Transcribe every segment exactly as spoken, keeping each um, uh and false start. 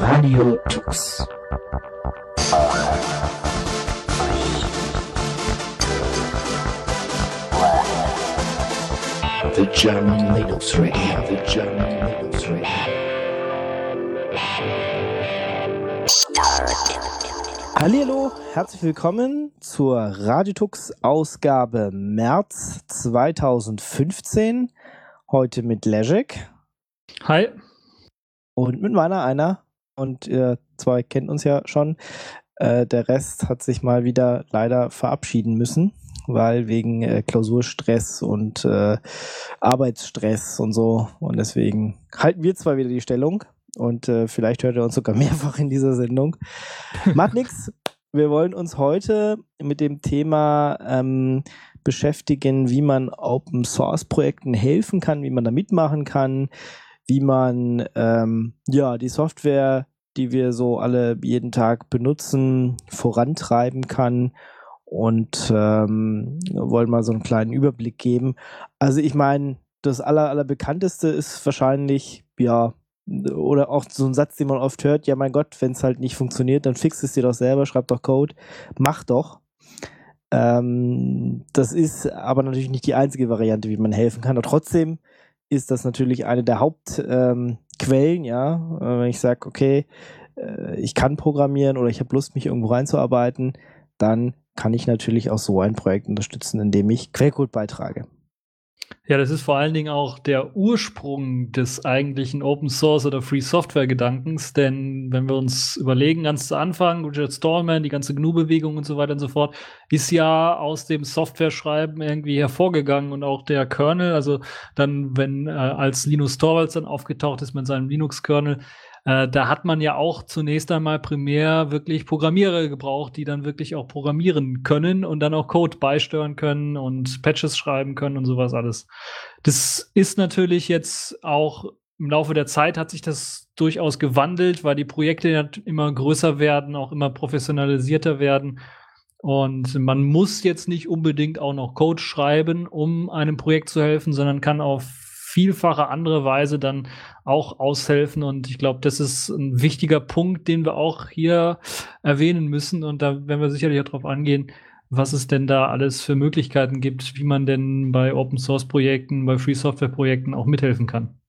Radio Tux. The German Linux Radio, the German Linux Radio. Hallihallo, herzlich willkommen zur Radiotux Ausgabe März zweitausendfünfzehn. Heute mit Leszek. Hi. Und mit meiner einer. Und ihr zwei kennt uns ja schon. Äh, der Rest hat sich mal wieder leider verabschieden müssen, weil wegen äh, Klausurstress und äh, Arbeitsstress und so. Und deswegen halten wir zwar wieder die Stellung. Und äh, vielleicht hört ihr uns sogar mehrfach in dieser Sendung. Macht nix. Wir wollen uns heute mit dem Thema ähm, beschäftigen, wie man Open-Source-Projekten helfen kann, wie man da mitmachen kann, wie man ähm, ja die Software, die wir so alle jeden Tag benutzen, vorantreiben kann. Und ähm, wollen mal so einen kleinen Überblick geben. Also ich meine, das aller, allerbekannteste ist wahrscheinlich, ja, oder auch so ein Satz, den man oft hört, ja mein Gott, wenn es halt nicht funktioniert, dann fix es dir doch selber, schreib doch Code, mach doch. Ähm, das ist aber natürlich nicht die einzige Variante, wie man helfen kann. Und trotzdem ist das natürlich eine der Hauptquellen, ähm, ja, äh, wenn ich sage, okay, äh, ich kann programmieren oder ich habe Lust, mich irgendwo reinzuarbeiten, dann kann ich natürlich auch so ein Projekt unterstützen, indem ich Quellcode beitrage. Ja, das ist vor allen Dingen auch der Ursprung des eigentlichen Open Source oder Free Software Gedankens, denn wenn wir uns überlegen, ganz zu Anfang, Richard Stallman, die ganze G N U-Bewegung und so weiter und so fort, ist ja aus dem Software-Schreiben irgendwie hervorgegangen und auch der Kernel, also dann, wenn äh, als Linus Torvalds dann aufgetaucht ist mit seinem Linux-Kernel, äh, da hat man ja auch zunächst einmal primär wirklich Programmierer gebraucht, die dann wirklich auch programmieren können und dann auch Code beisteuern können und Patches schreiben können und sowas alles. Das ist natürlich jetzt auch im Laufe der Zeit hat sich das durchaus gewandelt, weil die Projekte ja immer größer werden, auch immer professionalisierter werden. Und man muss jetzt nicht unbedingt auch noch Code schreiben, um einem Projekt zu helfen, sondern kann auf vielfache andere Weise dann auch aushelfen. Und ich glaube, das ist ein wichtiger Punkt, den wir auch hier erwähnen müssen. Und da werden wir sicherlich auch drauf angehen, was es denn da alles für Möglichkeiten gibt, wie man denn bei Open-Source-Projekten, bei Free-Software-Projekten auch mithelfen kann.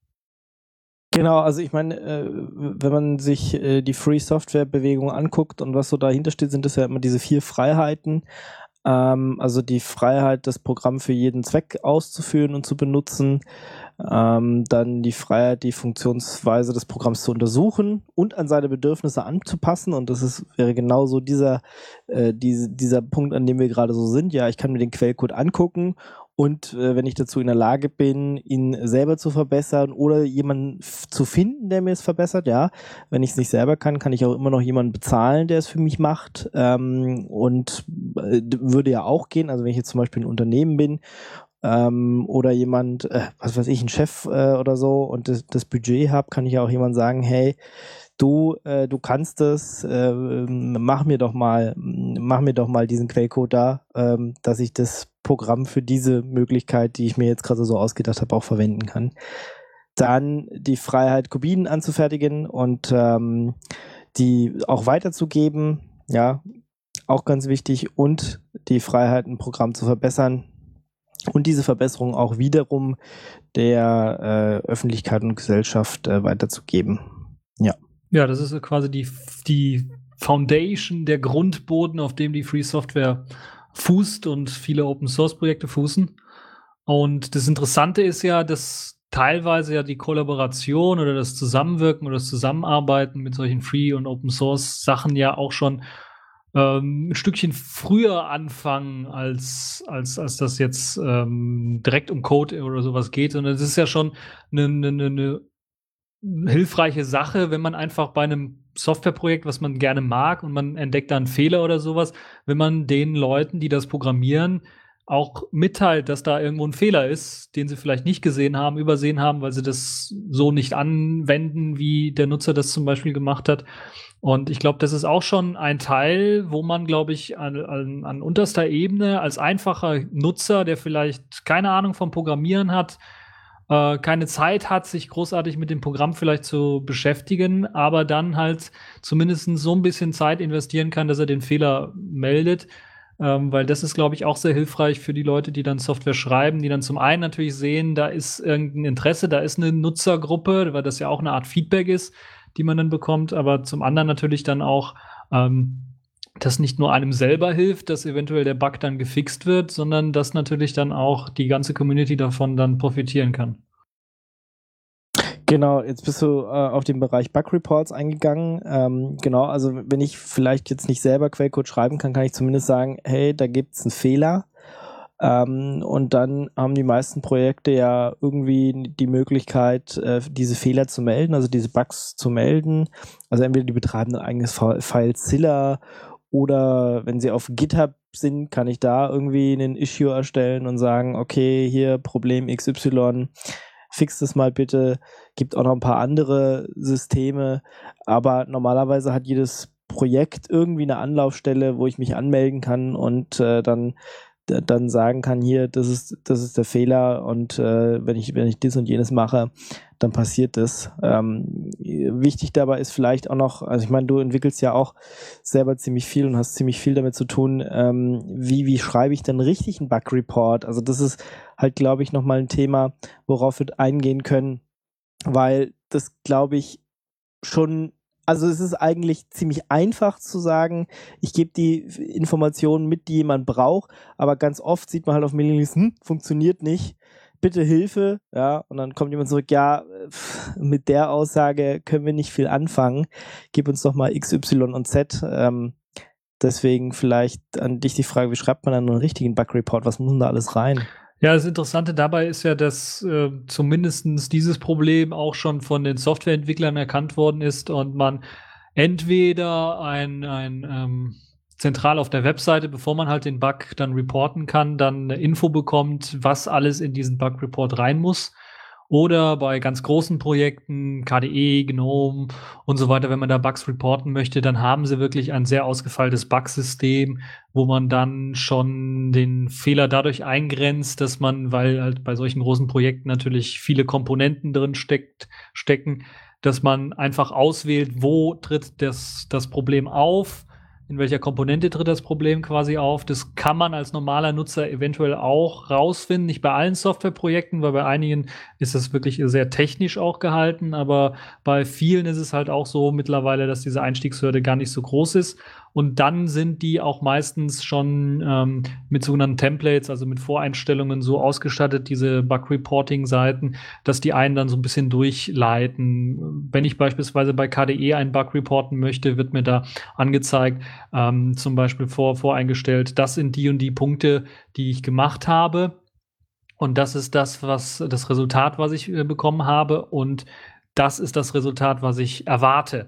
Genau, also ich meine, äh, wenn man sich äh, die Free-Software-Bewegung anguckt und was so dahinter steht, sind das ja immer diese vier Freiheiten. Ähm, also die Freiheit, das Programm für jeden Zweck auszuführen und zu benutzen. Ähm, dann die Freiheit, die Funktionsweise des Programms zu untersuchen und an seine Bedürfnisse anzupassen. Und das ist, wäre genauso dieser, äh, diese, dieser Punkt, an dem wir gerade so sind. Ja, ich kann mir den Quellcode angucken und äh, wenn ich dazu in der Lage bin, ihn selber zu verbessern oder jemanden f- zu finden, der mir es verbessert, ja. Wenn ich es nicht selber kann, kann ich auch immer noch jemanden bezahlen, der es für mich macht. Ähm, und äh, würde ja auch gehen. Also wenn ich jetzt zum Beispiel ein Unternehmen bin, Ähm, oder jemand, äh, was weiß ich, ein Chef äh, oder so und das, das Budget habe, kann ich ja auch jemand sagen, hey, du, äh, du kannst das, äh, mach mir doch mal, mach mir doch mal diesen Quellcode da, ähm, dass ich das Programm für diese Möglichkeit, die ich mir jetzt gerade so ausgedacht habe, auch verwenden kann. Dann die Freiheit, Kopien anzufertigen und ähm, die auch weiterzugeben, ja, auch ganz wichtig, und die Freiheit, ein Programm zu verbessern. Und diese Verbesserung auch wiederum der äh, Öffentlichkeit und Gesellschaft äh, weiterzugeben. Ja. Ja, das ist quasi die, die Foundation, der Grundboden, auf dem die Free Software fußt und viele Open-Source-Projekte fußen. Und das Interessante ist ja, dass teilweise ja die Kollaboration oder das Zusammenwirken oder das Zusammenarbeiten mit solchen Free- und Open-Source-Sachen ja auch schon Ähm, ein Stückchen früher anfangen, als, als, als das jetzt ähm, direkt um Code oder sowas geht. Und es ist ja schon eine, eine, eine hilfreiche Sache, wenn man einfach bei einem Softwareprojekt, was man gerne mag und man entdeckt da einen Fehler oder sowas, wenn man den Leuten, die das programmieren, auch mitteilt, dass da irgendwo ein Fehler ist, den sie vielleicht nicht gesehen haben, übersehen haben, weil sie das so nicht anwenden, wie der Nutzer das zum Beispiel gemacht hat. Und ich glaube, das ist auch schon ein Teil, wo man, glaube ich, an, an, an unterster Ebene als einfacher Nutzer, der vielleicht keine Ahnung vom Programmieren hat, äh, keine Zeit hat, sich großartig mit dem Programm vielleicht zu beschäftigen, aber dann halt zumindest so ein bisschen Zeit investieren kann, dass er den Fehler meldet. Ähm, weil das ist, glaube ich, auch sehr hilfreich für die Leute, die dann Software schreiben, die dann zum einen natürlich sehen, da ist irgendein Interesse, da ist eine Nutzergruppe, weil das ja auch eine Art Feedback ist, die man dann bekommt, aber zum anderen natürlich dann auch, ähm, das nicht nur einem selber hilft, dass eventuell der Bug dann gefixt wird, sondern dass natürlich dann auch die ganze Community davon dann profitieren kann. Genau, jetzt bist du äh, auf den Bereich Bug Reports eingegangen. Ähm, genau, also wenn ich vielleicht jetzt nicht selber Quellcode schreiben kann, kann ich zumindest sagen, hey, da gibt's einen Fehler. Ähm, und dann haben die meisten Projekte ja irgendwie die Möglichkeit, äh, diese Fehler zu melden, also diese Bugs zu melden. Also entweder die betreiben ein eigenes FileZilla oder wenn sie auf GitHub sind, kann ich da irgendwie einen Issue erstellen und sagen, okay, hier Problem X Y, fix das mal bitte. Gibt auch noch ein paar andere Systeme, aber normalerweise hat jedes Projekt irgendwie eine Anlaufstelle, wo ich mich anmelden kann und äh, dann dann sagen kann, hier, das ist das ist der Fehler und äh, wenn ich wenn ich das und jenes mache, dann passiert das. Ähm, wichtig dabei ist vielleicht auch noch, also ich meine, du entwickelst ja auch selber ziemlich viel und hast ziemlich viel damit zu tun, ähm, wie wie schreibe ich denn richtig einen Bug Report? Also das ist halt, glaube ich, nochmal ein Thema, worauf wir eingehen können, weil das, glaube ich, schon, also es ist eigentlich ziemlich einfach zu sagen, ich gebe die Informationen mit, die jemand braucht, aber ganz oft sieht man halt auf Mailinglisten, hm, funktioniert nicht, bitte Hilfe, ja, und dann kommt jemand zurück, ja, pff, mit der Aussage können wir nicht viel anfangen, gib uns doch mal X, Y und Z, ähm, deswegen vielleicht an dich die Frage, wie schreibt man dann einen richtigen Bug-Report, was muss denn da alles rein? Ja, das Interessante dabei ist ja, dass äh, zumindest dieses Problem auch schon von den Softwareentwicklern erkannt worden ist und man entweder ein, ein ähm, zentral auf der Webseite, bevor man halt den Bug dann reporten kann, dann eine Info bekommt, was alles in diesen Bug-Report rein muss. Oder bei ganz großen Projekten, K D E, GNOME und so weiter, wenn man da Bugs reporten möchte, dann haben sie wirklich ein sehr ausgefeiltes Bug-System, wo man dann schon den Fehler dadurch eingrenzt, dass man, weil halt bei solchen großen Projekten natürlich viele Komponenten drin steckt, stecken, dass man einfach auswählt, wo tritt das, das Problem auf, in welcher Komponente tritt das Problem quasi auf. Das kann man als normaler Nutzer eventuell auch rausfinden. Nicht bei allen Softwareprojekten, weil bei einigen ist das wirklich sehr technisch auch gehalten. Aber bei vielen ist es halt auch so mittlerweile, dass diese Einstiegshürde gar nicht so groß ist. Und dann sind die auch meistens schon ähm, mit sogenannten Templates, also mit Voreinstellungen so ausgestattet, diese Bug-Reporting-Seiten, dass die einen dann so ein bisschen durchleiten. Wenn ich beispielsweise bei K D E einen Bug reporten möchte, wird mir da angezeigt, ähm, zum Beispiel vor, voreingestellt, das sind die und die Punkte, die ich gemacht habe. Und das ist das, was das Resultat, was ich äh, bekommen habe. Und das ist das Resultat, was ich erwarte.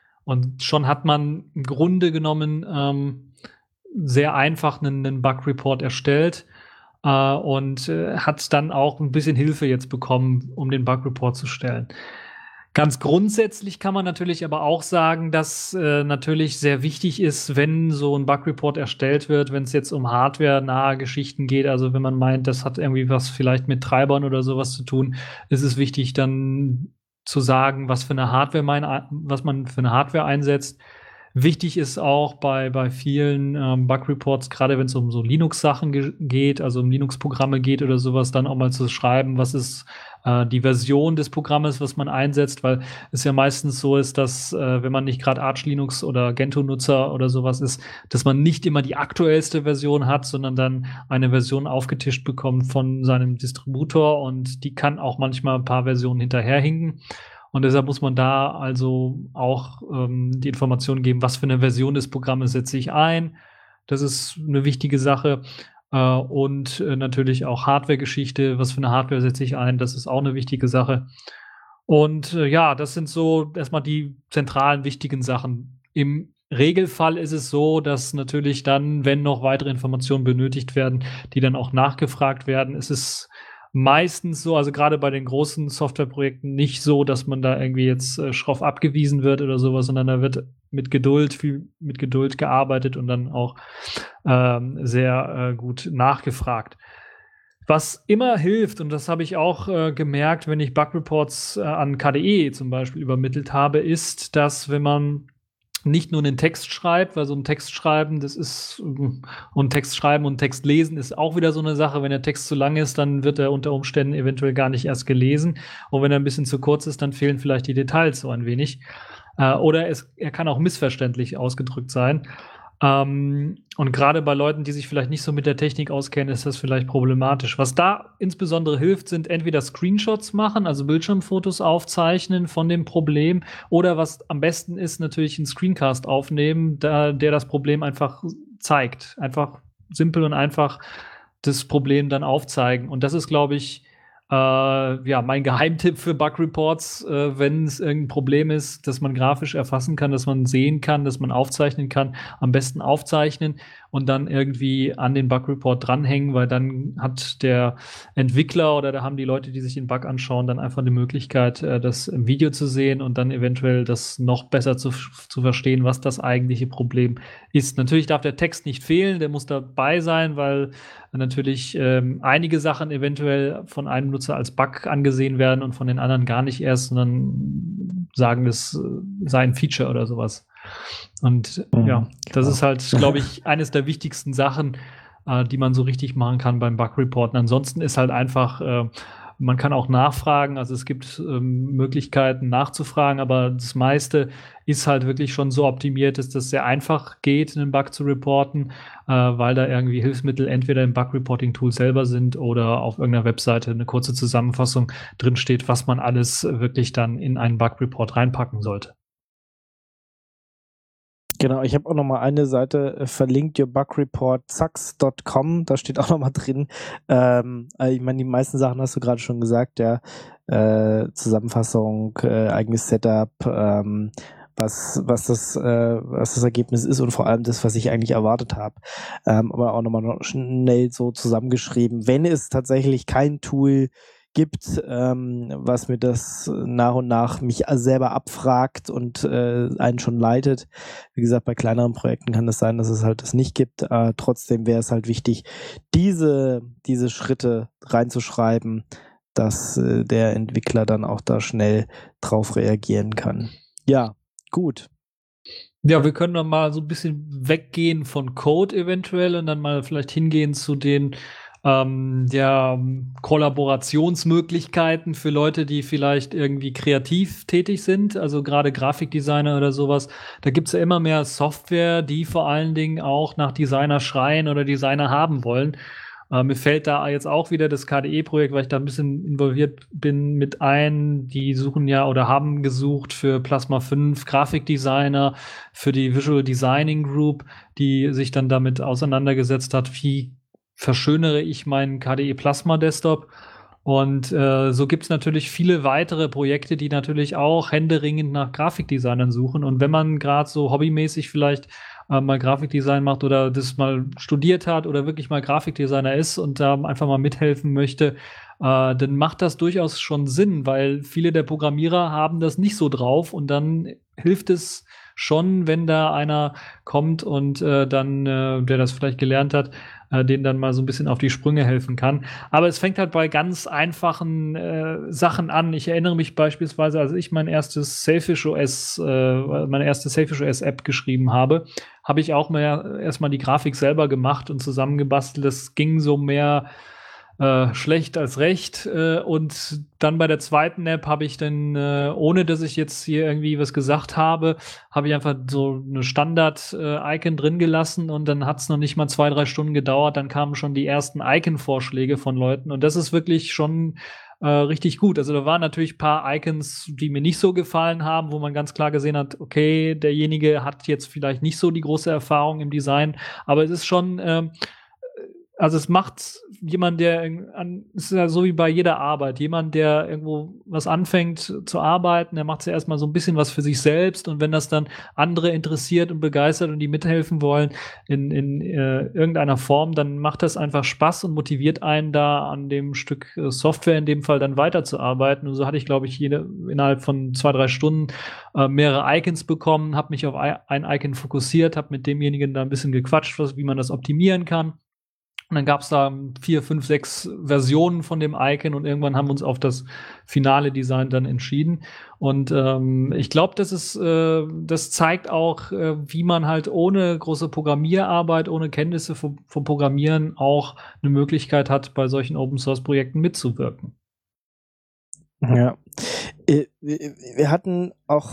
Und schon hat man im Grunde genommen ähm, sehr einfach einen, einen Bug-Report erstellt äh, und äh, hat dann auch ein bisschen Hilfe jetzt bekommen, um den Bug-Report zu stellen. Ganz grundsätzlich kann man natürlich aber auch sagen, dass äh, natürlich sehr wichtig ist, wenn so ein Bug-Report erstellt wird, wenn es jetzt um hardware-nahe Geschichten geht, also wenn man meint, das hat irgendwie was vielleicht mit Treibern oder sowas zu tun, ist es wichtig, dann zu sagen, was für eine Hardware man, was man für eine Hardware einsetzt. Wichtig ist auch bei, bei vielen ähm, Bug-Reports, gerade wenn es um so Linux-Sachen ge- geht, also um Linux-Programme geht oder sowas, dann auch mal zu schreiben, was ist äh, die Version des Programmes, was man einsetzt, weil es ja meistens so ist, dass äh, wenn man nicht gerade Arch Linux oder Gentoo-Nutzer oder sowas ist, dass man nicht immer die aktuellste Version hat, sondern dann eine Version aufgetischt bekommt von seinem Distributor und die kann auch manchmal ein paar Versionen hinterherhinken. Und deshalb muss man da also auch ähm, die Information geben, was für eine Version des Programmes setze ich ein. Das ist eine wichtige Sache. Äh, und äh, natürlich auch Hardware-Geschichte. Was für eine Hardware setze ich ein? Das ist auch eine wichtige Sache. Und äh, ja, das sind so erstmal die zentralen wichtigen Sachen. Im Regelfall ist es so, dass natürlich dann, wenn noch weitere Informationen benötigt werden, die dann auch nachgefragt werden, ist es meistens so, also gerade bei den großen Softwareprojekten nicht so, dass man da irgendwie jetzt äh, schroff abgewiesen wird oder sowas, sondern da wird mit Geduld, viel mit Geduld gearbeitet und dann auch ähm, sehr äh, gut nachgefragt. Was immer hilft, und das habe ich auch äh, gemerkt, wenn ich Bug-Reports äh, an K D E zum Beispiel übermittelt habe, ist, dass wenn man nicht nur einen Text schreibt, weil so ein Text schreiben, das ist, und Text schreiben und Text lesen ist auch wieder so eine Sache. Wenn der Text zu lang ist, dann wird er unter Umständen eventuell gar nicht erst gelesen. Und wenn er ein bisschen zu kurz ist, dann fehlen vielleicht die Details so ein wenig. Äh, oder es, er kann auch missverständlich ausgedrückt sein. Ähm, und gerade bei Leuten, die sich vielleicht nicht so mit der Technik auskennen, ist das vielleicht problematisch. Was da insbesondere hilft, sind entweder Screenshots machen, also Bildschirmfotos aufzeichnen von dem Problem, oder was am besten ist, natürlich einen Screencast aufnehmen, da, der das Problem einfach zeigt. Einfach simpel und einfach das Problem dann aufzeigen. Und das ist, glaube ich, Äh, ja, mein Geheimtipp für Bug-Reports, äh, wenn es irgendein Problem ist, dass man grafisch erfassen kann, dass man sehen kann, dass man aufzeichnen kann, am besten aufzeichnen und dann irgendwie an den Bug-Report dranhängen, weil dann hat der Entwickler oder da haben die Leute, die sich den Bug anschauen, dann einfach die Möglichkeit, äh, das im Video zu sehen und dann eventuell das noch besser zu, zu verstehen, was das eigentliche Problem ist. Natürlich darf der Text nicht fehlen, der muss dabei sein, weil natürlich ähm, einige Sachen eventuell von einem Nutzer als Bug angesehen werden und von den anderen gar nicht erst, sondern sagen, das äh, sei ein Feature oder sowas. Und mhm, ja, das genau. ist halt, glaube ich, eines der wichtigsten Sachen, äh, die man so richtig machen kann beim Bug-Reporten. Ansonsten ist halt einfach, äh, man kann auch nachfragen, also es gibt ähm, Möglichkeiten nachzufragen, aber das meiste ist halt wirklich schon so optimiert, dass das sehr einfach geht, einen Bug zu reporten, äh, weil da irgendwie Hilfsmittel entweder im Bug-Reporting-Tool selber sind oder auf irgendeiner Webseite eine kurze Zusammenfassung drinsteht, was man alles wirklich dann in einen Bug-Report reinpacken sollte. Genau, ich habe auch noch mal eine Seite äh, verlinkt, your bug report sucks dot com, da steht auch noch mal drin. Ähm, also ich meine, die meisten Sachen hast du gerade schon gesagt, ja. Äh, Zusammenfassung, äh, eigenes Setup, ähm, was, was, das, äh, was das Ergebnis ist und vor allem das, was ich eigentlich erwartet habe. Ähm, aber auch nochmal noch schnell so zusammengeschrieben. Wenn es tatsächlich kein Tool gibt, ähm, was mir das nach und nach mich selber abfragt und äh, einen schon leitet. Wie gesagt, bei kleineren Projekten kann es sein, dass es halt das nicht gibt. Äh, trotzdem wäre es halt wichtig, diese, diese Schritte reinzuschreiben, dass äh, der Entwickler dann auch da schnell drauf reagieren kann. Ja, gut. Ja, wir können dann mal so ein bisschen weggehen von Code eventuell und dann mal vielleicht hingehen zu den Ähm, ja, Kollaborationsmöglichkeiten für Leute, die vielleicht irgendwie kreativ tätig sind, also gerade Grafikdesigner oder sowas. Da gibt's ja immer mehr Software, die vor allen Dingen auch nach Designer schreien oder Designer haben wollen. Äh, mir fällt da jetzt auch wieder das K D E-Projekt, weil ich da ein bisschen involviert bin, mit ein. Die suchen ja oder haben gesucht für Plasma fünf Grafikdesigner, für die Visual Designing Group, die sich dann damit auseinandergesetzt hat, wie verschönere ich meinen K D E Plasma Desktop. Und äh, so gibt's natürlich viele weitere Projekte, die natürlich auch händeringend nach Grafikdesignern suchen. Und wenn man gerade so hobbymäßig vielleicht äh, mal Grafikdesign macht oder das mal studiert hat oder wirklich mal Grafikdesigner ist und da einfach mal mithelfen möchte, äh, dann macht das durchaus schon Sinn, weil viele der Programmierer haben das nicht so drauf und dann hilft es schon, wenn da einer kommt und äh, dann, äh, der das vielleicht gelernt hat, äh, denen dann mal so ein bisschen auf die Sprünge helfen kann. Aber es fängt halt bei ganz einfachen äh, Sachen an. Ich erinnere mich beispielsweise, als ich mein erstes Sailfish O S, äh, meine erste Sailfish O S App geschrieben habe, habe ich auch mehr erstmal die Grafik selber gemacht und zusammengebastelt. Das ging so mehr Äh, schlecht als recht. Äh, und dann bei der zweiten App habe ich dann, äh, ohne dass ich jetzt hier irgendwie was gesagt habe, habe ich einfach so eine Standard-Icon äh, drin gelassen und dann hat es noch nicht mal zwei, drei Stunden gedauert. Dann kamen schon die ersten Icon-Vorschläge von Leuten und das ist wirklich schon äh, richtig gut. Also da waren natürlich ein paar Icons, die mir nicht so gefallen haben, wo man ganz klar gesehen hat, okay, derjenige hat jetzt vielleicht nicht so die große Erfahrung im Design, aber es ist schon ähm, Also es macht jemand, der, es ist ja so wie bei jeder Arbeit, jemand, der irgendwo was anfängt zu arbeiten, der macht ja erstmal so ein bisschen was für sich selbst und wenn das dann andere interessiert und begeistert und die mithelfen wollen in, in äh, irgendeiner Form, dann macht das einfach Spaß und motiviert einen da an dem Stück äh, Software in dem Fall dann weiterzuarbeiten. Und so hatte ich, glaube ich, jede, innerhalb von zwei, drei Stunden äh, mehrere Icons bekommen, habe mich auf ein Icon fokussiert, habe mit demjenigen da ein bisschen gequatscht, was, wie man das optimieren kann. Und dann gab es da vier, fünf, sechs Versionen von dem Icon und irgendwann haben wir uns auf das finale Design dann entschieden. Und ähm, ich glaube, das ist, äh, das zeigt auch, äh, wie man halt ohne große Programmierarbeit, ohne Kenntnisse vom, vom Programmieren auch eine Möglichkeit hat, bei solchen Open-Source-Projekten mitzuwirken. Ja. Wir hatten auch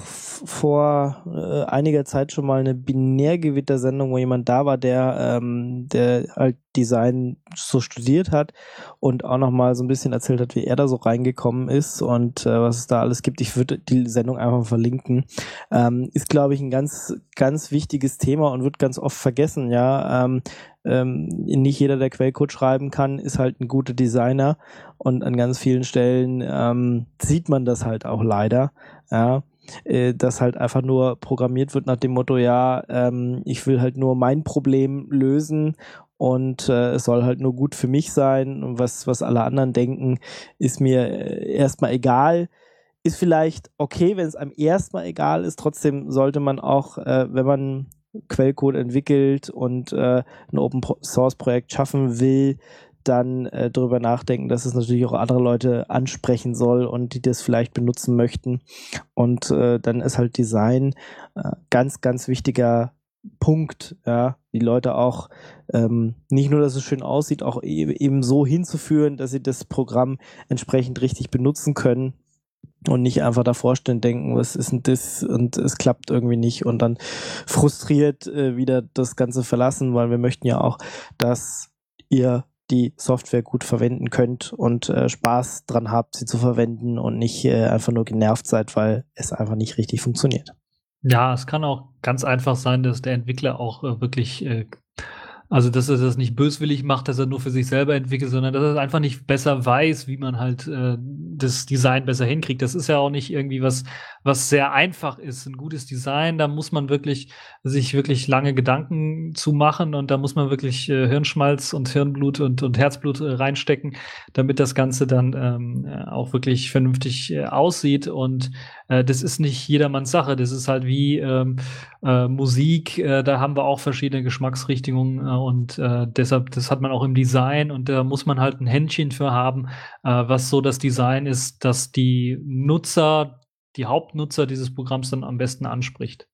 vor äh, einiger Zeit schon mal eine Binärgewitter-Sendung, wo jemand da war, der, ähm, der halt Design so studiert hat und auch noch mal so ein bisschen erzählt hat, wie er da so reingekommen ist und äh, was es da alles gibt. Ich würde die Sendung einfach verlinken. Ähm, ist, glaube ich, ein ganz, ganz wichtiges Thema und wird ganz oft vergessen, ja. Ähm, ähm, nicht jeder, der Quellcode schreiben kann, ist halt ein guter Designer und an ganz vielen Stellen ähm, sieht man das halt auch leider, ja, äh, dass halt einfach nur programmiert wird nach dem Motto, ja, ähm, ich will halt nur mein Problem lösen und äh, es soll halt nur gut für mich sein und was, was alle anderen denken, ist mir äh, erstmal egal. Ist vielleicht okay, wenn es einem erstmal egal ist, trotzdem sollte man auch, äh, wenn man Quellcode entwickelt und äh, ein Open-Source-Projekt schaffen will, dann äh, darüber nachdenken, dass es natürlich auch andere Leute ansprechen soll und die das vielleicht benutzen möchten. Und äh, dann ist halt Design äh, ganz, ganz wichtiger Punkt, ja, die Leute auch ähm, nicht nur, dass es schön aussieht, auch e- eben so hinzuführen, dass sie das Programm entsprechend richtig benutzen können. Und nicht einfach davor stehen, denken, was ist denn das? Und es klappt irgendwie nicht und dann frustriert äh, wieder das Ganze verlassen, weil wir möchten ja auch, dass ihr die Software gut verwenden könnt und äh, Spaß dran habt, sie zu verwenden und nicht äh, einfach nur genervt seid, weil es einfach nicht richtig funktioniert. Ja, es kann auch ganz einfach sein, dass der Entwickler auch äh, wirklich äh, also, dass er das nicht böswillig macht, dass er nur für sich selber entwickelt, sondern dass er einfach nicht besser weiß, wie man halt äh, das Design besser hinkriegt. Das ist ja auch nicht irgendwie was, was sehr einfach ist. Ein gutes Design, da muss man wirklich sich wirklich lange Gedanken zu machen und da muss man wirklich äh, Hirnschmalz und Hirnblut und, und Herzblut äh, reinstecken, damit das Ganze dann ähm, auch wirklich vernünftig äh, aussieht. Und äh, das ist nicht jedermanns Sache. Das ist halt wie ähm, äh, Musik, äh, da haben wir auch verschiedene Geschmacksrichtungen äh, und äh, deshalb, das hat man auch im Design und da muss man halt ein Händchen für haben, äh, was so das Design ist, dass die Nutzer, die Hauptnutzer dieses Programms dann am besten anspricht.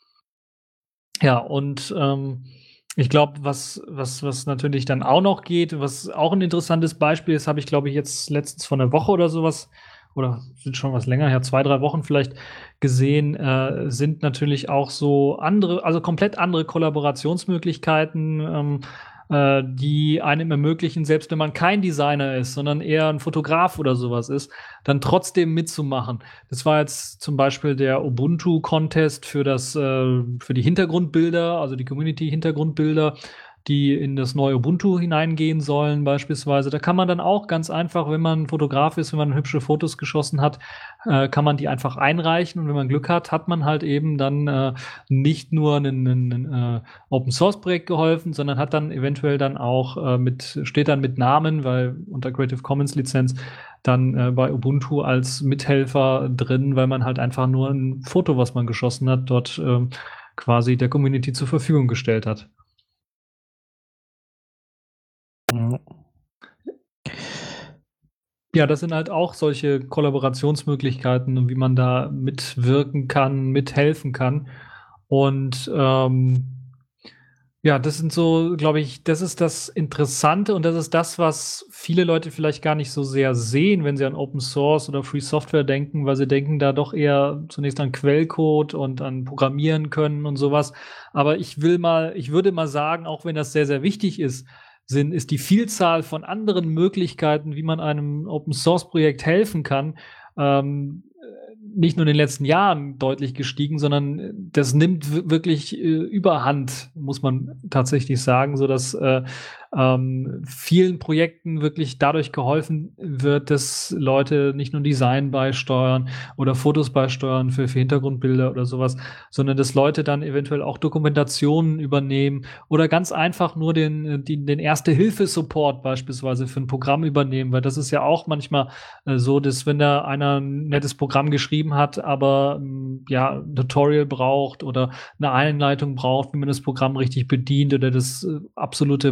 Ja, und ähm, ich glaube, was, was, was natürlich dann auch noch geht, was auch ein interessantes Beispiel ist, habe ich, glaube ich, jetzt letztens vor einer Woche oder sowas oder sind schon was länger her, zwei, drei Wochen vielleicht gesehen, äh, sind natürlich auch so andere, also komplett andere Kollaborationsmöglichkeiten, ähm, äh, die einem ermöglichen, selbst wenn man kein Designer ist, sondern eher ein Fotograf oder sowas ist, dann trotzdem mitzumachen. Das war jetzt zum Beispiel der Ubuntu-Contest für das, äh, für die Hintergrundbilder, also die Community-Hintergrundbilder, die in das neue Ubuntu hineingehen sollen beispielsweise. Da kann man dann auch ganz einfach, wenn man Fotograf ist, wenn man hübsche Fotos geschossen hat, äh, kann man die einfach einreichen und wenn man Glück hat, hat man halt eben dann äh, nicht nur ein, ein äh, Open-Source-Projekt geholfen, sondern hat dann eventuell dann auch äh, mit, steht dann mit Namen, weil unter Creative Commons Lizenz dann äh, bei Ubuntu als Mithelfer drin, weil man halt einfach nur ein Foto, was man geschossen hat, dort äh, quasi der Community zur Verfügung gestellt hat. Ja, das sind halt auch solche Kollaborationsmöglichkeiten und wie man da mitwirken kann, mithelfen kann. Und ähm, ja, das sind so, glaube ich, das ist das Interessante und das ist das, was viele Leute vielleicht gar nicht so sehr sehen, wenn sie an Open Source oder Free Software denken, weil sie denken da doch eher zunächst an Quellcode und an Programmieren können und sowas. Aber ich will mal, ich würde mal sagen, auch wenn das sehr, sehr wichtig ist, sind, ist die Vielzahl von anderen Möglichkeiten, wie man einem Open-Source-Projekt helfen kann, ähm, nicht nur in den letzten Jahren deutlich gestiegen, sondern das nimmt wirklich äh, Überhand, muss man tatsächlich sagen, so dass äh, ähm, vielen Projekten wirklich dadurch geholfen wird, dass Leute nicht nur Design beisteuern oder Fotos beisteuern für, für Hintergrundbilder oder sowas, sondern dass Leute dann eventuell auch Dokumentationen übernehmen oder ganz einfach nur den, den, den Erste-Hilfe-Support beispielsweise für ein Programm übernehmen, weil das ist ja auch manchmal äh, so, dass wenn da einer ein nettes Programm geschrieben hat, aber ähm, ja, ein Tutorial braucht oder eine Einleitung braucht, wie man das Programm richtig bedient oder das äh, absolute Potenzial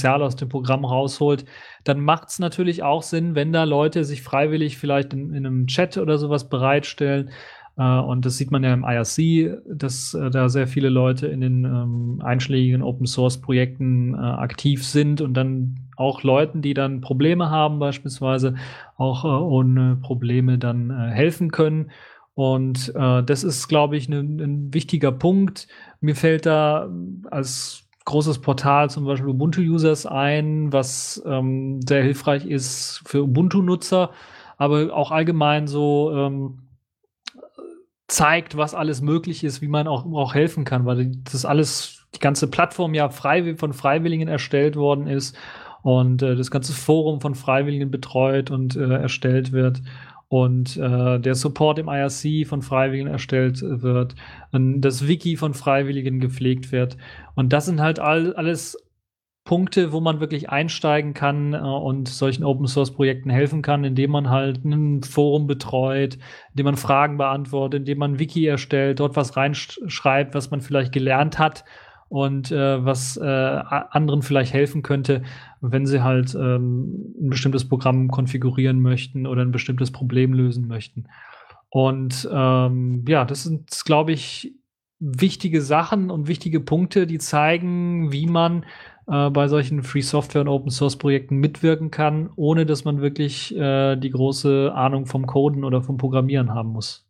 Potenzial aus dem Programm rausholt, dann macht es natürlich auch Sinn, wenn da Leute sich freiwillig vielleicht in, in einem Chat oder sowas bereitstellen. Uh, und das sieht man ja im I R C, dass uh, da sehr viele Leute in den ähm, einschlägigen Open-Source-Projekten äh, aktiv sind und dann auch Leuten, die dann Probleme haben beispielsweise, auch äh, ohne Probleme dann äh, helfen können. Und äh, das ist, glaube ich, ein ne, wichtiger Punkt. Mir fällt da als großes Portal zum Beispiel Ubuntu-Users ein, was ähm, sehr hilfreich ist für Ubuntu-Nutzer, aber auch allgemein so ähm, zeigt, was alles möglich ist, wie man auch, auch helfen kann, weil das alles, die ganze Plattform ja frei, von Freiwilligen erstellt worden ist und äh, das ganze Forum von Freiwilligen betreut und äh, erstellt wird und äh, der Support im I R C von Freiwilligen erstellt wird und das Wiki von Freiwilligen gepflegt wird. Und das sind halt all, alles Punkte, wo man wirklich einsteigen kann äh, und solchen Open-Source-Projekten helfen kann, indem man halt ein Forum betreut, indem man Fragen beantwortet, indem man ein Wiki erstellt, dort was reinschreibt, was man vielleicht gelernt hat und äh, was äh, anderen vielleicht helfen könnte, wenn sie halt ähm, ein bestimmtes Programm konfigurieren möchten oder ein bestimmtes Problem lösen möchten. Und ähm, ja, das sind, glaube ich, wichtige Sachen und wichtige Punkte, die zeigen, wie man äh, bei solchen Free Software und Open Source Projekten mitwirken kann, ohne dass man wirklich äh, die große Ahnung vom Coden oder vom Programmieren haben muss.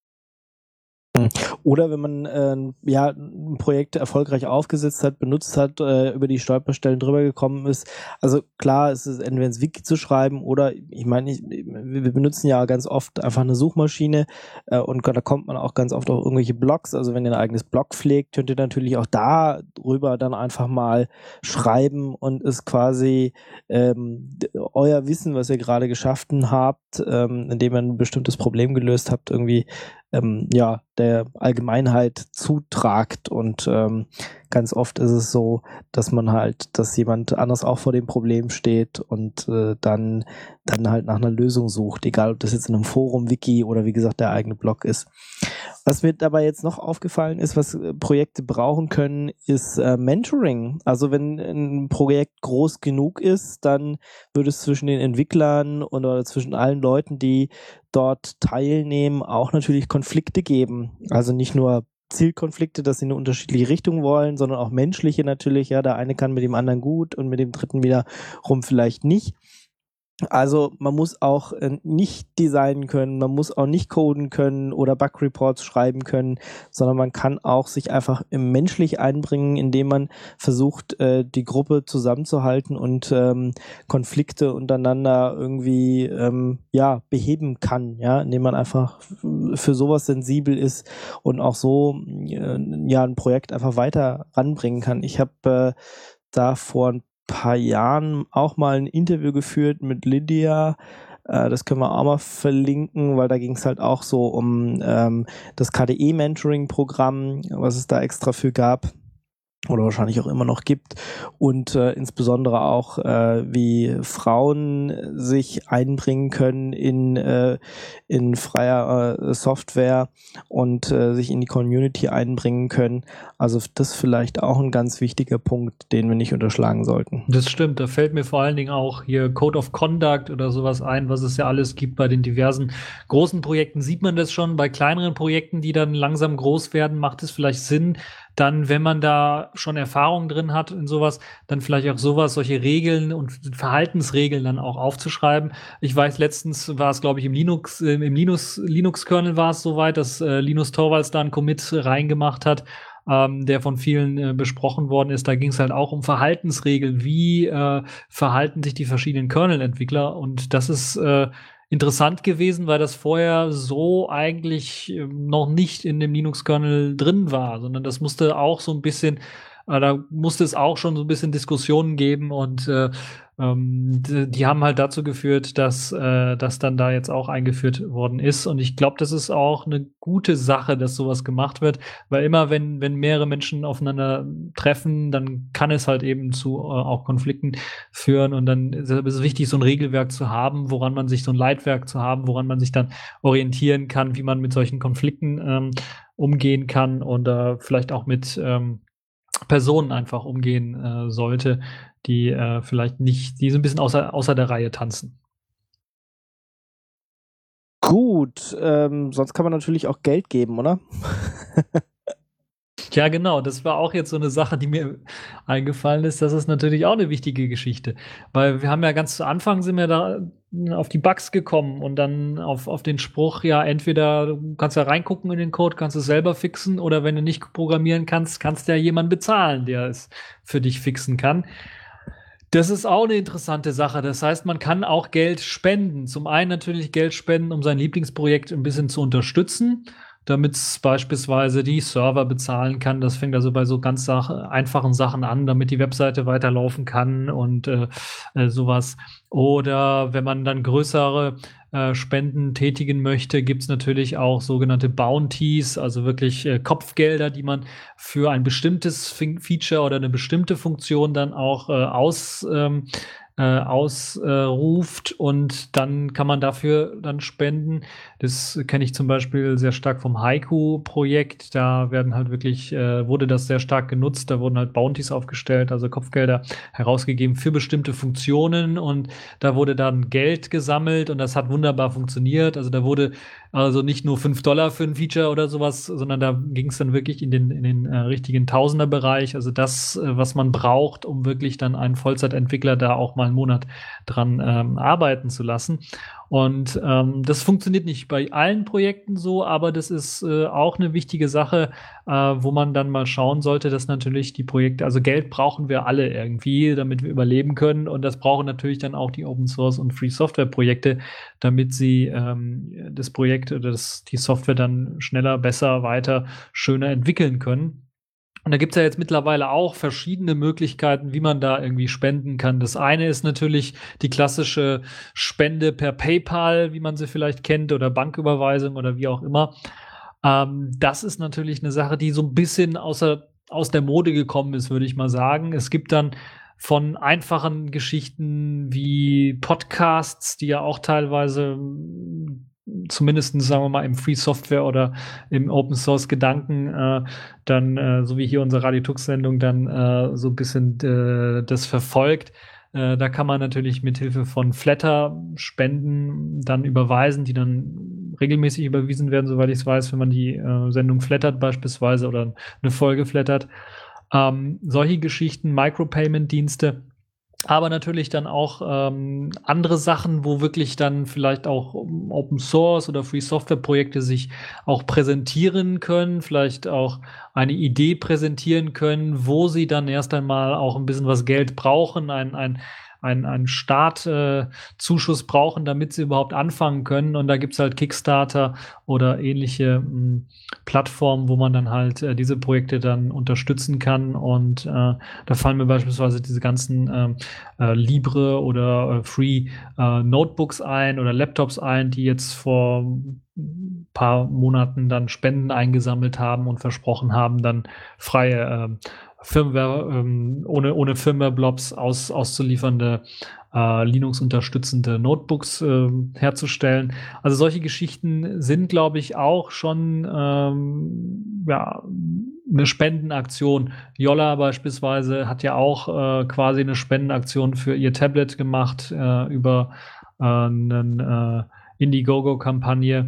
Oder wenn man äh, ja ein Projekt erfolgreich aufgesetzt hat, benutzt hat, äh, über die Stolperstellen drüber gekommen ist. Also klar, es ist entweder ins Wiki zu schreiben oder, ich meine, ich, wir benutzen ja ganz oft einfach eine Suchmaschine äh, und da kommt man auch ganz oft auf irgendwelche Blogs. Also wenn ihr ein eigenes Blog pflegt, könnt ihr natürlich auch darüber dann einfach mal schreiben und es quasi ähm, euer Wissen, was ihr gerade geschaffen habt, ähm, indem ihr ein bestimmtes Problem gelöst habt, irgendwie Ähm, ja, der Allgemeinheit zutragt und ähm, ganz oft ist es so, dass man halt, dass jemand anders auch vor dem Problem steht und äh, dann dann halt nach einer Lösung sucht, egal ob das jetzt in einem Forum, Wiki oder wie gesagt der eigene Blog ist. Was mir dabei jetzt noch aufgefallen ist, was Projekte brauchen können, ist äh, Mentoring. Also wenn ein Projekt groß genug ist, dann würde es zwischen den Entwicklern und oder zwischen allen Leuten, die dort teilnehmen, auch natürlich Konflikte geben. Also nicht nur Zielkonflikte, dass sie in eine unterschiedliche Richtung wollen, sondern auch menschliche natürlich. Ja, der eine kann mit dem anderen gut und mit dem dritten wiederum vielleicht nicht. Also man muss auch äh, nicht designen können, man muss auch nicht coden können oder Bug-Reports schreiben können, sondern man kann auch sich einfach menschlich einbringen, indem man versucht, äh, die Gruppe zusammenzuhalten und ähm, Konflikte untereinander irgendwie ähm, ja beheben kann, ja, indem man einfach für sowas sensibel ist und auch so äh, ja ein Projekt einfach weiter ranbringen kann. Ich habe äh, da vor ein paar Jahren auch mal ein Interview geführt mit Lydia. Äh, das können wir auch mal verlinken, weil da ging es halt auch so um ähm, das K D E-Mentoring-Programm, was es da extra für gab oder wahrscheinlich auch immer noch gibt und äh, insbesondere auch, äh, wie Frauen sich einbringen können in äh, in freier äh, Software und äh, sich in die Community einbringen können. Also das ist vielleicht auch ein ganz wichtiger Punkt, den wir nicht unterschlagen sollten. Das stimmt, da fällt mir vor allen Dingen auch hier Code of Conduct oder sowas ein, was es ja alles gibt bei den diversen großen Projekten. Sieht man das schon, bei kleineren Projekten, die dann langsam groß werden, macht es vielleicht Sinn, dann, wenn man da schon Erfahrung drin hat in sowas, dann vielleicht auch sowas, solche Regeln und Verhaltensregeln dann auch aufzuschreiben. Ich weiß, letztens war es, glaube ich, im Linux, äh, im Linux, Linux-Kernel war es soweit, dass äh, Linus Torvalds da einen Commit reingemacht hat, ähm, der von vielen äh, besprochen worden ist. Da ging es halt auch um Verhaltensregeln. Wie äh, verhalten sich die verschiedenen Kernel-Entwickler? Und das ist äh, interessant gewesen, weil das vorher so eigentlich äh, noch nicht in dem Linux-Kernel drin war, sondern das musste auch so ein bisschen, äh, da musste es auch schon so ein bisschen Diskussionen geben und äh, ähm, die, die haben halt dazu geführt, dass äh, das dann da jetzt auch eingeführt worden ist. Und ich glaube, das ist auch eine gute Sache, dass sowas gemacht wird, weil immer, wenn, wenn mehrere Menschen aufeinander treffen, dann kann es halt eben zu äh, auch Konflikten führen. Und dann ist es wichtig, so ein Regelwerk zu haben, woran man sich, so ein Leitwerk zu haben, woran man sich dann orientieren kann, wie man mit solchen Konflikten ähm, umgehen kann und äh, vielleicht auch mit ähm, Personen einfach umgehen äh, sollte, die äh, vielleicht nicht, die so ein bisschen außer, außer der Reihe tanzen. Gut, ähm, sonst kann man natürlich auch Geld geben, oder? Ja, genau. Das war auch jetzt so eine Sache, die mir eingefallen ist. Das ist natürlich auch eine wichtige Geschichte. Weil wir haben ja ganz zu Anfang sind wir da auf die Bugs gekommen und dann auf, auf den Spruch, ja, entweder du kannst ja reingucken in den Code, kannst es selber fixen oder wenn du nicht programmieren kannst, kannst du ja jemanden bezahlen, der es für dich fixen kann. Das ist auch eine interessante Sache. Das heißt, man kann auch Geld spenden. Zum einen natürlich Geld spenden, um sein Lieblingsprojekt ein bisschen zu unterstützen, damit es beispielsweise die Server bezahlen kann. Das fängt also bei so ganz Sach- einfachen Sachen an, damit die Webseite weiterlaufen kann und äh, äh, sowas. Oder wenn man dann größere äh, Spenden tätigen möchte, gibt es natürlich auch sogenannte Bounties, also wirklich äh, Kopfgelder, die man für ein bestimmtes Fe- Feature oder eine bestimmte Funktion dann auch äh, aus ähm, äh, ausruft äh, und dann kann man dafür dann spenden. Das kenne ich zum Beispiel sehr stark vom Haiku-Projekt. Da werden halt wirklich, äh, wurde das sehr stark genutzt. Da wurden halt Bounties aufgestellt, also Kopfgelder herausgegeben für bestimmte Funktionen und da wurde dann Geld gesammelt und das hat wunderbar funktioniert. Also da wurde also nicht nur fünf Dollar für ein Feature oder sowas, sondern da ging es dann wirklich in den, in den äh, richtigen Tausender-Bereich. Also das, äh, was man braucht, um wirklich dann einen Vollzeitentwickler da auch mal einen Monat dran ähm, arbeiten zu lassen. Und ähm, das funktioniert nicht bei allen Projekten so, aber das ist äh, auch eine wichtige Sache, äh, wo man dann mal schauen sollte, dass natürlich die Projekte, also Geld brauchen wir alle irgendwie, damit wir überleben können. Und das brauchen natürlich dann auch die Open Source und Free Software Projekte, damit sie ähm, das Projekt oder das, die Software dann schneller, besser, weiter, schöner entwickeln können. Und da gibt's ja jetzt mittlerweile auch verschiedene Möglichkeiten, wie man da irgendwie spenden kann. Das eine ist natürlich die klassische Spende per PayPal, wie man sie vielleicht kennt, oder Banküberweisung oder wie auch immer. Ähm, das ist natürlich eine Sache, die so ein bisschen außer, aus der Mode gekommen ist, würde ich mal sagen. Es gibt dann von einfachen Geschichten wie Podcasts, die ja auch teilweise zumindest, sagen wir mal, im Free Software oder im Open Source Gedanken äh, dann, äh, so wie hier unsere Radio Tux-Sendung, dann äh, so ein bisschen äh, das verfolgt. Äh, da kann man natürlich mit Hilfe von Flatter Spenden dann überweisen, die dann regelmäßig überwiesen werden, soweit ich es weiß, wenn man die äh, Sendung flattert beispielsweise oder eine Folge flattert. Ähm, solche Geschichten, Micropayment-Dienste, aber natürlich dann auch ähm, andere Sachen, wo wirklich dann vielleicht auch Open Source oder Free Software Projekte sich auch präsentieren können, vielleicht auch eine Idee präsentieren können, wo sie dann erst einmal auch ein bisschen was Geld brauchen, ein, ein einen, einen Startzuschuss äh, brauchen, damit sie überhaupt anfangen können. Und da gibt's halt Kickstarter oder ähnliche mh, Plattformen, wo man dann halt äh, diese Projekte dann unterstützen kann. Und äh, da fallen mir beispielsweise diese ganzen äh, äh, Libre oder äh, Free äh, Notebooks ein oder Laptops ein, die jetzt vor ein paar Monaten dann Spenden eingesammelt haben und versprochen haben, dann freie äh, Firmware, ähm, ohne, ohne Firmware-Blobs aus, auszuliefernde äh, Linux-unterstützende Notebooks äh, herzustellen. Also solche Geschichten sind, glaube ich, auch schon ähm, ja, eine Spendenaktion. Yolla beispielsweise hat ja auch äh, quasi eine Spendenaktion für ihr Tablet gemacht äh, über äh, eine äh, Indiegogo-Kampagne.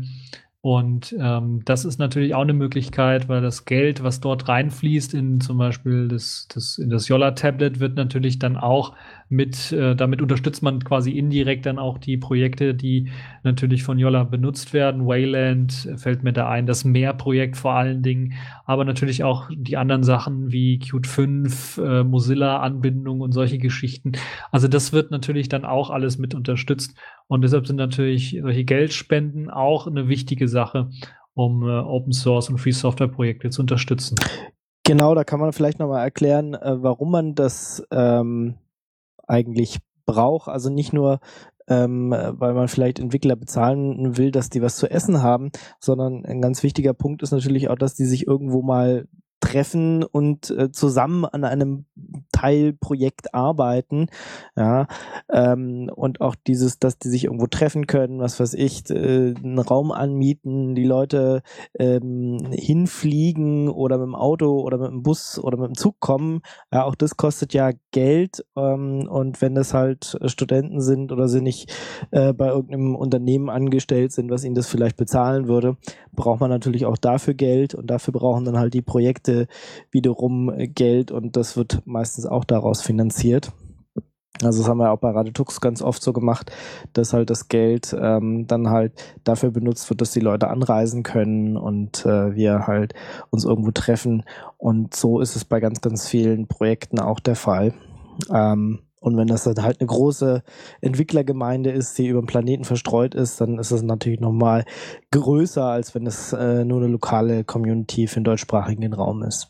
Und ähm, das ist natürlich auch eine Möglichkeit, weil das Geld, was dort reinfließt in zum Beispiel das, das, in das Yolla-Tablet, wird natürlich dann auch mit, äh, damit unterstützt man quasi indirekt dann auch die Projekte, die natürlich von Yolla benutzt werden. Wayland fällt mir da ein, das Meer-Projekt vor allen Dingen, aber natürlich auch die anderen Sachen wie Qt fünf, äh, Mozilla-Anbindung und solche Geschichten. Also das wird natürlich dann auch alles mit unterstützt. Und deshalb sind natürlich solche Geldspenden auch eine wichtige Sache, um äh, Open Source und Free Software Projekte zu unterstützen. Genau, da kann man vielleicht nochmal erklären, äh, warum man das ähm, eigentlich braucht. Also nicht nur, ähm, weil man vielleicht Entwickler bezahlen will, dass die was zu essen haben, sondern ein ganz wichtiger Punkt ist natürlich auch, dass die sich irgendwo mal treffen und äh, zusammen an einem Teilprojekt arbeiten, ja, ähm, und auch dieses, dass die sich irgendwo treffen können, was weiß ich, äh, einen Raum anmieten, die Leute ähm, hinfliegen oder mit dem Auto oder mit dem Bus oder mit dem Zug kommen, ja, auch das kostet ja Geld, ähm, und wenn das halt Studenten sind oder sie nicht äh, bei irgendeinem Unternehmen angestellt sind, was ihnen das vielleicht bezahlen würde, braucht man natürlich auch dafür Geld und dafür brauchen dann halt die Projekte wiederum Geld und das wird meistens auch daraus finanziert. Also das haben wir auch bei Radetux ganz oft so gemacht, dass halt das Geld ähm, dann halt dafür benutzt wird, dass die Leute anreisen können und äh, wir halt uns irgendwo treffen und so ist es bei ganz, ganz vielen Projekten auch der Fall. Ähm, Und wenn das dann halt eine große Entwicklergemeinde ist, die über den Planeten verstreut ist, dann ist das natürlich nochmal größer, als wenn es äh, nur eine lokale Community für den deutschsprachigen Raum ist.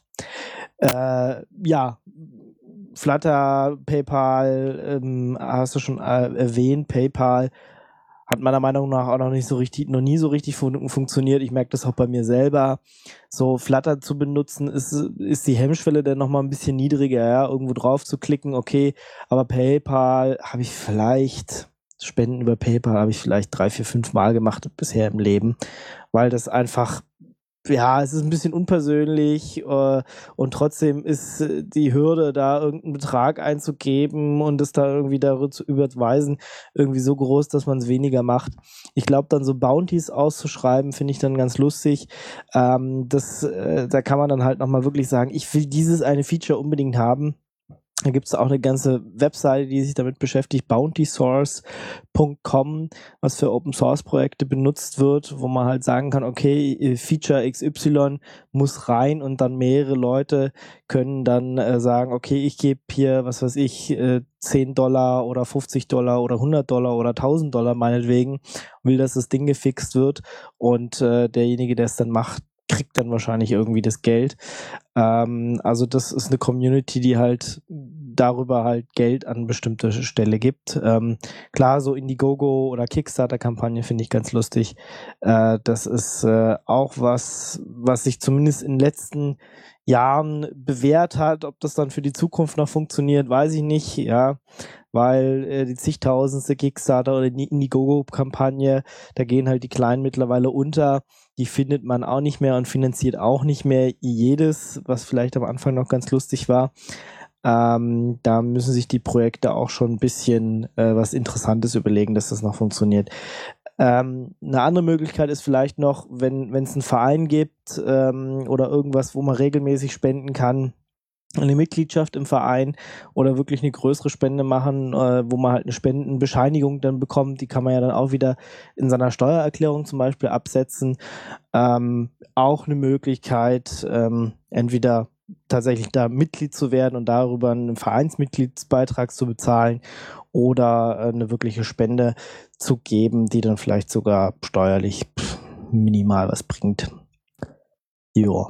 Äh, ja, Flutter, PayPal, ähm, hast du schon äh, erwähnt, PayPal hat meiner Meinung nach auch noch nicht so richtig, noch nie so richtig fun- funktioniert. Ich merke das auch bei mir selber. So Flutter zu benutzen, ist, ist die Hemmschwelle dann nochmal ein bisschen niedriger, ja, irgendwo drauf zu klicken, okay, aber PayPal habe ich vielleicht, Spenden über PayPal habe ich vielleicht drei, vier, fünf Mal gemacht bisher im Leben, weil das einfach, ja, es ist ein bisschen unpersönlich äh, und trotzdem ist äh, die Hürde, da irgendeinen Betrag einzugeben und es da irgendwie darüber zu überweisen, irgendwie so groß, dass man es weniger macht. Ich glaube, dann so Bounties auszuschreiben, finde ich dann ganz lustig. Ähm, das, äh, da kann man dann halt nochmal wirklich sagen, ich will dieses eine Feature unbedingt haben. Da gibt es auch eine ganze Webseite, die sich damit beschäftigt, bounty source punkt com, was für Open-Source-Projekte benutzt wird, wo man halt sagen kann, okay, Feature X Y muss rein und dann mehrere Leute können dann äh, sagen, okay, ich gebe hier, was weiß ich, äh, zehn Dollar oder fünfzig Dollar oder hundert Dollar oder tausend Dollar meinetwegen, will, dass das Ding gefixt wird und äh, derjenige, der es dann macht, kriegt dann wahrscheinlich irgendwie das Geld. Ähm, also das ist eine Community, die halt darüber halt Geld an bestimmte Stelle gibt. Ähm, klar, so Indiegogo oder Kickstarter-Kampagne finde ich ganz lustig. Äh, das ist äh, auch was, was sich zumindest in den letzten Jahren bewährt hat. Ob das dann für die Zukunft noch funktioniert, weiß ich nicht, ja, weil äh, die zigtausendste Kickstarter oder die Indiegogo-Kampagne, da gehen halt die Kleinen mittlerweile unter. Die findet man auch nicht mehr und finanziert auch nicht mehr jedes, was vielleicht am Anfang noch ganz lustig war. Ähm, da müssen sich die Projekte auch schon ein bisschen äh, was Interessantes überlegen, dass das noch funktioniert. Ähm, eine andere Möglichkeit ist vielleicht noch, wenn wenn es einen Verein gibt ähm, oder irgendwas, wo man regelmäßig spenden kann, eine Mitgliedschaft im Verein oder wirklich eine größere Spende machen, äh, wo man halt eine Spendenbescheinigung dann bekommt, die kann man ja dann auch wieder in seiner Steuererklärung zum Beispiel absetzen. Ähm, auch eine Möglichkeit, ähm, entweder tatsächlich da Mitglied zu werden und darüber einen Vereinsmitgliedsbeitrag zu bezahlen oder äh, eine wirkliche Spende zu geben, die dann vielleicht sogar steuerlich pff, minimal was bringt. Joa.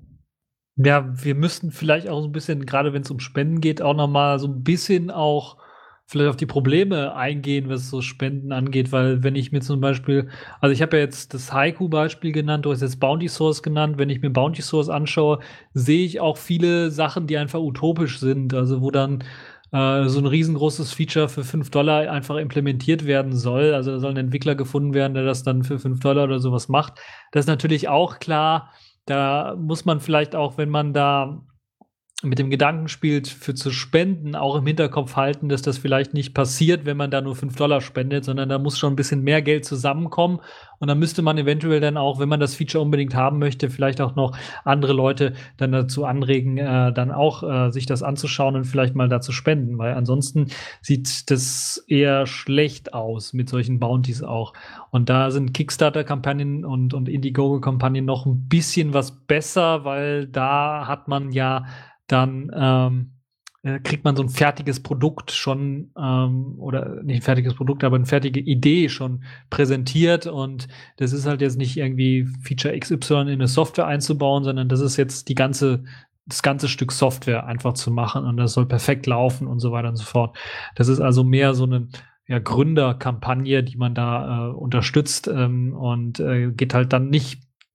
Ja, wir müssten vielleicht auch so ein bisschen, gerade wenn es um Spenden geht, auch noch mal so ein bisschen auch vielleicht auf die Probleme eingehen, was so Spenden angeht, weil wenn ich mir zum Beispiel, also ich habe ja jetzt das Haiku-Beispiel genannt, du hast jetzt Bounty Source genannt, wenn ich mir Bounty Source anschaue, sehe ich auch viele Sachen, die einfach utopisch sind, also wo dann äh, so ein riesengroßes Feature für fünf Dollar einfach implementiert werden soll, also da soll ein Entwickler gefunden werden, der das dann für fünf Dollar oder sowas macht. Das ist natürlich auch klar. Da muss man vielleicht auch, wenn man da mit dem Gedanken spielt, für zu spenden, auch im Hinterkopf halten, dass das vielleicht nicht passiert, wenn man da nur fünf Dollar spendet, sondern da muss schon ein bisschen mehr Geld zusammenkommen. Und dann müsste man eventuell dann auch, wenn man das Feature unbedingt haben möchte, vielleicht auch noch andere Leute dann dazu anregen, äh, dann auch äh, sich das anzuschauen und vielleicht mal da zu spenden. Weil ansonsten sieht das eher schlecht aus mit solchen Bounties auch. Und da sind Kickstarter-Kampagnen und, und Indiegogo-Kampagnen noch ein bisschen was besser, weil da hat man ja dann ähm, äh, kriegt man so ein fertiges Produkt schon ähm, oder nicht ein fertiges Produkt, aber eine fertige Idee schon präsentiert und das ist halt jetzt nicht irgendwie Feature X Y in eine Software einzubauen, sondern das ist jetzt die ganze das ganze Stück Software einfach zu machen und das soll perfekt laufen und so weiter und so fort. Das ist also mehr so eine ja, Gründerkampagne, die man da äh, unterstützt ähm, und äh, geht halt dann nicht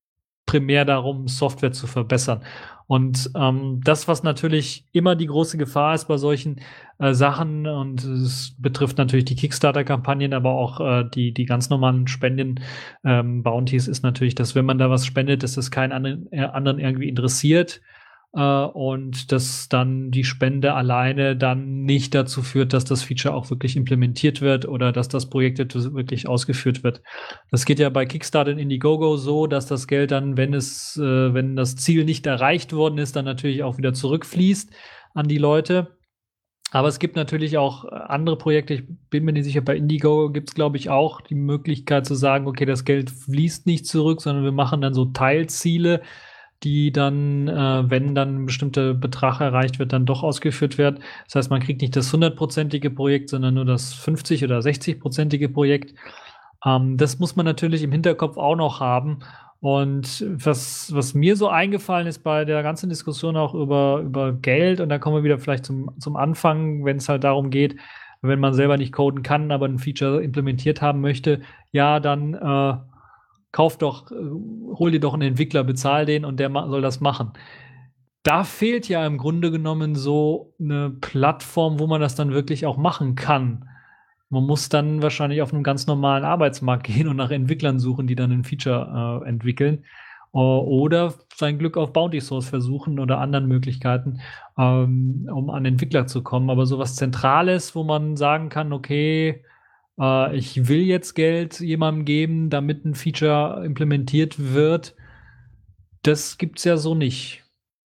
primär darum, Software zu verbessern. Und ähm, das, was natürlich immer die große Gefahr ist bei solchen äh, Sachen, und es betrifft natürlich die Kickstarter-Kampagnen, aber auch äh, die, die ganz normalen Spenden-Bounties, ähm, ist natürlich, dass wenn man da was spendet, dass das keinen anderen, äh, anderen irgendwie interessiert. Uh, und dass dann die Spende alleine dann nicht dazu führt, dass das Feature auch wirklich implementiert wird oder dass das Projekt wirklich ausgeführt wird. Das geht ja bei Kickstarter und Indiegogo so, dass das Geld dann, wenn es, äh, wenn das Ziel nicht erreicht worden ist, dann natürlich auch wieder zurückfließt an die Leute. Aber es gibt natürlich auch andere Projekte, ich bin mir nicht sicher, bei Indiegogo gibt es, glaube ich, auch die Möglichkeit zu sagen, okay, das Geld fließt nicht zurück, sondern wir machen dann so Teilziele, die dann, äh, wenn dann ein bestimmter Betrag erreicht wird, dann doch ausgeführt werden. Das heißt, man kriegt nicht das hundertprozentige Projekt, sondern nur das fünfzig- oder sechzig-prozentige Projekt. Ähm, das muss man natürlich im Hinterkopf auch noch haben. Und was, was mir so eingefallen ist bei der ganzen Diskussion auch über, über Geld, und da kommen wir wieder vielleicht zum, zum Anfang, wenn es halt darum geht, wenn man selber nicht coden kann, aber ein Feature implementiert haben möchte, ja, dann äh, kauf doch, hol dir doch einen Entwickler, bezahl den und der soll das machen. Da fehlt ja im Grunde genommen so eine Plattform, wo man das dann wirklich auch machen kann. Man muss dann wahrscheinlich auf einem ganz normalen Arbeitsmarkt gehen und nach Entwicklern suchen, die dann ein Feature äh, entwickeln. Oder sein Glück auf Bounty Source versuchen oder anderen Möglichkeiten, ähm, um an Entwickler zu kommen. Aber sowas Zentrales, wo man sagen kann, okay, ich will jetzt Geld jemandem geben, damit ein Feature implementiert wird. Das gibt's ja so nicht.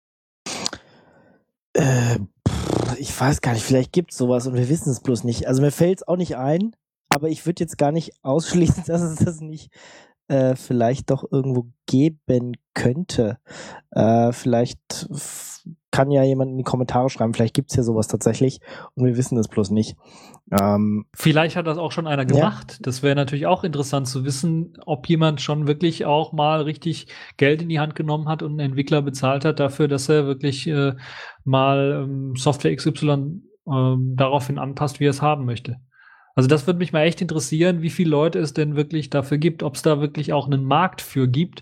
Äh, ich weiß gar nicht, vielleicht gibt's sowas und wir wissen es bloß nicht. Also mir fällt es auch nicht ein, aber ich würde jetzt gar nicht ausschließen, dass es das nicht äh, vielleicht doch irgendwo geben könnte. Äh, vielleicht f- kann ja jemand in die Kommentare schreiben, vielleicht gibt's ja sowas tatsächlich und wir wissen es bloß nicht. Ähm, Vielleicht hat das auch schon einer gemacht. Ja. Das wäre natürlich auch interessant zu wissen, ob jemand schon wirklich auch mal richtig Geld in die Hand genommen hat und einen Entwickler bezahlt hat dafür, dass er wirklich äh, mal ähm, Software X Y ähm, daraufhin anpasst, wie er es haben möchte. Also das würde mich mal echt interessieren, wie viele Leute es denn wirklich dafür gibt, ob es da wirklich auch einen Markt für gibt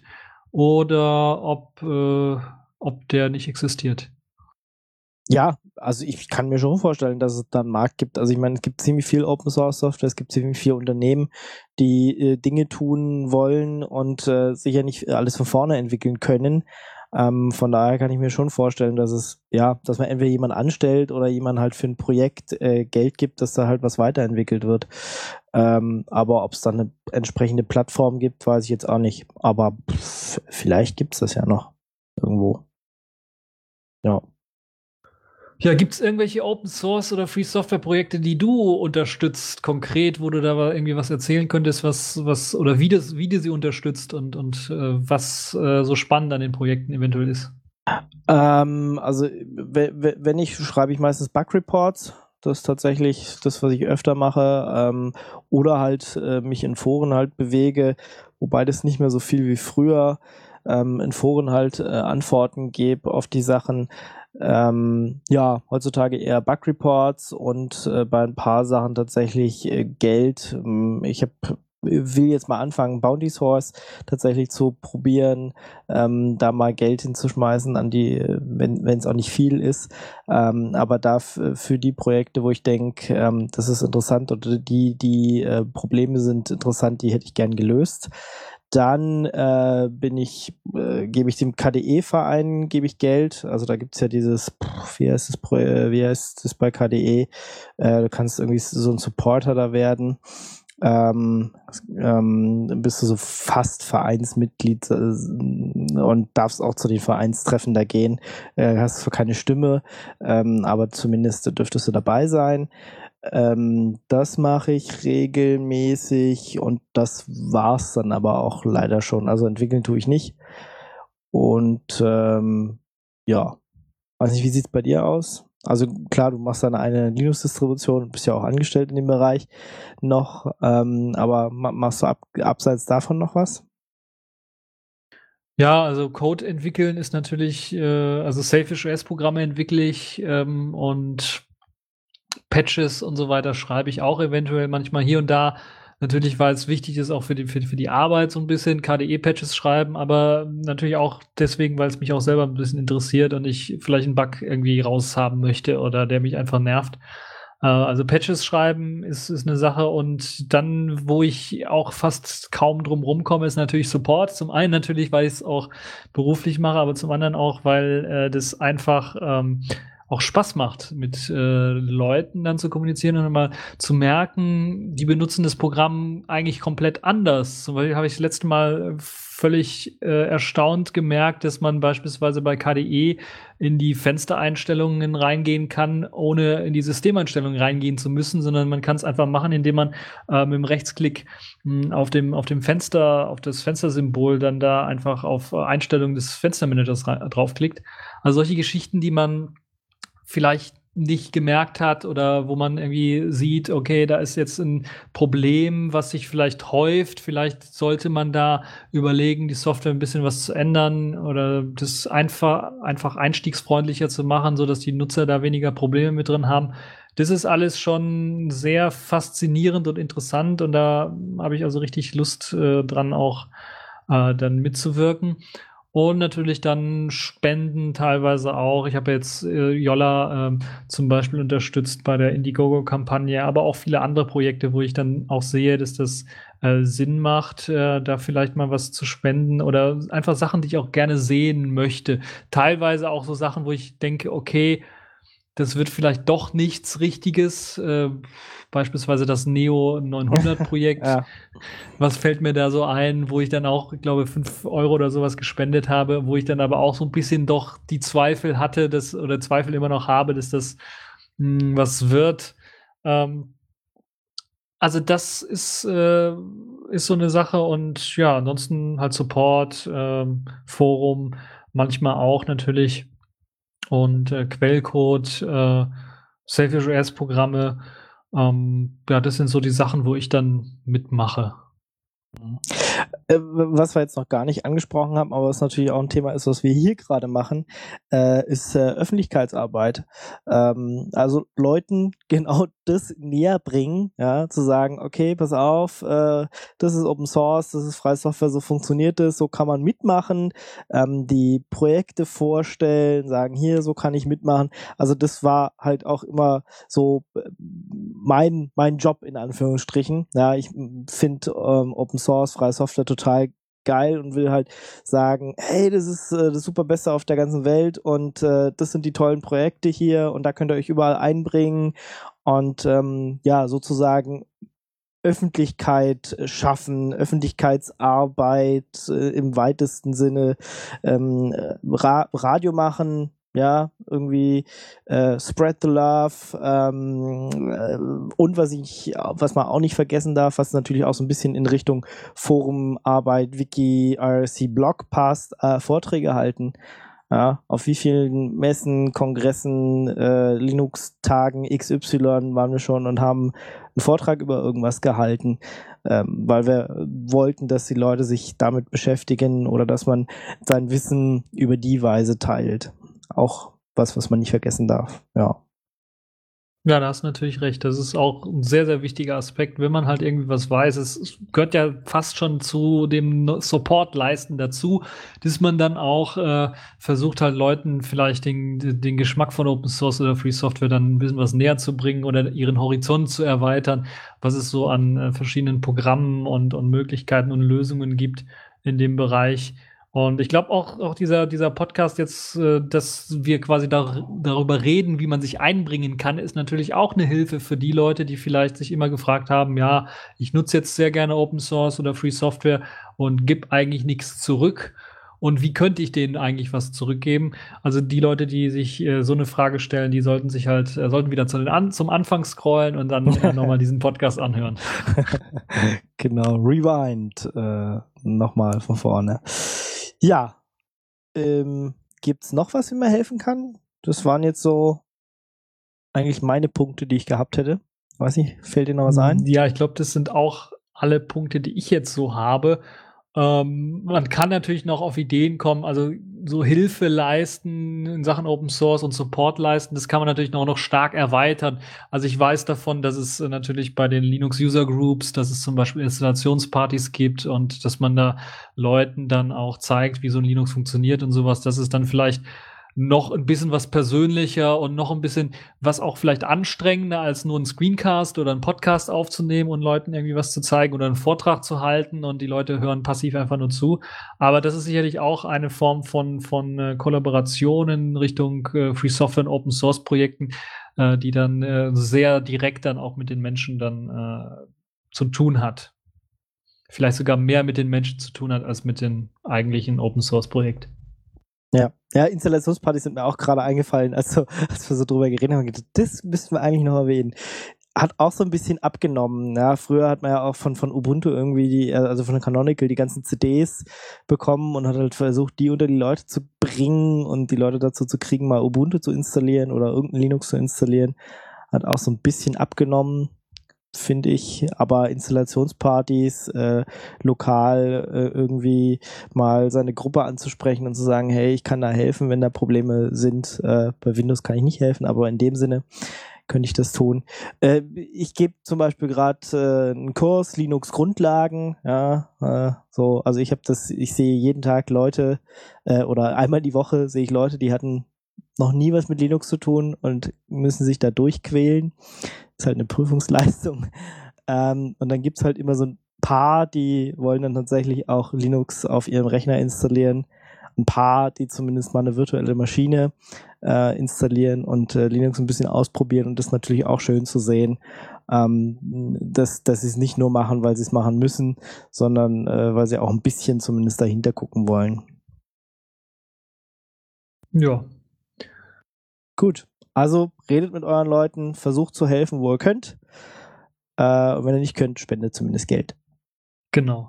oder ob, äh, ob der nicht existiert. Ja, also ich kann mir schon vorstellen, dass es da einen Markt gibt. Also ich meine, es gibt ziemlich viel Open Source Software, es gibt ziemlich viele Unternehmen, die äh, Dinge tun wollen und äh, sicher nicht alles von vorne entwickeln können. Ähm, von daher kann ich mir schon vorstellen, dass es, ja, dass man entweder jemand anstellt oder jemand halt für ein Projekt äh, Geld gibt, dass da halt was weiterentwickelt wird. Ähm, aber ob es dann eine entsprechende Plattform gibt, weiß ich jetzt auch nicht. Aber pff, vielleicht gibt's das ja noch irgendwo. Ja. Ja, gibt es irgendwelche Open Source oder Free Software Projekte, die du unterstützt, konkret, wo du da irgendwie was erzählen könntest, was, was, oder wie das, wie du sie unterstützt und, und äh, was äh, so spannend an den Projekten eventuell ist? Ähm, also, wenn ich, schreibe ich meistens Bug Reports. Das ist tatsächlich das, was ich öfter mache. Ähm, oder halt äh, mich in Foren halt bewege, wobei das nicht mehr so viel wie früher ähm, in Foren halt äh, Antworten gebe auf die Sachen. Ähm, ja, heutzutage eher Bug Reports und äh, bei ein paar Sachen tatsächlich äh, Geld. Ich habe will jetzt mal anfangen, Bounty Source tatsächlich zu probieren, ähm, da mal Geld hinzuschmeißen an die, wenn wenn es auch nicht viel ist, ähm, aber da für die Projekte, wo ich denke, ähm, das ist interessant oder die die äh, Probleme sind interessant, die hätte ich gern gelöst. Dann äh, bin ich, äh, gebe ich dem K D E-Verein, gebe ich Geld. Also da gibt's ja dieses, pff, wie heißt das, wie heißt das bei K D E? Äh, du kannst irgendwie so ein Supporter da werden. Ähm, ähm, bist du so fast Vereinsmitglied äh, und darfst auch zu den Vereinstreffen da gehen. Äh, hast zwar keine Stimme, ähm, aber zumindest dürftest du dabei sein. Ähm, das mache ich regelmäßig und das war's dann aber auch leider schon. Also entwickeln tue ich nicht. Und ähm, ja, weiß nicht, wie sieht's bei dir aus? Also klar, du machst dann eine Linux-Distribution, bist ja auch angestellt in dem Bereich noch, ähm, aber machst du ab, abseits davon noch was? Ja, also Code entwickeln ist natürlich, äh, also Selfish O S-Programme entwickle ich ähm, und Patches und so weiter schreibe ich auch eventuell manchmal hier und da Natürlich, weil es wichtig ist, auch für die, für, für die Arbeit so ein bisschen K D E-Patches schreiben, aber natürlich auch deswegen, weil es mich auch selber ein bisschen interessiert und ich vielleicht einen Bug irgendwie raushaben möchte oder der mich einfach nervt. Äh, also Patches schreiben ist, ist eine Sache und dann, wo ich auch fast kaum drum rumkomme, ist natürlich Support. Zum einen natürlich, weil ich es auch beruflich mache, aber zum anderen auch, weil äh, das einfach ähm, auch Spaß macht, mit äh, Leuten dann zu kommunizieren und mal zu merken, die benutzen das Programm eigentlich komplett anders. Zum Beispiel habe ich das letzte Mal völlig äh, erstaunt gemerkt, dass man beispielsweise bei K D E in die Fenstereinstellungen reingehen kann, ohne in die Systemeinstellungen reingehen zu müssen, sondern man kann es einfach machen, indem man äh, mit dem Rechtsklick mh, auf dem auf dem Fenster, auf das Fenstersymbol dann da einfach auf Einstellungen des Fenstermanagers draufklickt. Also solche Geschichten, die man vielleicht nicht gemerkt hat oder wo man irgendwie sieht, okay, da ist jetzt ein Problem, was sich vielleicht häuft. Vielleicht sollte man da überlegen, die Software ein bisschen was zu ändern oder das einfach, einfach einstiegsfreundlicher zu machen, sodass die Nutzer da weniger Probleme mit drin haben. Das ist alles schon sehr faszinierend und interessant und da habe ich also richtig Lust äh, dran, auch äh, dann mitzuwirken. Und natürlich dann Spenden teilweise auch. Ich habe jetzt äh, Jolla äh, zum Beispiel unterstützt bei der Indiegogo-Kampagne, aber auch viele andere Projekte, wo ich dann auch sehe, dass das äh, Sinn macht, äh, da vielleicht mal was zu spenden oder einfach Sachen, die ich auch gerne sehen möchte. Teilweise auch so Sachen, wo ich denke, okay, das wird vielleicht doch nichts Richtiges. Äh, beispielsweise das Neo neunhundert-Projekt. Ja. Was fällt mir da so ein, wo ich dann auch, ich glaube, fünf Euro oder sowas gespendet habe, wo ich dann aber auch so ein bisschen doch die Zweifel hatte, dass, oder Zweifel immer noch habe, dass das mh, was wird. Ähm, also das ist, äh, ist so eine Sache und ja, ansonsten halt Support, ähm, Forum, manchmal auch natürlich und äh, Quellcode, äh, Self-Visual-Programme. Ähm, ja, das sind so die Sachen, wo ich dann mitmache. Äh, was wir jetzt noch gar nicht angesprochen haben, aber was natürlich auch ein Thema ist, was wir hier gerade machen, äh, ist äh, Öffentlichkeitsarbeit. Ähm, also Leuten genau das näher bringen, ja, zu sagen, okay, pass auf, äh, das ist Open Source, das ist freie Software, so funktioniert es, so kann man mitmachen, ähm, die Projekte vorstellen, sagen, hier, so kann ich mitmachen. Also das war halt auch immer so mein mein Job in Anführungsstrichen. Ja, ich finde ähm, Open Source, freie Software total geil und will halt sagen, hey, das ist äh, das super Beste auf der ganzen Welt und äh, das sind die tollen Projekte hier und da könnt ihr euch überall einbringen und ähm, ja, sozusagen Öffentlichkeit schaffen, Öffentlichkeitsarbeit äh, im weitesten Sinne, ähm, Ra- Radio machen, ja, irgendwie äh, spread the love ähm, äh, und was ich, was man auch nicht vergessen darf, was natürlich auch so ein bisschen in Richtung Forumarbeit, Wiki, I R C, Blog passt, äh, Vorträge halten. Ja, auf wie vielen Messen, Kongressen, äh, Linux-Tagen X Y waren wir schon und haben einen Vortrag über irgendwas gehalten, ähm, weil wir wollten, dass die Leute sich damit beschäftigen oder dass man sein Wissen über die Weise teilt. Auch was, was man nicht vergessen darf, ja. Ja, da hast du natürlich recht. Das ist auch ein sehr, sehr wichtiger Aspekt, wenn man halt irgendwie was weiß. Es gehört ja fast schon zu dem Support-Leisten dazu, dass man dann auch äh, versucht halt Leuten vielleicht den, den Geschmack von Open Source oder Free Software dann ein bisschen was näher zu bringen oder ihren Horizont zu erweitern, was es so an äh, verschiedenen Programmen und, und Möglichkeiten und Lösungen gibt in dem Bereich. Und ich glaube auch, auch dieser, dieser Podcast jetzt, äh, dass wir quasi dar darüber reden, wie man sich einbringen kann, ist natürlich auch eine Hilfe für die Leute, die vielleicht sich immer gefragt haben, ja, ich nutze jetzt sehr gerne Open Source oder Free Software und gebe eigentlich nichts zurück. Und wie könnte ich denen eigentlich was zurückgeben? Also die Leute, die sich äh, so eine Frage stellen, die sollten sich halt, äh, sollten wieder zu den An zum Anfang scrollen und dann äh, nochmal diesen Podcast anhören. Genau, Rewind äh, nochmal von vorne. Ja, ähm, gibt's noch was, wie mir helfen kann? Das waren jetzt so eigentlich meine Punkte, die ich gehabt hätte. Weiß nicht, fällt dir noch was ein? Ja, ich glaube, das sind auch alle Punkte, die ich jetzt so habe. Ähm, man kann natürlich noch auf Ideen kommen, also so Hilfe leisten in Sachen Open Source und Support leisten, das kann man natürlich noch, noch stark erweitern. Also ich weiß davon, dass es äh, natürlich bei den Linux User Groups, dass es zum Beispiel Installationspartys gibt und dass man da Leuten dann auch zeigt, wie so ein Linux funktioniert und sowas. Das ist dann vielleicht noch ein bisschen was persönlicher und noch ein bisschen was auch vielleicht anstrengender, als nur einen Screencast oder einen Podcast aufzunehmen und Leuten irgendwie was zu zeigen oder einen Vortrag zu halten und die Leute hören passiv einfach nur zu. Aber das ist sicherlich auch eine Form von, von äh, Kollaboration in Richtung äh, Free Software und Open Source Projekten, äh, die dann äh, sehr direkt dann auch mit den Menschen dann äh, zu tun hat. Vielleicht sogar mehr mit den Menschen zu tun hat als mit dem eigentlichen Open Source Projekt. Ja, ja, Installationspartys sind mir auch gerade eingefallen, also als wir so drüber geredet haben, gedacht, das müssten wir eigentlich noch erwähnen. Hat auch so ein bisschen abgenommen. Ja, früher hat man ja auch von, von Ubuntu irgendwie die, also von Canonical die ganzen C Ds bekommen und hat halt versucht, die unter die Leute zu bringen und die Leute dazu zu kriegen, mal Ubuntu zu installieren oder irgendein Linux zu installieren. Hat auch so ein bisschen abgenommen, finde ich, aber Installationspartys, äh, lokal äh, irgendwie mal seine Gruppe anzusprechen und zu sagen, hey, ich kann da helfen, wenn da Probleme sind. Äh, bei Windows kann ich nicht helfen, aber in dem Sinne könnte ich das tun. Äh, ich gebe zum Beispiel gerade äh, einen Kurs Linux Grundlagen, ja, äh, so, also ich habe das, ich sehe jeden Tag Leute äh, oder einmal die Woche sehe ich Leute, die hatten noch nie was mit Linux zu tun und müssen sich da durchquälen. Ist halt eine Prüfungsleistung. Ähm, und dann gibt's halt immer so ein paar, die wollen dann tatsächlich auch Linux auf ihrem Rechner installieren. Ein paar, die zumindest mal eine virtuelle Maschine äh, installieren und äh, Linux ein bisschen ausprobieren. Und das ist natürlich auch schön zu sehen, ähm, dass, dass sie es nicht nur machen, weil sie es machen müssen, sondern äh, weil sie auch ein bisschen zumindest dahinter gucken wollen. Ja. Gut, also redet mit euren Leuten, versucht zu helfen, wo ihr könnt. Äh, und wenn ihr nicht könnt, spendet zumindest Geld. Genau.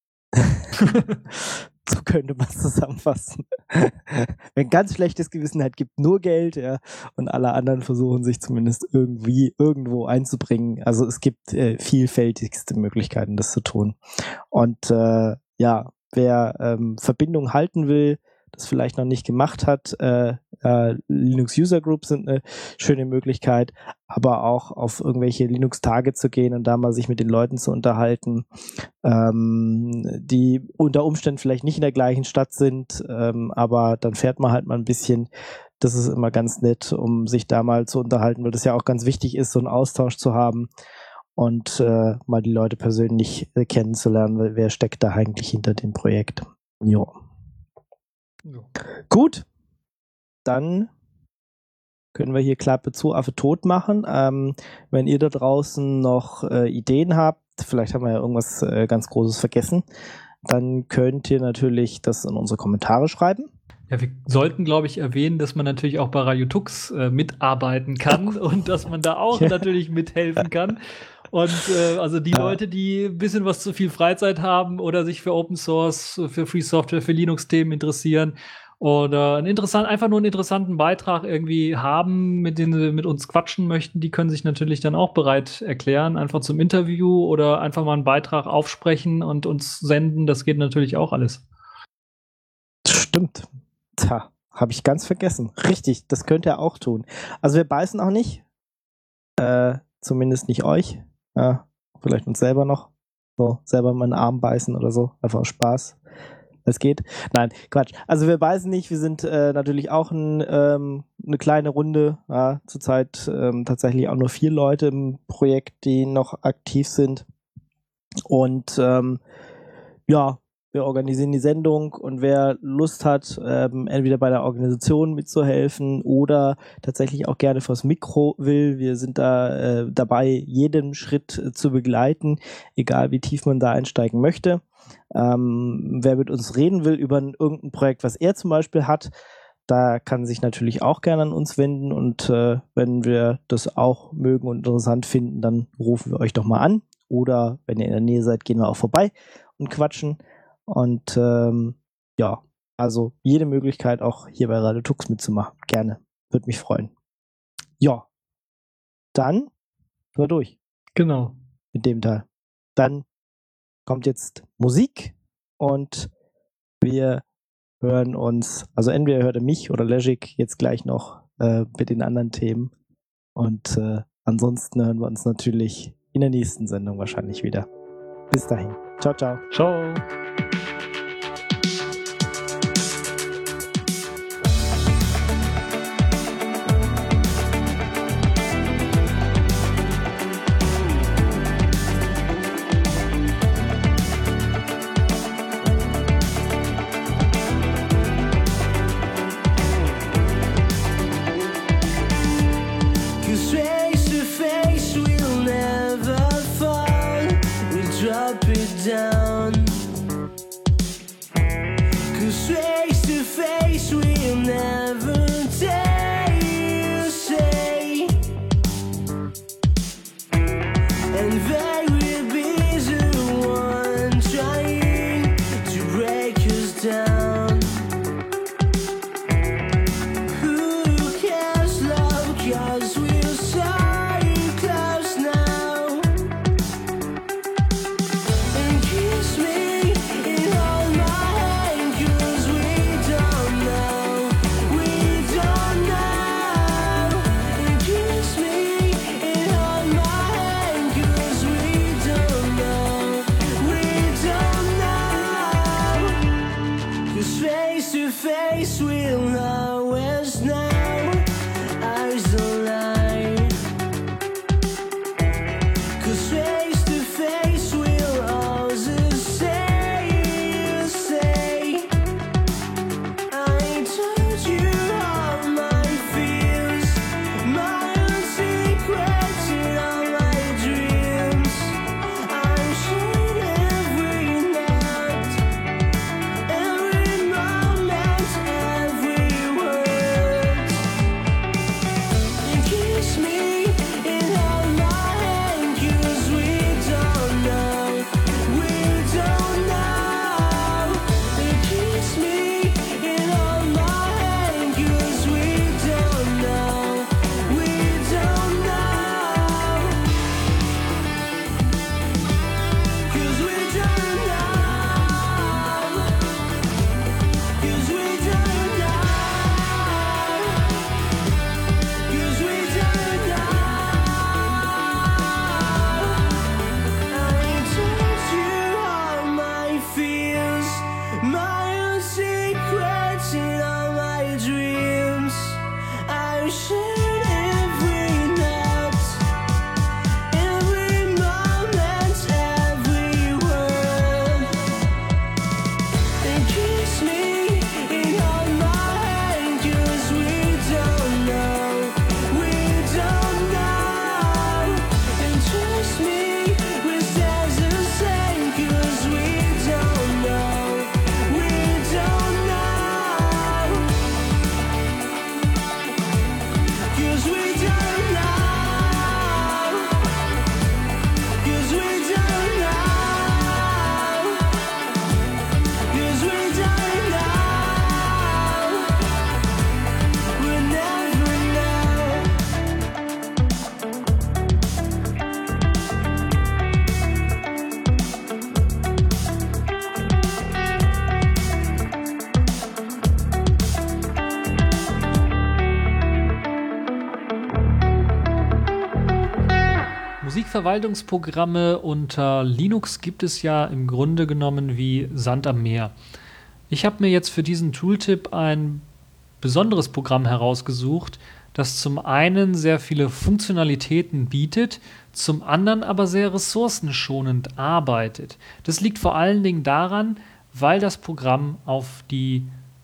So könnte man es zusammenfassen. Wenn ganz schlechtes Gewissen hat, gibt nur Geld, ja, und alle anderen versuchen sich zumindest irgendwie irgendwo einzubringen. Also es gibt äh, vielfältigste Möglichkeiten, das zu tun. Und äh, ja, wer ähm, Verbindung halten will, das vielleicht noch nicht gemacht hat, äh, äh, Linux User Groups sind eine schöne Möglichkeit, aber auch auf irgendwelche Linux-Tage zu gehen und da mal sich mit den Leuten zu unterhalten, ähm, die unter Umständen vielleicht nicht in der gleichen Stadt sind, ähm, aber dann fährt man halt mal ein bisschen. Das ist immer ganz nett, um sich da mal zu unterhalten, weil das ja auch ganz wichtig ist, so einen Austausch zu haben und äh, mal die Leute persönlich äh, kennenzulernen, weil wer steckt da eigentlich hinter dem Projekt. Jo. Ja. Gut, dann können wir hier Klappe zu, Affe tot machen. Ähm, wenn ihr da draußen noch äh, Ideen habt, vielleicht haben wir ja irgendwas äh, ganz Großes vergessen, dann könnt ihr natürlich das in unsere Kommentare schreiben. Ja, wir sollten, glaube ich, erwähnen, dass man natürlich auch bei Radio Tux äh, mitarbeiten kann und dass man da auch Ja. natürlich mithelfen kann. Und äh, also die Ja. Leute, die ein bisschen was zu viel Freizeit haben oder sich für Open Source, für Free Software, für Linux-Themen interessieren oder einen interessant, einfach nur einen interessanten Beitrag irgendwie haben, mit dem sie mit uns quatschen möchten, die können sich natürlich dann auch bereit erklären, einfach zum Interview oder einfach mal einen Beitrag aufsprechen und uns senden. Das geht natürlich auch alles. Stimmt. Tja, habe ich ganz vergessen. Richtig, das könnt ihr auch tun. Also wir beißen auch nicht. Äh, zumindest nicht euch. Äh, vielleicht uns selber noch. So, selber mal einen Arm beißen oder so. Einfach aus Spaß. Es geht. Nein, Quatsch. Also wir beißen nicht. Wir sind äh, natürlich auch ein, ähm, eine kleine Runde. Ja, zurzeit ähm, tatsächlich auch nur vier Leute im Projekt, die noch aktiv sind. Und ähm, ja, wir organisieren die Sendung und wer Lust hat, ähm, entweder bei der Organisation mitzuhelfen oder tatsächlich auch gerne vors Mikro will, wir sind da äh, dabei, jeden Schritt äh, zu begleiten, egal wie tief man da einsteigen möchte. Ähm, wer mit uns reden will über ein, irgendein Projekt, was er zum Beispiel hat, da kann sich natürlich auch gerne an uns wenden und äh, wenn wir das auch mögen und interessant finden, dann rufen wir euch doch mal an oder wenn ihr in der Nähe seid, gehen wir auch vorbei und quatschen. Und ähm, ja, also jede Möglichkeit auch hier bei Radio Tux mitzumachen. Gerne. Würde mich freuen. Ja, dann sind wir durch Genau. mit dem Teil. Dann kommt jetzt Musik und wir hören uns, also entweder hört ihr mich oder Leschik jetzt gleich noch äh, mit den anderen Themen und äh, ansonsten hören wir uns natürlich in der nächsten Sendung wahrscheinlich wieder. Bis dahin. Ciao, ciao. Ciao. Musikverwaltungsprogramme unter Linux gibt es ja im Grunde genommen wie Sand am Meer. Ich habe mir jetzt für diesen Tooltip ein besonderes Programm herausgesucht, das zum einen sehr viele Funktionalitäten bietet, zum anderen aber sehr ressourcenschonend arbeitet. Das liegt vor allen Dingen daran, weil das Programm auf die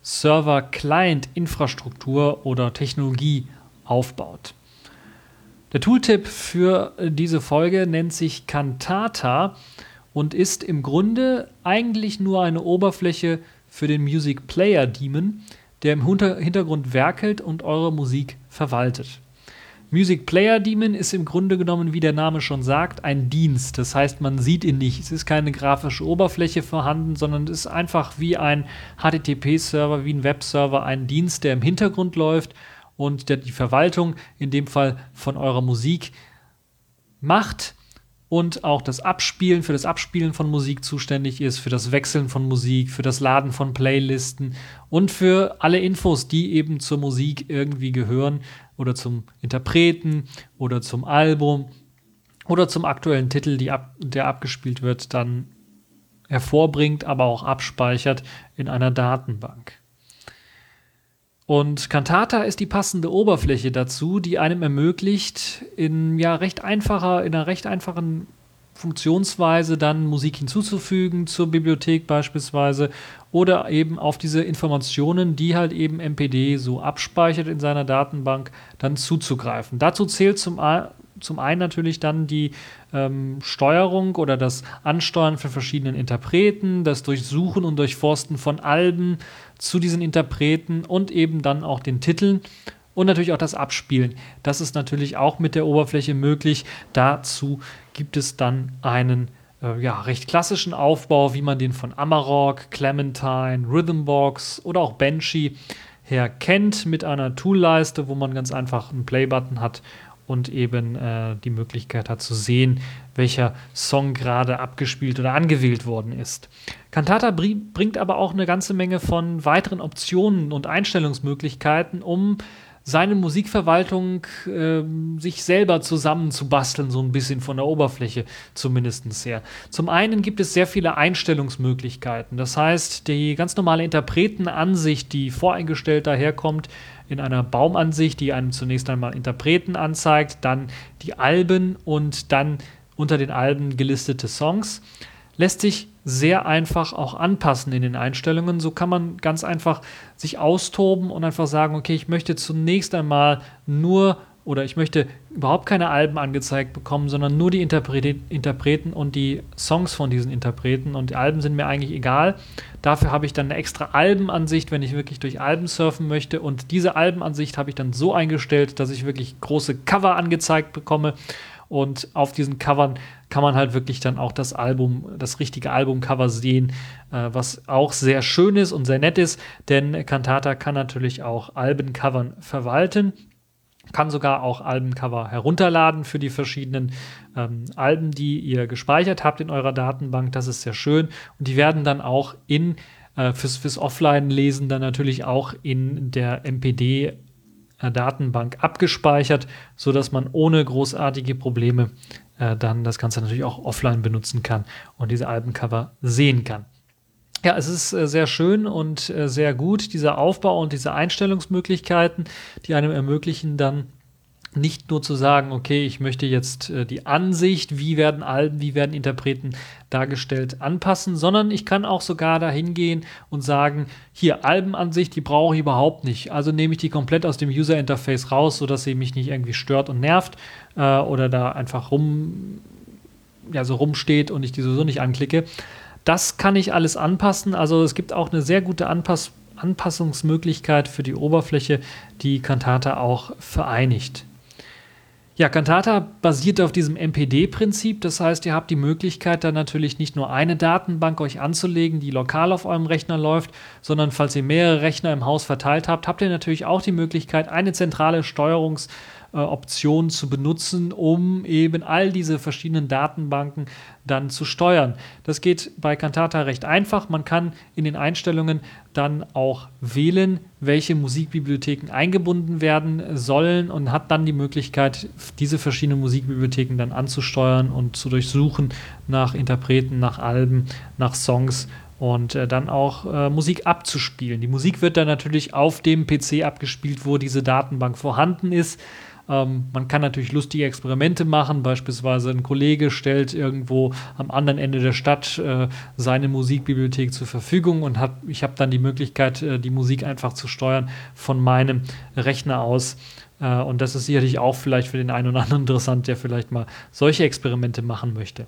Server-Client-Infrastruktur oder Technologie aufbaut. Der Tooltip für diese Folge nennt sich Cantata und ist im Grunde eigentlich nur eine Oberfläche für den Music Player Daemon, der im Hintergrund werkelt und eure Musik verwaltet. Music Player Daemon ist im Grunde genommen, wie der Name schon sagt, ein Dienst. Das heißt, man sieht ihn nicht. Es ist keine grafische Oberfläche vorhanden, sondern es ist einfach wie ein H T T P-Server, wie ein Webserver, ein Dienst, der im Hintergrund läuft und der die Verwaltung in dem Fall von eurer Musik macht und auch das Abspielen, für das Abspielen von Musik zuständig ist, für das Wechseln von Musik, für das Laden von Playlisten und für alle Infos, die eben zur Musik irgendwie gehören oder zum Interpreten oder zum Album oder zum aktuellen Titel, die ab, der abgespielt wird, dann hervorbringt, aber auch abspeichert in einer Datenbank. Und Cantata ist die passende Oberfläche dazu, die einem ermöglicht, in ja recht einfacher, in einer recht einfachen Funktionsweise dann Musik hinzuzufügen zur Bibliothek beispielsweise oder eben auf diese Informationen, die halt eben M P D so abspeichert in seiner Datenbank, dann zuzugreifen. Dazu zählt zum, zum einen natürlich dann die ähm, Steuerung oder das Ansteuern von verschiedenen Interpreten, das Durchsuchen und Durchforsten von Alben zu diesen Interpreten und eben dann auch den Titeln. Und natürlich auch das Abspielen. Das ist natürlich auch mit der Oberfläche möglich. Dazu gibt es dann einen äh, ja, recht klassischen Aufbau, wie man den von Amarok, Clementine, Rhythmbox oder auch Banshee her kennt, mit einer Toolleiste, wo man ganz einfach einen Play-Button hat und eben äh, die Möglichkeit hat zu sehen, welcher Song gerade abgespielt oder angewählt worden ist. Cantata br- bringt aber auch eine ganze Menge von weiteren Optionen und Einstellungsmöglichkeiten, um seine Musikverwaltung äh, sich selber zusammenzubasteln, so ein bisschen von der Oberfläche zumindest her. Zum einen gibt es sehr viele Einstellungsmöglichkeiten. Das heißt, die ganz normale Interpretenansicht, die voreingestellt daherkommt, in einer Baumansicht, die einem zunächst einmal Interpreten anzeigt, dann die Alben und dann unter den Alben gelistete Songs, lässt sich sehr einfach auch anpassen in den Einstellungen. So kann man ganz einfach sich austoben und einfach sagen, okay, ich möchte zunächst einmal nur oder ich möchte überhaupt keine Alben angezeigt bekommen, sondern nur die Interpre- Interpreten und die Songs von diesen Interpreten. Und die Alben sind mir eigentlich egal. Dafür habe ich dann eine extra Albenansicht, wenn ich wirklich durch Alben surfen möchte. Und diese Albenansicht habe ich dann so eingestellt, dass ich wirklich große Cover angezeigt bekomme. Und auf diesen Covern kann man halt wirklich dann auch das Album, das richtige Albumcover sehen, äh, was auch sehr schön ist und sehr nett ist, denn Cantata kann natürlich auch Albencovern verwalten, kann sogar auch Albencover herunterladen für die verschiedenen ähm, Alben, die ihr gespeichert habt in eurer Datenbank. Das ist sehr schön und die werden dann auch in äh, fürs, fürs Offline-Lesen dann natürlich auch in der M P D Datenbank abgespeichert, sodass man ohne großartige Probleme äh, dann das Ganze natürlich auch offline benutzen kann und diese Albencover sehen kann. Ja, es ist äh, sehr schön und äh, sehr gut, dieser Aufbau und diese Einstellungsmöglichkeiten, die einem ermöglichen, dann nicht nur zu sagen, okay, ich möchte jetzt äh, die Ansicht, wie werden Alben, wie werden Interpreten dargestellt, anpassen, sondern ich kann auch sogar dahin gehen und sagen, hier, Albenansicht, die brauche ich überhaupt nicht. Also nehme ich die komplett aus dem User-Interface raus, sodass sie mich nicht irgendwie stört und nervt äh, oder da einfach rum, ja, so rumsteht und ich die sowieso nicht anklicke. Das kann ich alles anpassen. Also es gibt auch eine sehr gute Anpass- Anpassungsmöglichkeit für die Oberfläche, die Cantata auch vereinigt. Ja, Cantata basiert auf diesem M P D-Prinzip. Das heißt, ihr habt die Möglichkeit, dann natürlich nicht nur eine Datenbank euch anzulegen, die lokal auf eurem Rechner läuft, sondern falls ihr mehrere Rechner im Haus verteilt habt, habt ihr natürlich auch die Möglichkeit, eine zentrale Steuerungsoption zu benutzen, um eben all diese verschiedenen Datenbanken dann zu steuern. Das geht bei Cantata recht einfach. Man kann in den Einstellungen dann auch wählen, welche Musikbibliotheken eingebunden werden sollen und hat dann die Möglichkeit, diese verschiedenen Musikbibliotheken dann anzusteuern und zu durchsuchen nach Interpreten, nach Alben, nach Songs und äh, dann auch äh, Musik abzuspielen. Die Musik wird dann natürlich auf dem P C abgespielt, wo diese Datenbank vorhanden ist. Ähm, man kann natürlich lustige Experimente machen, beispielsweise ein Kollege stellt irgendwo am anderen Ende der Stadt äh, seine Musikbibliothek zur Verfügung und hat, ich habe dann die Möglichkeit, äh, die Musik einfach zu steuern von meinem Rechner aus. Äh, und das ist sicherlich auch vielleicht für den einen oder anderen interessant, der vielleicht mal solche Experimente machen möchte.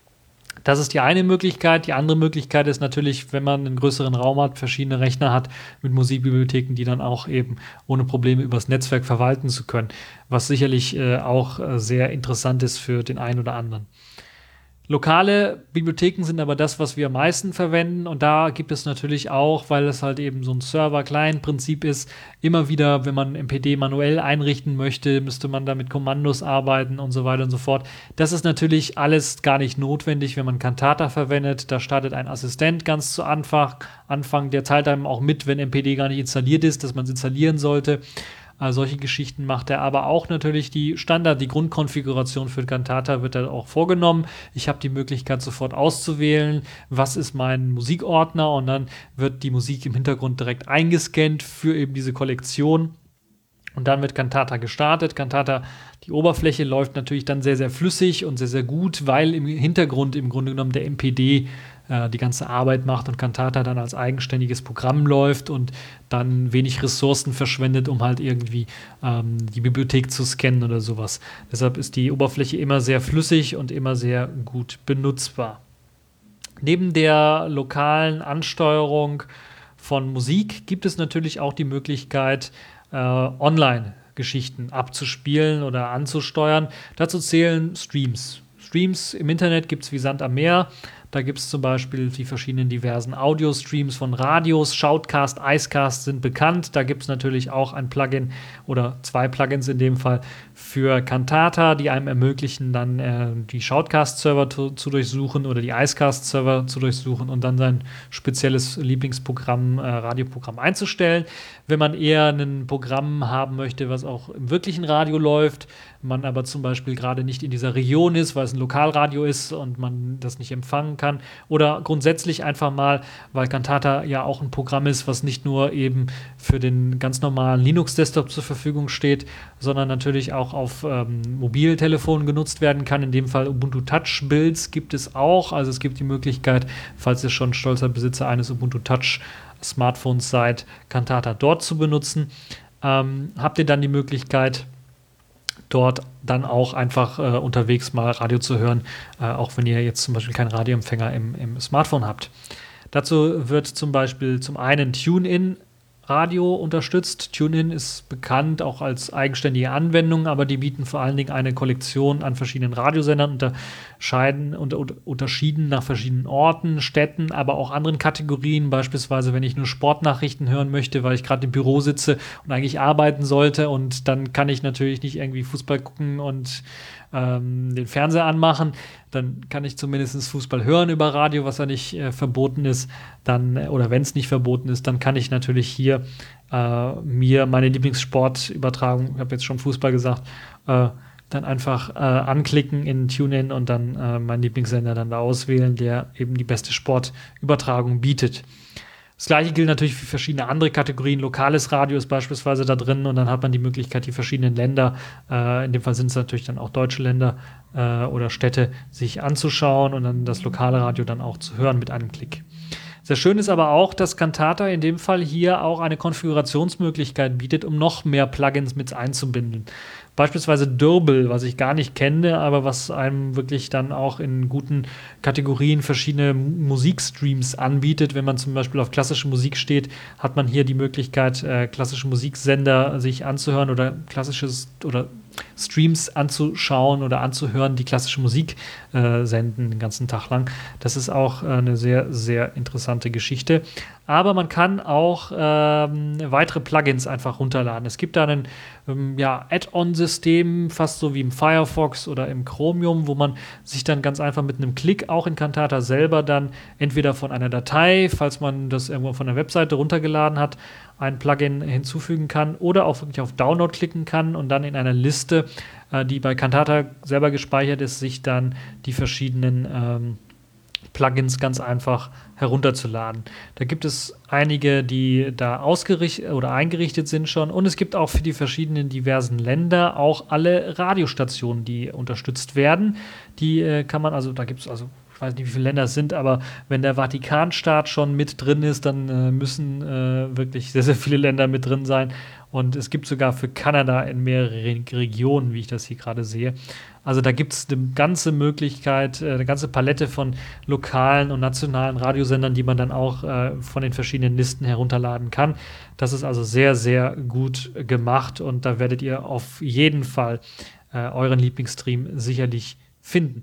Das ist die eine Möglichkeit. Die andere Möglichkeit ist natürlich, wenn man einen größeren Raum hat, verschiedene Rechner hat mit Musikbibliotheken, die dann auch eben ohne Probleme übers Netzwerk verwalten zu können, was sicherlich äh, auch äh, sehr interessant ist für den einen oder anderen. Lokale Bibliotheken sind aber das, was wir am meisten verwenden, und da gibt es natürlich auch, weil es halt eben so ein Server-Client-Prinzip ist, immer wieder, wenn man M P D manuell einrichten möchte, müsste man da mit Kommandos arbeiten und so weiter und so fort. Das ist natürlich alles gar nicht notwendig, wenn man Cantata verwendet. Da startet ein Assistent ganz zu Anfang, Anfang der teilt einem auch mit, wenn M P D gar nicht installiert ist, dass man es installieren sollte. Also solche Geschichten macht er, aber auch natürlich die Standard, die Grundkonfiguration für Cantata wird dann auch vorgenommen. Ich habe die Möglichkeit sofort auszuwählen, was ist mein Musikordner, und dann wird die Musik im Hintergrund direkt eingescannt für eben diese Kollektion. Und dann wird Cantata gestartet. Cantata, die Oberfläche läuft natürlich dann sehr, sehr flüssig und sehr, sehr gut, weil im Hintergrund im Grunde genommen der M P D äh, die ganze Arbeit macht und Cantata dann als eigenständiges Programm läuft und dann wenig Ressourcen verschwendet, um halt irgendwie ähm, die Bibliothek zu scannen oder sowas. Deshalb ist die Oberfläche immer sehr flüssig und immer sehr gut benutzbar. Neben der lokalen Ansteuerung von Musik gibt es natürlich auch die Möglichkeit, äh, Online-Geschichten abzuspielen oder anzusteuern. Dazu zählen Streams. Streams im Internet gibt es wie Sand am Meer. Da gibt es zum Beispiel die verschiedenen diversen Audio-Streams von Radios. Shoutcast, Icecast sind bekannt. Da gibt es natürlich auch ein Plugin oder zwei Plugins in dem Fall für Cantata, die einem ermöglichen, dann äh, die Shoutcast-Server zu, zu durchsuchen oder die Icecast-Server zu durchsuchen und dann sein spezielles Lieblingsprogramm, äh, Radioprogramm einzustellen. Wenn man eher ein Programm haben möchte, was auch im wirklichen Radio läuft, man aber zum Beispiel gerade nicht in dieser Region ist, weil es ein Lokalradio ist und man das nicht empfangen kann, oder grundsätzlich einfach mal, weil Cantata ja auch ein Programm ist, was nicht nur eben für den ganz normalen Linux-Desktop zur Verfügung steht, sondern natürlich auch auf ähm, Mobiltelefonen genutzt werden kann. In dem Fall Ubuntu Touch Builds gibt es auch. Also es gibt die Möglichkeit, falls ihr schon stolzer Besitzer eines Ubuntu Touch Smartphones seid, Cantata dort zu benutzen. Ähm, habt ihr dann die Möglichkeit, dort dann auch einfach äh, unterwegs mal Radio zu hören, äh, auch wenn ihr jetzt zum Beispiel keinen Radioempfänger im, im Smartphone habt. Dazu wird zum Beispiel zum einen TuneIn Radio unterstützt. TuneIn ist bekannt auch als eigenständige Anwendung, aber die bieten vor allen Dingen eine Kollektion an verschiedenen Radiosendern, unterscheiden und unter, unterschieden nach verschiedenen Orten, Städten, aber auch anderen Kategorien. Beispielsweise, wenn ich nur Sportnachrichten hören möchte, weil ich gerade im Büro sitze und eigentlich arbeiten sollte, und dann kann ich natürlich nicht irgendwie Fußball gucken und ähm, den Fernseher anmachen, dann kann ich zumindest Fußball hören über Radio, was ja nicht äh, verboten ist, dann, oder wenn es nicht verboten ist, dann kann ich natürlich hier äh, mir meine Lieblingssportübertragung, ich habe jetzt schon Fußball gesagt, äh, dann einfach äh, anklicken in TuneIn und dann äh, meinen Lieblingssender dann da auswählen, der eben die beste Sportübertragung bietet. Das gleiche gilt natürlich für verschiedene andere Kategorien. Lokales Radio ist beispielsweise da drin, und dann hat man die Möglichkeit, die verschiedenen Länder, äh, in dem Fall sind es natürlich dann auch deutsche Länder äh, oder Städte, sich anzuschauen und dann das lokale Radio dann auch zu hören mit einem Klick. Sehr schön ist aber auch, dass Cantata in dem Fall hier auch eine Konfigurationsmöglichkeit bietet, um noch mehr Plugins mit einzubinden. Beispielsweise Dürbel, was ich gar nicht kenne, aber was einem wirklich dann auch in guten Kategorien verschiedene Musikstreams anbietet. Wenn man zum Beispiel auf klassische Musik steht, hat man hier die Möglichkeit, äh, klassische Musiksender sich anzuhören oder klassisches oder Streams anzuschauen oder anzuhören, die klassische Musik äh, senden den ganzen Tag lang. Das ist auch äh, eine sehr, sehr interessante Geschichte. Aber man kann auch ähm, weitere Plugins einfach runterladen. Es gibt da ein ähm, ja, Add-on-System, fast so wie im Firefox oder im Chromium, wo man sich dann ganz einfach mit einem Klick auch in Cantata selber dann entweder von einer Datei, falls man das irgendwo von der Webseite runtergeladen hat, ein Plugin hinzufügen kann, oder auch wirklich auf Download klicken kann und dann in einer Liste, äh, die bei Cantata selber gespeichert ist, sich dann die verschiedenen ähm, Plugins ganz einfach herunterzuladen. Da gibt es einige, die da ausgerichtet oder eingerichtet sind schon, und es gibt auch für die verschiedenen diversen Länder auch alle Radiostationen, die unterstützt werden. Die äh, kann man, also da gibt es also, ich weiß nicht, wie viele Länder es sind, aber wenn der Vatikanstaat schon mit drin ist, dann äh, müssen äh, wirklich sehr, sehr viele Länder mit drin sein. Und es gibt sogar für Kanada in mehreren Regionen, wie ich das hier gerade sehe. Also da gibt es eine ganze Möglichkeit, äh, eine ganze Palette von lokalen und nationalen Radiosendern, die man dann auch äh, von den verschiedenen Listen herunterladen kann. Das ist also sehr, sehr gut gemacht, und da werdet ihr auf jeden Fall äh, euren Lieblingsstream sicherlich finden.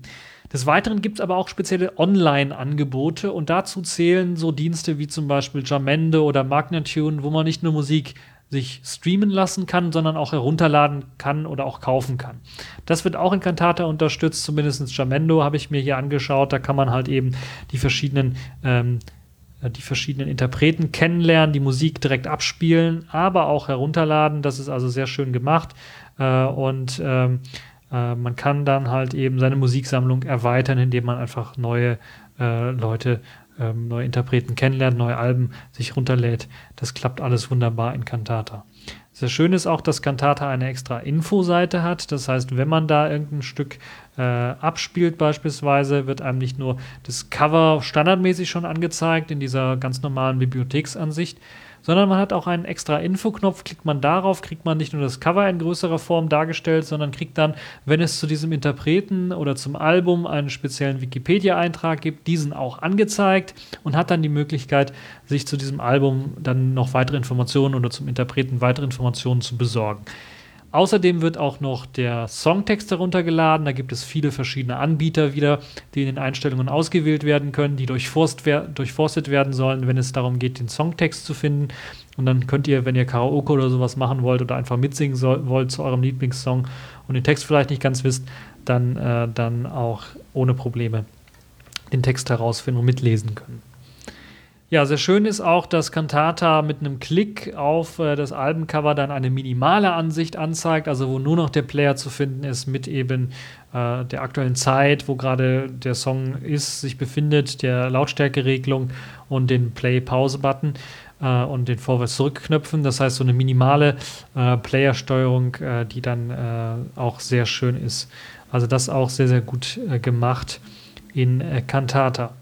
Des Weiteren gibt es aber auch spezielle Online-Angebote und dazu zählen so Dienste wie zum Beispiel Jamendo oder Magnatune, wo man nicht nur Musik sich streamen lassen kann, sondern auch herunterladen kann oder auch kaufen kann. Das wird auch in Cantata unterstützt, zumindest Jamendo habe ich mir hier angeschaut. Da kann man halt eben die verschiedenen ähm, die verschiedenen Interpreten kennenlernen, die Musik direkt abspielen, aber auch herunterladen. Das ist also sehr schön gemacht äh, und ähm, äh, man kann dann halt eben seine Musiksammlung erweitern, indem man einfach neue äh, Leute Ähm, neue Interpreten kennenlernt, neue Alben sich runterlädt. Das klappt alles wunderbar in Cantata. Sehr schön ist auch, dass Cantata eine extra Infoseite hat. Das heißt, wenn man da irgendein Stück äh, abspielt beispielsweise, wird einem nicht nur das Cover standardmäßig schon angezeigt in dieser ganz normalen Bibliotheksansicht, sondern man hat auch einen extra Infoknopf. Klickt man darauf, kriegt man nicht nur das Cover in größerer Form dargestellt, sondern kriegt dann, wenn es zu diesem Interpreten oder zum Album einen speziellen Wikipedia-Eintrag gibt, diesen auch angezeigt und hat dann die Möglichkeit, sich zu diesem Album dann noch weitere Informationen oder zum Interpreten weitere Informationen zu besorgen. Außerdem wird auch noch der Songtext heruntergeladen. Da gibt es viele verschiedene Anbieter wieder, die in den Einstellungen ausgewählt werden können, die durchforst wer- durchforstet werden sollen, wenn es darum geht, den Songtext zu finden. Und dann könnt ihr, wenn ihr Karaoke oder sowas machen wollt oder einfach mitsingen soll, wollt zu eurem Lieblingssong und den Text vielleicht nicht ganz wisst, dann, äh, dann auch ohne Probleme den Text herausfinden und mitlesen können. Ja, sehr schön ist auch, dass Cantata mit einem Klick auf äh, das Albencover dann eine minimale Ansicht anzeigt, also wo nur noch der Player zu finden ist mit eben äh, der aktuellen Zeit, wo gerade der Song ist, sich befindet, der Lautstärkeregelung und den Play-Pause-Button äh, und den Vorwärts-Zurück-Knöpfen. Das heißt, so eine minimale äh, Player-Steuerung, äh, die dann äh, auch sehr schön ist. Also das auch sehr, sehr gut äh, gemacht in äh, Cantata.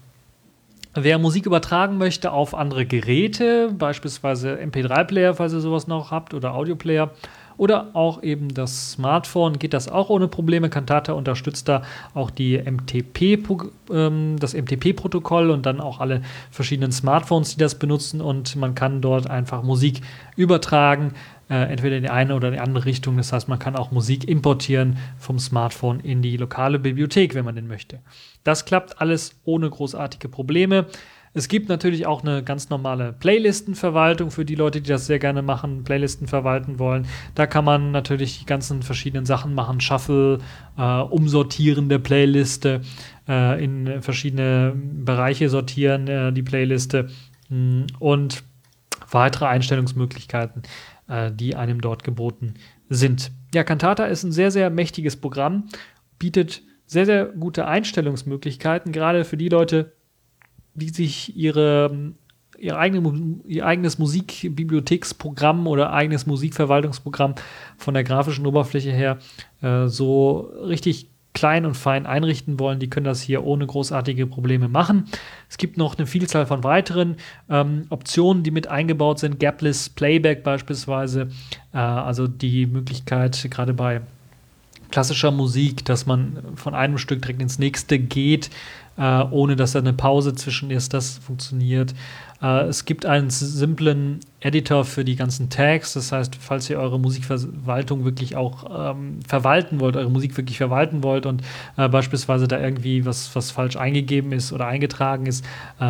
Wer Musik übertragen möchte auf andere Geräte, beispielsweise M P drei Player, falls ihr sowas noch habt, oder Audioplayer, oder auch eben das Smartphone, geht das auch ohne Probleme. Cantata unterstützt da auch die M T P, ähm, das M T P-Protokoll und dann auch alle verschiedenen Smartphones, die das benutzen, und man kann dort einfach Musik übertragen, äh, entweder in die eine oder in die andere Richtung. Das heißt, man kann auch Musik importieren vom Smartphone in die lokale Bibliothek, wenn man den möchte. Das klappt alles ohne großartige Probleme. Es gibt natürlich auch eine ganz normale Playlistenverwaltung für die Leute, die das sehr gerne machen, Playlisten verwalten wollen. Da kann man natürlich die ganzen verschiedenen Sachen machen, Shuffle, äh, Umsortieren der Playliste, äh, in verschiedene Bereiche sortieren, äh, die Playliste, mh, und weitere Einstellungsmöglichkeiten, äh, die einem dort geboten sind. Ja, Cantata ist ein sehr, sehr mächtiges Programm, bietet sehr, sehr gute Einstellungsmöglichkeiten, gerade für die Leute, die sich ihre, ihre eigene, ihr eigenes Musikbibliotheksprogramm oder eigenes Musikverwaltungsprogramm von der grafischen Oberfläche her äh, so richtig klein und fein einrichten wollen. Die können das hier ohne großartige Probleme machen. Es gibt noch eine Vielzahl von weiteren ähm, Optionen, die mit eingebaut sind. Gapless Playback beispielsweise, äh, also die Möglichkeit, gerade bei klassischer Musik, dass man von einem Stück direkt ins nächste geht, äh, ohne dass da eine Pause zwischen ist. Das funktioniert. Äh, es gibt einen simplen Editor für die ganzen Tags. Das heißt, falls ihr eure Musikverwaltung wirklich auch ähm, verwalten wollt, eure Musik wirklich verwalten wollt und äh, beispielsweise da irgendwie was, was falsch eingegeben ist oder eingetragen ist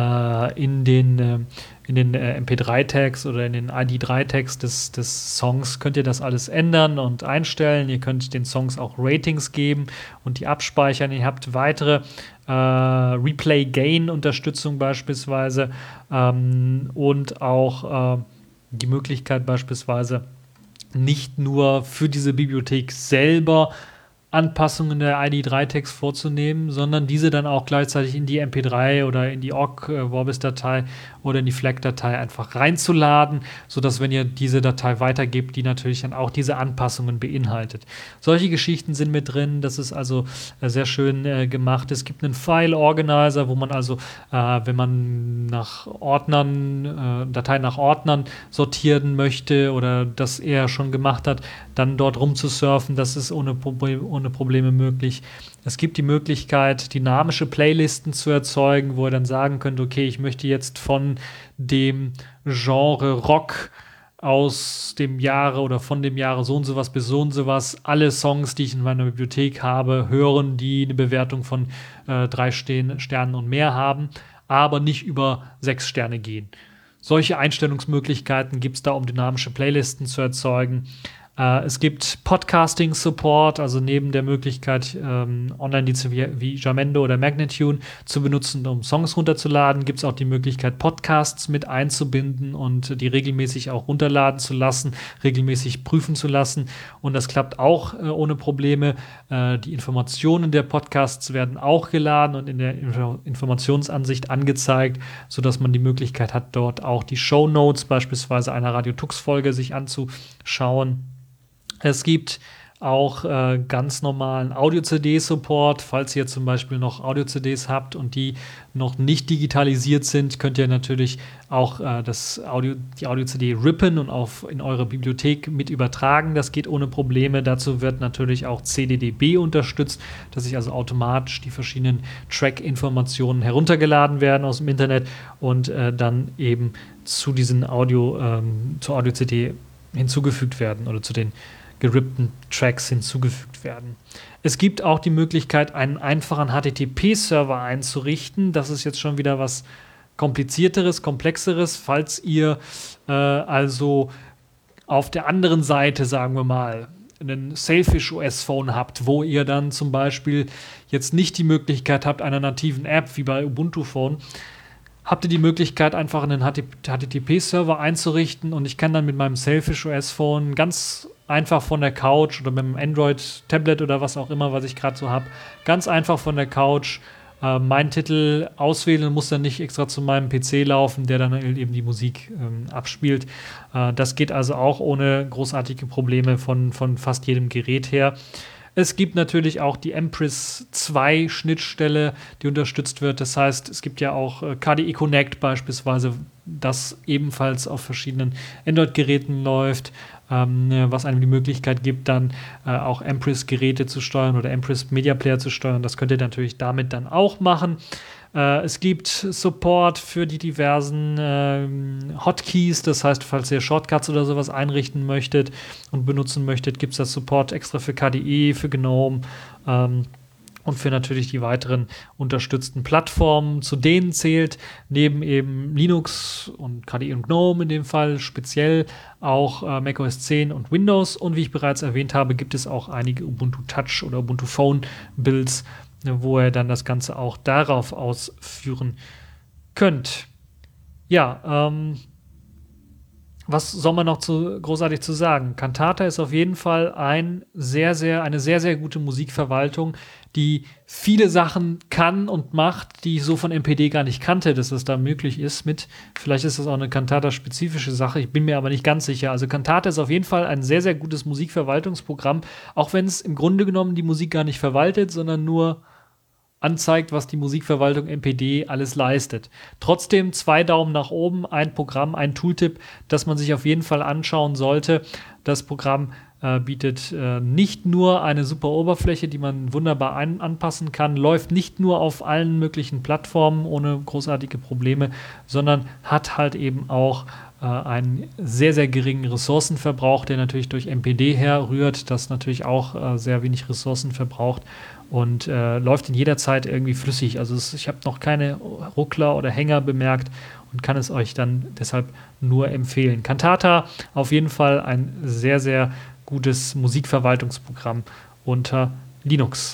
äh, in den äh, in den äh, M P drei Tags oder in den I D drei Tags des, des Songs, könnt ihr das alles ändern und einstellen. Ihr könnt den Songs auch Ratings geben und die abspeichern. Ihr habt weitere äh, Replay-Gain-Unterstützung beispielsweise ähm, und auch äh, die Möglichkeit beispielsweise nicht nur für diese Bibliothek selber Anpassungen der I D drei Tags vorzunehmen, sondern diese dann auch gleichzeitig in die M P drei oder in die O G, äh, Vorbis-Datei oder in die F L A C-Datei einfach reinzuladen, sodass, wenn ihr diese Datei weitergebt, die natürlich dann auch diese Anpassungen beinhaltet. Solche Geschichten sind mit drin, das ist also äh, sehr schön äh, gemacht. Es gibt einen File-Organizer, wo man also, äh, wenn man nach Ordnern, äh, Dateien nach Ordnern sortieren möchte oder das eher schon gemacht hat, dann dort rumzusurfen, das ist ohne Problem, ohne Probleme möglich. Es gibt die Möglichkeit, dynamische Playlisten zu erzeugen, wo ihr dann sagen könnt, okay, ich möchte jetzt von dem Genre Rock aus dem Jahre oder von dem Jahre so und so was bis so und so was alle Songs, die ich in meiner Bibliothek habe, hören, die eine Bewertung von äh, drei Stern, Sternen und mehr haben, aber nicht über sechs Sterne gehen. Solche Einstellungsmöglichkeiten gibt es da, um dynamische Playlisten zu erzeugen. Äh, es gibt Podcasting-Support, also neben der Möglichkeit, ähm, Online-Dienste wie, wie Jamendo oder Magnatune zu benutzen, um Songs runterzuladen, gibt es auch die Möglichkeit, Podcasts mit einzubinden und die regelmäßig auch runterladen zu lassen, regelmäßig prüfen zu lassen. Und das klappt auch äh, ohne Probleme. Äh, die Informationen der Podcasts werden auch geladen und in der Info- Informationsansicht angezeigt, sodass man die Möglichkeit hat, dort auch die Shownotes beispielsweise einer Radio-Tux-Folge sich anzuschauen. Es gibt auch äh, ganz normalen Audio-C D-Support. Falls ihr zum Beispiel noch Audio-C Ds habt und die noch nicht digitalisiert sind, könnt ihr natürlich auch äh, das Audio, die Audio-C D rippen und auf, in eure Bibliothek mit übertragen. Das geht ohne Probleme. Dazu wird natürlich auch C D D B unterstützt, dass sich also automatisch die verschiedenen Track-Informationen heruntergeladen werden aus dem Internet und äh, dann eben zu diesen Audio, ähm, zur Audio-C D hinzugefügt werden oder zu den gerippten Tracks hinzugefügt werden. Es gibt auch die Möglichkeit, einen einfachen H T T P-Server einzurichten. Das ist jetzt schon wieder was komplizierteres, komplexeres. Falls ihr äh, also auf der anderen Seite, sagen wir mal, einen Sailfish O S-Phone habt, wo ihr dann zum Beispiel jetzt nicht die Möglichkeit habt, einer nativen App wie bei Ubuntu Phone, habt ihr die Möglichkeit, einfach einen H T T P-Server einzurichten und ich kann dann mit meinem Sailfish O S-Phone ganz einfach von der Couch oder mit einem Android-Tablet oder was auch immer, was ich gerade so habe, ganz einfach von der Couch äh, meinen Titel auswählen und muss dann nicht extra zu meinem P C laufen, der dann eben die Musik ähm, abspielt. Äh, das geht also auch ohne großartige Probleme von, von fast jedem Gerät her. Es gibt natürlich auch die Empress zwei Schnittstelle, die unterstützt wird. Das heißt, es gibt ja auch äh, K D E Connect beispielsweise, das ebenfalls auf verschiedenen Android-Geräten läuft, ähm, was einem die Möglichkeit gibt, dann äh, auch Empress-Geräte zu steuern oder Empress Media Player zu steuern. Das könnt ihr natürlich damit dann auch machen. Äh, es gibt Support für die diversen äh, Hotkeys, das heißt, falls ihr Shortcuts oder sowas einrichten möchtet und benutzen möchtet, gibt es das Support extra für K D E, für GNOME ähm, und für natürlich die weiteren unterstützten Plattformen. Zu denen zählt neben eben Linux und K D E und GNOME in dem Fall speziell auch äh, macOS zehn und Windows. Und wie ich bereits erwähnt habe, gibt es auch einige Ubuntu Touch oder Ubuntu Phone Builds, wo ihr dann das Ganze auch darauf ausführen könnt. Ja, ähm, was soll man noch zu, großartig zu sagen? Cantata ist auf jeden Fall ein sehr, sehr, eine sehr, sehr gute Musikverwaltung, die viele Sachen kann und macht, die ich so von M P D gar nicht kannte, dass es da möglich ist mit. Vielleicht ist das auch eine Cantata-spezifische Sache, ich bin mir aber nicht ganz sicher. Also Cantata ist auf jeden Fall ein sehr, sehr gutes Musikverwaltungsprogramm, auch wenn es im Grunde genommen die Musik gar nicht verwaltet, sondern nur anzeigt, was die Musikverwaltung M P D alles leistet. Trotzdem zwei Daumen nach oben, ein Programm, ein Tooltip, das man sich auf jeden Fall anschauen sollte. Das Programm äh, bietet äh, nicht nur eine super Oberfläche, die man wunderbar ein- anpassen kann, läuft nicht nur auf allen möglichen Plattformen ohne großartige Probleme, sondern hat halt eben auch äh, einen sehr, sehr geringen Ressourcenverbrauch, der natürlich durch M P D herrührt, das natürlich auch äh, sehr wenig Ressourcen verbraucht. Und äh, läuft in jeder Zeit irgendwie flüssig. Also es, ich habe noch keine Ruckler oder Hänger bemerkt und kann es euch dann deshalb nur empfehlen. Cantata auf jeden Fall ein sehr, sehr gutes Musikverwaltungsprogramm unter Linux.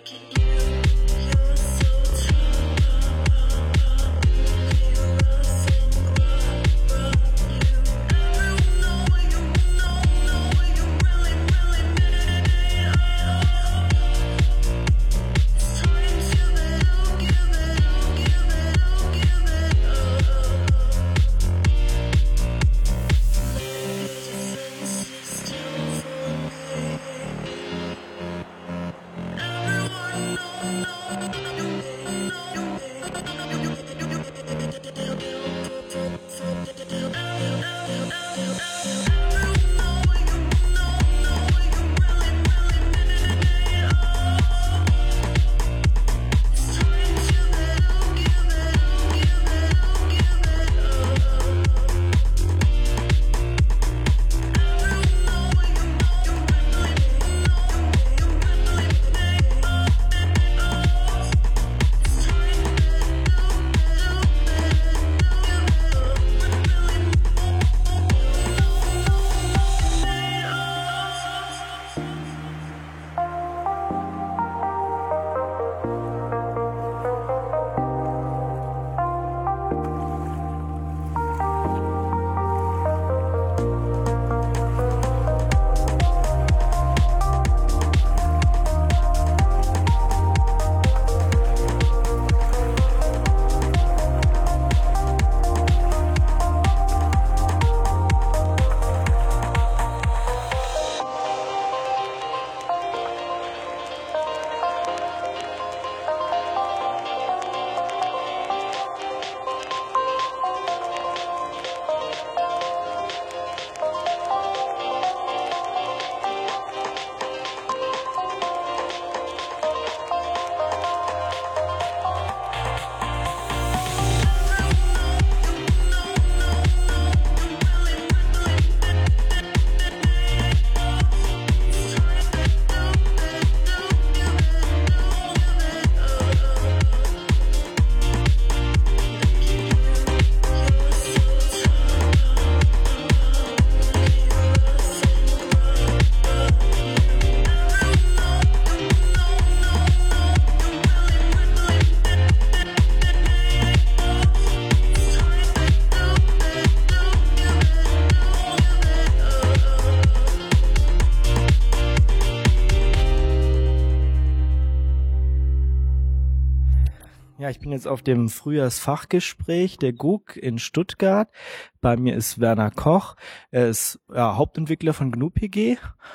Ja, ich bin jetzt auf dem Frühjahrsfachgespräch der G U K in Stuttgart. Bei mir ist Werner Koch. Er ist ja, Hauptentwickler von G N U P G.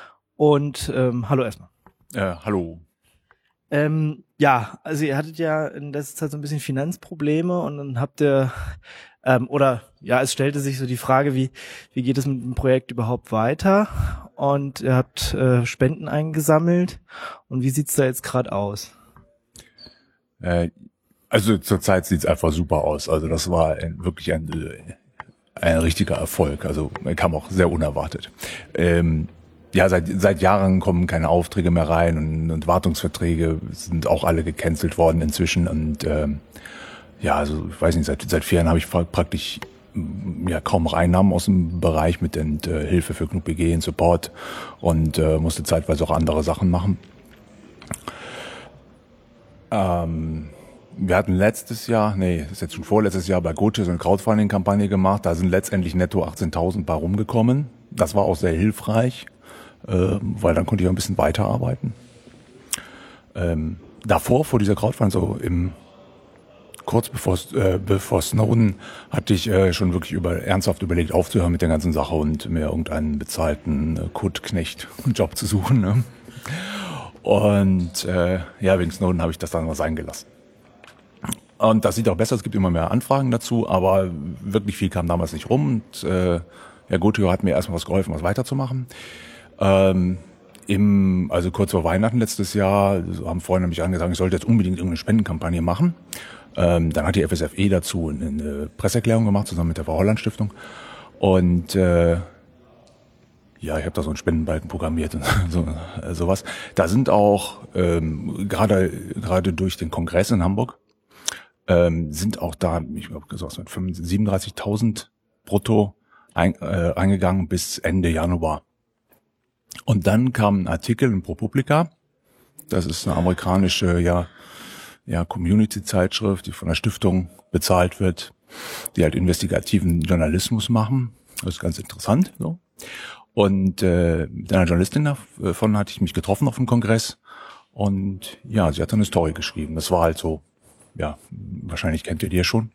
Und ähm, hallo erstmal. Äh, hallo. Ähm, ja, also ihr hattet ja in letzter Zeit so ein bisschen Finanzprobleme und dann habt ihr, ähm, oder ja, es stellte sich so die Frage, wie wie geht es mit dem Projekt überhaupt weiter? Und ihr habt äh, Spenden eingesammelt. Und wie sieht's da jetzt gerade aus? Äh, also zurzeit sieht's einfach super aus. Also das war ein, wirklich ein, ein richtiger Erfolg. Also kam auch sehr unerwartet. Ähm, ja, seit seit Jahren kommen keine Aufträge mehr rein und, und Wartungsverträge sind auch alle gecancelt worden inzwischen. Und ähm, ja, also ich weiß nicht, seit seit vier Jahren habe ich praktisch ja kaum noch Einnahmen aus dem Bereich mit und, äh, Hilfe für G N U P G und Support und äh, musste zeitweise auch andere Sachen machen. Ähm, wir hatten letztes Jahr, nee, das ist jetzt schon vorletztes Jahr bei Gotje so eine Crowdfunding-Kampagne gemacht. Da sind letztendlich netto achtzehntausend bei rumgekommen. Das war auch sehr hilfreich, äh, weil dann konnte ich auch ein bisschen weiterarbeiten. Ähm, davor, vor dieser Crowdfunding, so im kurz bevor, äh, bevor Snowden, hatte ich äh, schon wirklich über, ernsthaft überlegt, aufzuhören mit der ganzen Sache und mir irgendeinen bezahlten äh, Codeknecht-Job zu suchen. Ne? Und äh, ja, wegen Snowden habe ich das dann mal sein gelassen. Und das sieht auch besser, es gibt immer mehr Anfragen dazu, aber wirklich viel kam damals nicht rum. Und äh, Herr Gotjo hat mir erstmal was geholfen, was weiterzumachen. Ähm, im, also kurz vor Weihnachten letztes Jahr so haben Freunde mich angesagt, ich sollte jetzt unbedingt irgendeine Spendenkampagne machen. Ähm, dann hat die F S F E dazu eine, eine Presseerklärung gemacht, zusammen mit der Frau Holland Stiftung. Und äh, ja, ich habe da so einen Spendenbalken programmiert und so, äh, sowas. Da sind auch ähm, gerade gerade durch den Kongress in Hamburg ähm, sind auch da, ich glaube, gesagt, siebenunddreißigtausend brutto ein, äh, eingegangen bis Ende Januar. Und dann kam ein Artikel in ProPublica, Das ist eine amerikanische, ja, ja, Community-Zeitschrift, die von der Stiftung bezahlt wird, die halt investigativen Journalismus machen. Das ist ganz interessant, so. Und äh, mit einer Journalistin davon hatte ich mich getroffen auf dem Kongress. Und ja, sie hat dann eine Story geschrieben. Das war halt so, ja, wahrscheinlich kennt ihr die ja schon.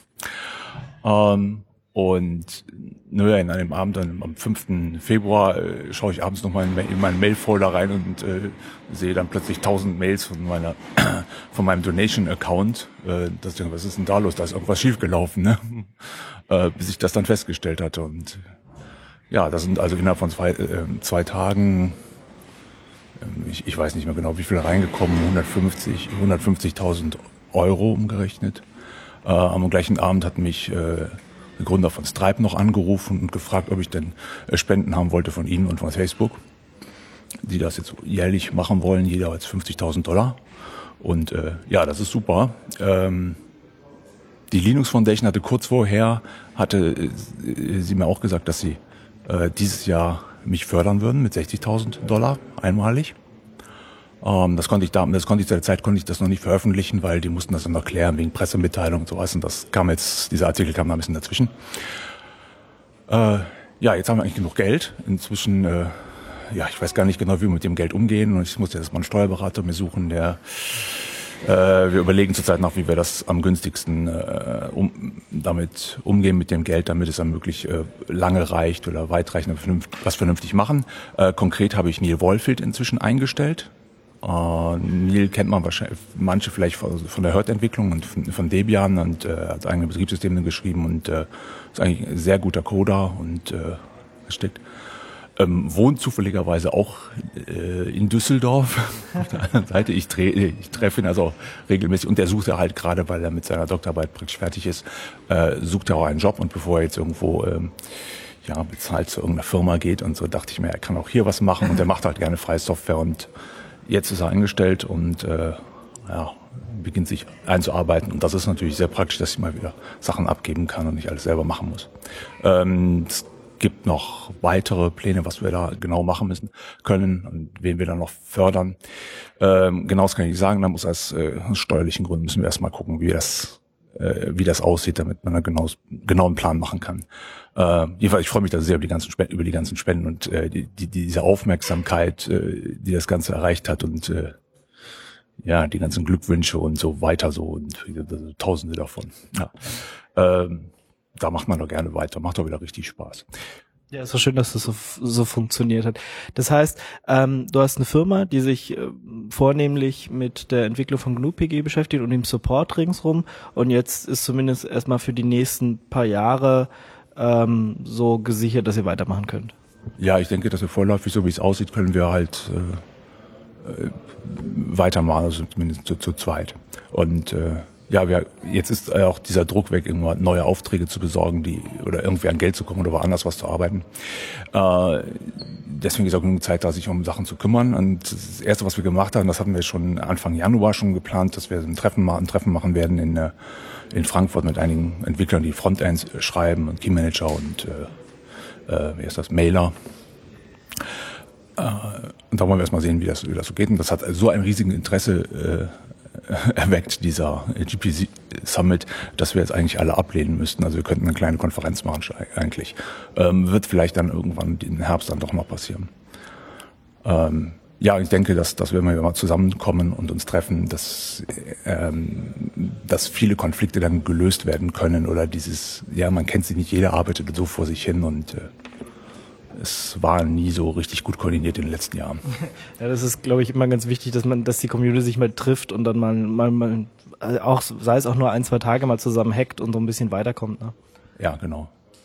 Ähm, und naja, in einem Abend, dann am fünften Februar, äh, schaue ich abends nochmal in, in meinen Mail-Folder rein und äh, sehe dann plötzlich tausend Mails von meiner, von meinem Donation-Account. Äh, das denke, was ist denn da los? Da ist irgendwas schiefgelaufen, ne? Äh, bis ich das dann festgestellt hatte. Und ja, das sind also innerhalb von zwei, äh, zwei Tagen, äh, ich, ich weiß nicht mehr genau, wie viel reingekommen, hundertfünfzig, hundertfünfzigtausend Euro umgerechnet. Äh, am gleichen Abend hat mich äh, der Gründer von Stripe noch angerufen und gefragt, ob ich denn äh, Spenden haben wollte von ihnen und von Facebook, die das jetzt jährlich machen wollen, jeder jetzt fünfzigtausend Dollar. Und äh, ja, das ist super. Ähm, die Linux Foundation hatte kurz vorher, hatte äh, sie mir auch gesagt, dass sie äh, dieses Jahr mich fördern würden mit sechzigtausend Dollar einmalig. Ähm, das konnte ich da, das konnte ich zu der Zeit konnte ich das noch nicht veröffentlichen, weil die mussten das dann noch klären wegen Pressemitteilung und sowas. Und das kam jetzt, dieser Artikel kam da ein bisschen dazwischen. Äh, ja, jetzt haben wir eigentlich genug Geld. Inzwischen, äh, ja, ich weiß gar nicht genau, wie wir mit dem Geld umgehen. Und ich muss jetzt mal einen Steuerberater mir suchen, der, äh, wir überlegen zurzeit noch, wie wir das am günstigsten äh, um, damit umgehen mit dem Geld, damit es dann möglich äh, lange reicht oder weitreichend was vernünftig machen. Äh, konkret habe ich Neil Wohlfeld inzwischen eingestellt. Uh, Neil kennt man wahrscheinlich, manche vielleicht von, von der Herd-Entwicklung und von, von Debian und äh, hat eigene Betriebssysteme geschrieben und äh, ist eigentlich ein sehr guter Coder und äh, steckt. Ähm, wohnt zufälligerweise auch äh, in Düsseldorf auf der anderen Seite. Ich, tre ich treffe ihn also regelmäßig und der sucht ja halt gerade, weil er mit seiner Doktorarbeit praktisch fertig ist, äh, sucht er auch einen Job und bevor er jetzt irgendwo ähm, ja bezahlt zu irgendeiner Firma geht und so, dachte ich mir, er kann auch hier was machen und er macht halt gerne freie Software und jetzt ist er eingestellt und äh, ja, beginnt sich einzuarbeiten. Und das ist natürlich sehr praktisch, dass ich mal wieder Sachen abgeben kann und nicht alles selber machen muss. Ähm, es gibt noch weitere Pläne, was wir da genau machen müssen können und wen wir da noch fördern. Ähm, genau das kann ich nicht sagen. Da muss aus äh, steuerlichen Gründen müssen wir erstmal gucken, wie das äh, wie das aussieht, damit man einen genau, genauen Plan machen kann. Äh, jedenfalls, ich freue mich da sehr über die ganzen Spenden, über die ganzen Spenden und äh, die, die, diese Aufmerksamkeit, äh, die das Ganze erreicht hat und äh, ja, die ganzen Glückwünsche und so weiter so und also, Tausende davon. Ja, ähm, da macht man doch gerne weiter, macht doch wieder richtig Spaß. Ja, ist so schön, dass das so, so funktioniert hat. Das heißt, ähm, du hast eine Firma, die sich äh, vornehmlich mit der Entwicklung von G N U P G beschäftigt und dem Support ringsrum und jetzt ist zumindest erstmal für die nächsten paar Jahre ähm, so gesichert, dass ihr weitermachen könnt. Ja, ich denke, dass wir vorläufig, so wie es aussieht, können wir halt äh, äh, weitermachen, also zumindest zu, zu zweit. Und äh, ja, wir, jetzt ist auch dieser Druck weg, irgendwann neue Aufträge zu besorgen, die oder irgendwie an Geld zu kommen oder woanders was zu arbeiten. Äh, deswegen ist auch genug Zeit da, sich um Sachen zu kümmern. Und das Erste, was wir gemacht haben, das hatten wir schon Anfang Januar schon geplant, dass wir ein Treffen, ein Treffen machen werden in, in Frankfurt mit einigen Entwicklern, die Frontends schreiben und Keymanager und äh, äh, wie ist das, Mailer. Äh, und da wollen wir erstmal sehen, wie das, wie das so geht. Und das hat so ein riesiges Interesse äh, erweckt, dieser G P C Summit, dass wir jetzt eigentlich alle ablehnen müssten. Also wir könnten eine kleine Konferenz machen eigentlich. Ähm, wird vielleicht dann irgendwann im Herbst dann doch mal passieren. Ähm, ja, ich denke, dass, dass wenn wir mal zusammenkommen und uns treffen, dass, ähm, dass viele Konflikte dann gelöst werden können oder dieses, ja, man kennt sie nicht, jeder arbeitet so vor sich hin und äh, es war nie so richtig gut koordiniert in den letzten Jahren. Ja, das ist, glaube ich, immer ganz wichtig, dass man, dass die Community sich mal trifft und dann mal, mal, mal also auch, sei es auch nur ein, zwei Tage mal zusammen hackt und so ein bisschen weiterkommt. Ne? Ja, genau.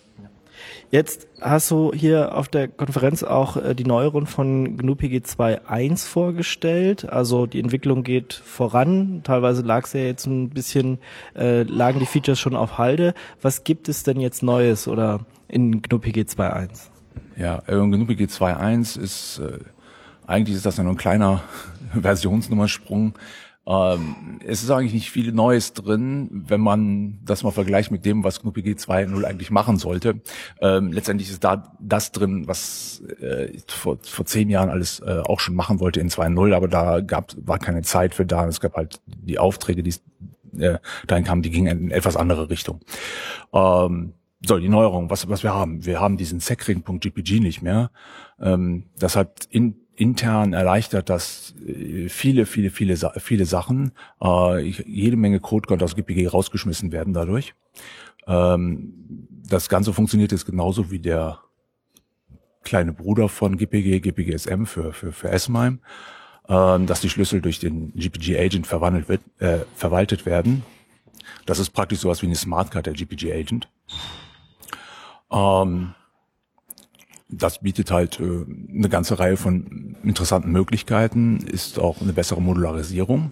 Jetzt hast du hier auf der Konferenz auch äh, die Neuerung von G N U P G zwei Punkt eins vorgestellt. Also die Entwicklung geht voran. Teilweise lag es ja jetzt ein bisschen, äh, lagen die Features schon auf Halde. Was gibt es denn jetzt Neues oder in G N U P G zwei Punkt eins? Ja, G N U P G zwei Punkt eins ist, äh, eigentlich ist das ja nur ein kleiner Versionsnummersprung. Ähm, es ist eigentlich nicht viel Neues drin, wenn man das mal vergleicht mit dem, was G N U P G zwei Punkt null eigentlich machen sollte. Ähm, letztendlich ist da das drin, was äh, vor, vor zehn Jahren alles äh, auch schon machen wollte in zwei Punkt null, aber da gab war keine Zeit für da. Es gab halt die Aufträge, die äh, dahin kamen, die gingen in etwas andere Richtung. Ähm, so, die Neuerung, was, was wir haben. Wir haben diesen Secring.gpg nicht mehr. Ähm, das hat in intern erleichtert das viele, viele, viele, viele Sachen. Äh, jede Menge Code konnte aus G P G rausgeschmissen werden dadurch. Ähm, das Ganze funktioniert jetzt genauso wie der kleine Bruder von G P G, G P G S M für, für, für S M I M, äh, dass die Schlüssel durch den G P G Agent verwandelt wird, äh, verwaltet werden. Das ist praktisch sowas wie eine Smartcard, der G P G Agent. Ähm, Das bietet halt äh, eine ganze Reihe von interessanten Möglichkeiten, ist auch eine bessere Modularisierung.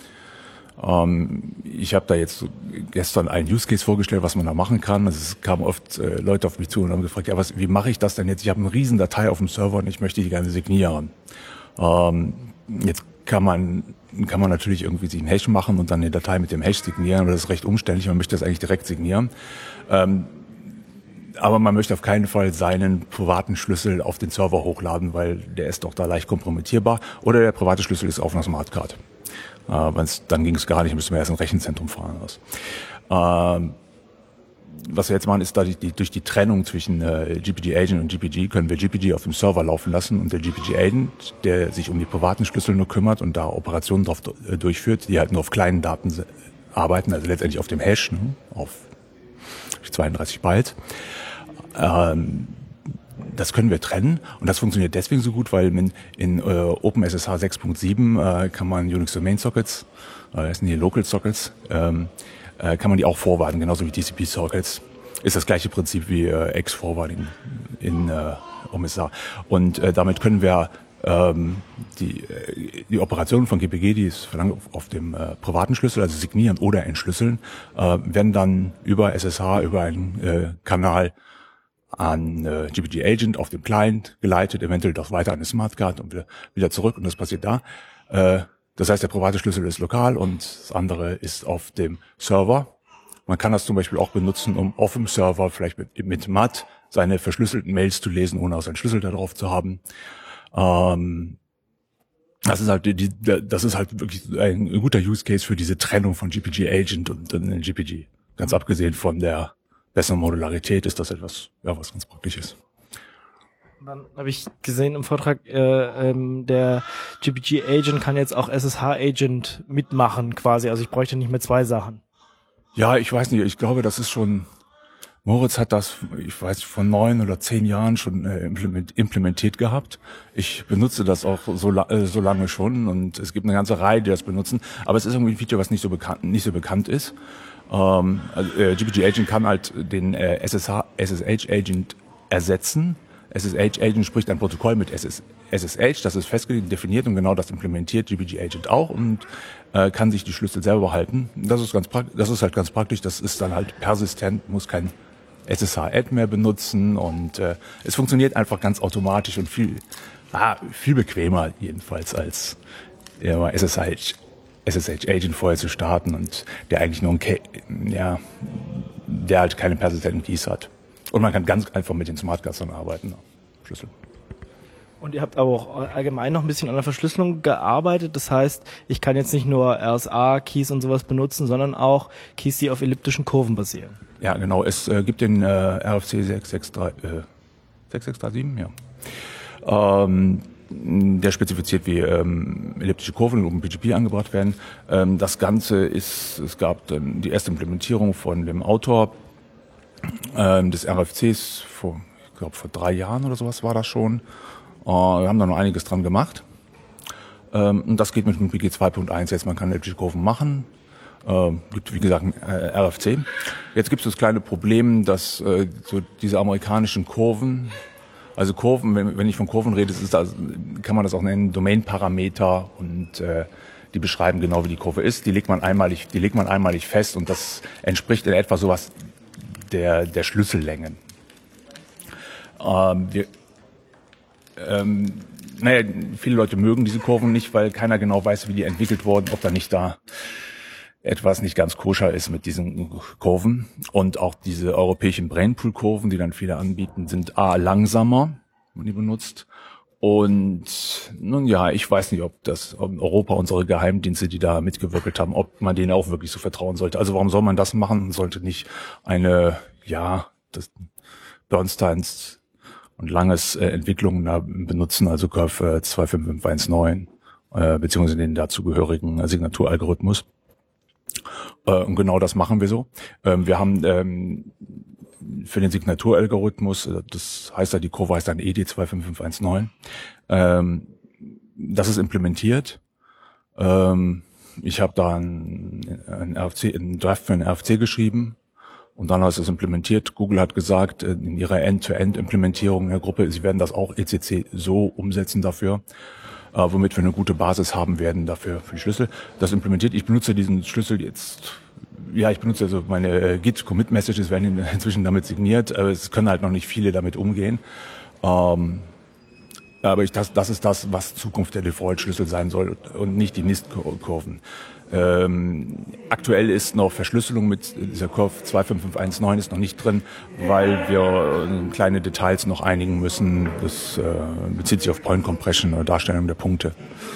Ähm, ich habe da jetzt gestern einen Use Case vorgestellt, was man da machen kann. Also es kamen oft äh, Leute auf mich zu und haben gefragt, ja, was, wie mache ich das denn jetzt? Ich habe eine riesen Datei auf dem Server und ich möchte die gerne signieren. Ähm, jetzt kann man kann man natürlich irgendwie sich einen Hash machen und dann eine Datei mit dem Hash signieren, aber das ist recht umständlich, man möchte das eigentlich direkt signieren. Ähm, Aber man möchte auf keinen Fall seinen privaten Schlüssel auf den Server hochladen, weil der ist doch da leicht kompromittierbar. Oder der private Schlüssel ist auf einer Smartcard. Äh, dann ging es gar nicht, müsste man erst ein Rechenzentrum fahren. Aus. Äh, was wir jetzt machen, ist, da die, die, durch die Trennung zwischen äh, G P G Agent und G P G können wir G P G auf dem Server laufen lassen und der G P G Agent, der sich um die privaten Schlüssel nur kümmert und da Operationen drauf äh, durchführt, die halt nur auf kleinen Daten arbeiten, also letztendlich auf dem Hash, ne, auf zweiunddreißig Byte. Ähm, das können wir trennen und das funktioniert deswegen so gut, weil in, in äh, OpenSSH sechs Punkt sieben äh, kann man Unix Domain Sockets, äh, das sind hier Local Sockets, ähm, äh, kann man die auch forwarden, genauso wie T C P Sockets. Ist das gleiche Prinzip wie äh, X-Forwarding in äh, OpenSSH. Und äh, damit können wir ähm, die, äh, die Operationen von G P G, die es verlangt auf, auf dem äh, privaten Schlüssel, also signieren oder entschlüsseln, äh, werden dann über S S H, über einen äh, Kanal an äh, G P G Agent auf dem Client geleitet, eventuell doch weiter an eine Smartcard und wieder, wieder zurück und das passiert da. Äh, das heißt, der private Schlüssel ist lokal und das andere ist auf dem Server. Man kann das zum Beispiel auch benutzen, um auf dem Server vielleicht mit, mit M A T seine verschlüsselten Mails zu lesen, ohne auch seinen Schlüssel da drauf zu haben. Ähm, das ist halt die, die, das ist halt wirklich ein guter Use Case für diese Trennung von G P G Agent und, und G P G. Ganz abgesehen von der besseren Modularität ist das etwas, ja, was ganz praktisch ist. Dann habe ich gesehen im Vortrag, äh, ähm, der G P G Agent kann jetzt auch S S H Agent mitmachen quasi. Also ich bräuchte nicht mehr zwei Sachen. Ja, ich weiß nicht. Ich glaube, das ist schon. Moritz hat das, ich weiß, vor neun oder zehn Jahren schon äh, implementiert gehabt. Ich benutze das auch so, äh, so lange schon und es gibt eine ganze Reihe, die das benutzen. Aber es ist irgendwie ein Feature, was nicht so bekannt, nicht so bekannt ist. Ähm, also, äh, G P G Agent kann halt den äh, S S H, S S H Agent ersetzen. S S H Agent spricht ein Protokoll mit S S H, das ist festgelegt, definiert und genau das implementiert G P G Agent auch und äh, kann sich die Schlüssel selber behalten. Das ist ganz praktisch, das ist halt ganz praktisch. Das ist dann halt persistent, muss kein S S H-Add mehr benutzen und äh, es funktioniert einfach ganz automatisch und viel, ah, viel bequemer jedenfalls als ja, S S H. S S H-Agent vorher zu starten und der eigentlich nur ein, Ke- ja, der halt keine persistenten Keys hat. Und man kann ganz einfach mit den Smartcards dann arbeiten. Schlüssel. Und ihr habt aber auch allgemein noch ein bisschen an der Verschlüsselung gearbeitet. Das heißt, ich kann jetzt nicht nur R S A-Keys und sowas benutzen, sondern auch Keys, die auf elliptischen Kurven basieren. Ja, genau. Es äh, gibt den äh, R F C sechs sechs drei, äh, sechs sechs drei sieben, ja. Ähm, der spezifiziert, wie ähm, elliptische Kurven in OpenPGP angebracht werden. Ähm, das Ganze ist, es gab dann die erste Implementierung von dem Autor ähm, des R F Cs vor, ich glaube, vor drei Jahren oder sowas war das schon. Äh, wir haben da noch einiges dran gemacht. Ähm, und das geht mit P G zwei Punkt eins jetzt. Man kann elliptische Kurven machen. Äh, gibt, wie gesagt, ein äh, R F C. Jetzt gibt es das kleine Problem, dass äh, so diese amerikanischen Kurven, also Kurven, wenn, wenn ich von Kurven rede, ist das, kann man das auch nennen, Domain-Parameter und äh, die beschreiben genau, wie die Kurve ist. Die legt man einmalig, die legt man einmalig fest und das entspricht in etwa sowas der, der Schlüssellängen. Ähm, wir, ähm, naja, viele Leute mögen diese Kurven nicht, weil keiner genau weiß, wie die entwickelt wurden, ob da nicht da etwas nicht ganz koscher ist mit diesen Kurven. Und auch diese europäischen Brainpool-Kurven, die dann viele anbieten, sind A, langsamer, wenn man die benutzt. Und nun ja, ich weiß nicht, ob das ob in Europa unsere Geheimdienste, die da mitgewirkt haben, ob man denen auch wirklich so vertrauen sollte. Also warum soll man das machen? Man sollte nicht eine, ja, das Bernsteins und langes äh, Entwicklungen da benutzen, also Curve äh, zwei fünf fünf eins neun, äh, beziehungsweise den dazugehörigen äh, Signaturalgorithmus. Äh, und genau das machen wir so. Ähm, wir haben ähm, für den Signaturalgorithmus, äh, das heißt ja, die Kurve heißt dann E D zwei fünf fünf eins neun, ähm, das ist implementiert. Ähm, ich habe da ein, ein, R F C, ein Draft für ein R F C geschrieben. Und dann ist es implementiert. Google hat gesagt, in ihrer End-to-End-Implementierung der Gruppe, sie werden das auch E C C so umsetzen dafür, äh, womit wir eine gute Basis haben werden dafür für die Schlüssel. Das implementiert. Ich benutze diesen Schlüssel jetzt, ja, ich benutze also meine äh, Git-Commit-Messages werden inzwischen damit signiert. Aber es können halt noch nicht viele damit umgehen. Ähm, aber ich, das, das ist das, was Zukunft der Default-Schlüssel sein soll und nicht die N I S T-Kurven. Ähm, aktuell ist noch Verschlüsselung mit dieser Curve zwei fünf fünf eins neun ist noch nicht drin, weil wir kleine Details noch einigen müssen. Das äh, bezieht sich auf Point Compression oder Darstellung der Punkte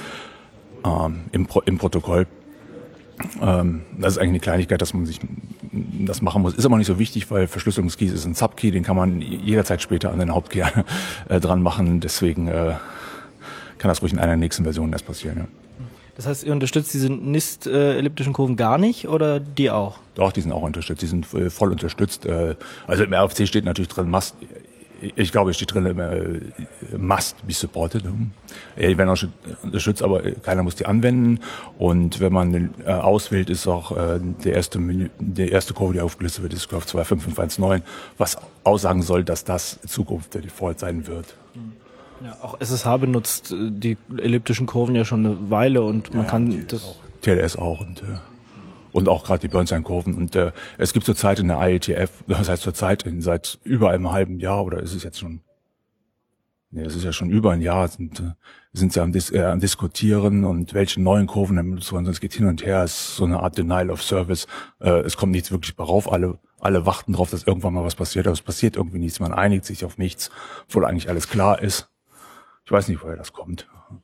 ähm, im, Pro- im Protokoll. Ähm, das ist eigentlich eine Kleinigkeit, dass man sich das machen muss. Ist aber nicht so wichtig, weil Verschlüsselungskey ist ein Subkey, den kann man jederzeit später an den Hauptkey äh, dran machen. Deswegen äh, kann das ruhig in einer nächsten Version erst passieren. Ja. Das heißt, ihr unterstützt diese N I S T-elliptischen Kurven gar nicht oder die auch? Doch, die sind auch unterstützt. Die sind äh, voll unterstützt. Äh, also im R F C steht natürlich drin, must, ich glaube, es steht drin, äh, must be supported. Äh, die werden auch unterstützt, aber keiner muss die anwenden. Und wenn man den äh, auswählt, ist auch äh, der erste Menü, der erste Kurve, die aufgelistet wird, ist Curve zwei fünf fünf eins neun, was aussagen soll, dass das in Zukunft der Default sein wird. Mhm. Ja, auch S S H benutzt die elliptischen Kurven ja schon eine Weile und man ja, kann das... T L S auch und, äh, und auch gerade die Bernstein-Kurven. Und äh, es gibt zurzeit in der I E T F, das heißt zurzeit in, seit über einem halben Jahr, oder ist es jetzt schon, nee, es ist ja schon über ein Jahr, sind, äh, sind sie am, Dis- äh, am Diskutieren und welche neuen Kurven dann benutzt werden. Es geht hin und her, es ist so eine Art Denial of Service. Äh, es kommt nichts wirklich darauf, alle alle warten drauf, dass irgendwann mal was passiert, aber es passiert irgendwie nichts, man einigt sich auf nichts, obwohl eigentlich alles klar ist. Ich weiß nicht, woher das kommt.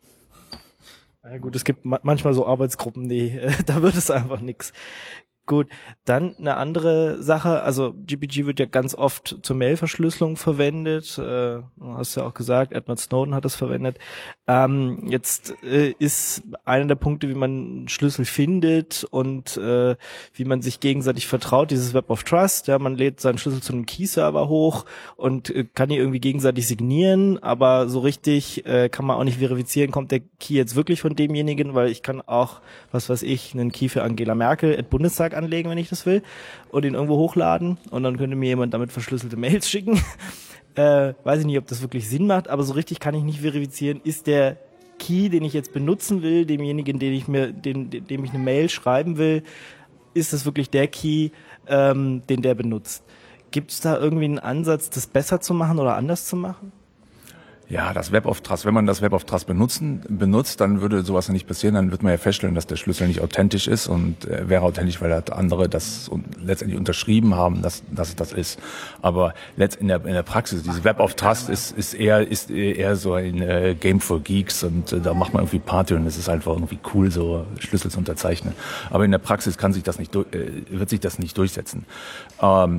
Ja gut, es gibt ma- manchmal so Arbeitsgruppen, die äh, da wird es einfach nix. Gut, dann eine andere Sache, also G P G wird ja ganz oft zur Mail-Verschlüsselung verwendet, äh, du hast ja auch gesagt, Edward Snowden hat das verwendet. Ähm, jetzt äh, ist einer der Punkte, wie man Schlüssel findet und äh, wie man sich gegenseitig vertraut, dieses Web of Trust, ja, man lädt seinen Schlüssel zu einem Key-Server hoch und äh, kann die irgendwie gegenseitig signieren, aber so richtig äh, kann man auch nicht verifizieren, kommt der Key jetzt wirklich von demjenigen, weil ich kann auch, was weiß ich, einen Key für Angela Merkel at Bundestag anlegen, wenn ich das will, und ihn irgendwo hochladen und dann könnte mir jemand damit verschlüsselte Mails schicken. äh, weiß ich nicht, ob das wirklich Sinn macht, aber so richtig kann ich nicht verifizieren, ist der Key, den ich jetzt benutzen will, demjenigen, den ich mir, den, dem ich eine Mail schreiben will, ist das wirklich der Key, ähm, den der benutzt? Gibt es da irgendwie einen Ansatz, das besser zu machen oder anders zu machen? Ja, das Web of Trust, wenn man das Web of Trust benutzen, benutzt, dann würde sowas nicht passieren, dann wird man ja feststellen, dass der Schlüssel nicht authentisch ist und äh, wäre authentisch, weil halt andere das und letztendlich unterschrieben haben, dass, dass es das ist. Aber letzt in der, in der Praxis, dieses Web of Trust ist, ist eher, ist eher so ein äh, Game for Geeks und äh, da macht man irgendwie Party und es ist einfach irgendwie cool, so Schlüssel zu unterzeichnen. Aber in der Praxis kann sich das nicht, äh, wird sich das nicht durchsetzen. Ähm,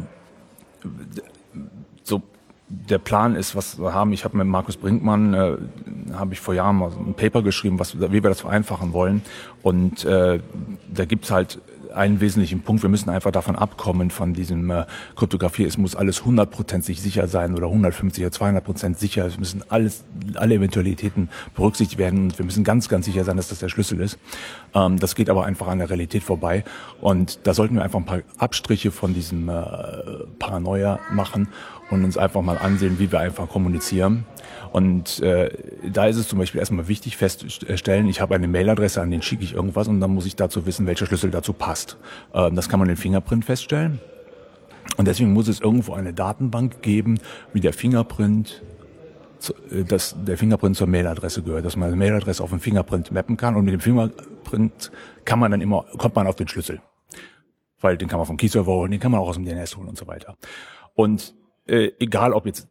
so, der Plan ist, was wir haben, ich habe mit Markus Brinkmann, äh, habe ich vor Jahren mal ein Paper geschrieben, was, wie wir das vereinfachen wollen. Und äh, da gibt's halt einen wesentlichen Punkt, wir müssen einfach davon abkommen, von diesem äh, Kryptographie, es muss alles hundertprozentig sicher sein oder hundertfünfzig oder zweihundert Prozent sicher, es müssen alles, alle Eventualitäten berücksichtigt werden und wir müssen ganz, ganz sicher sein, dass das der Schlüssel ist. Ähm, das geht aber einfach an der Realität vorbei und da sollten wir einfach ein paar Abstriche von diesem äh, Paranoia machen und uns einfach mal ansehen, wie wir einfach kommunizieren. Und äh, da ist es zum Beispiel erstmal wichtig festzustellen, ich habe eine Mailadresse, an den schicke ich irgendwas und dann muss ich dazu wissen, welcher Schlüssel dazu passt. Ähm, das kann man im Fingerprint feststellen. Und deswegen muss es irgendwo eine Datenbank geben, wie der Fingerprint dass der Fingerprint zur Mailadresse gehört, dass man eine Mailadresse auf den Fingerprint mappen kann und mit dem Fingerprint kann man dann immer, kommt man auf den Schlüssel. Weil den kann man vom Key-Server holen, den kann man auch aus dem D N S holen und so weiter. Und äh, egal ob jetzt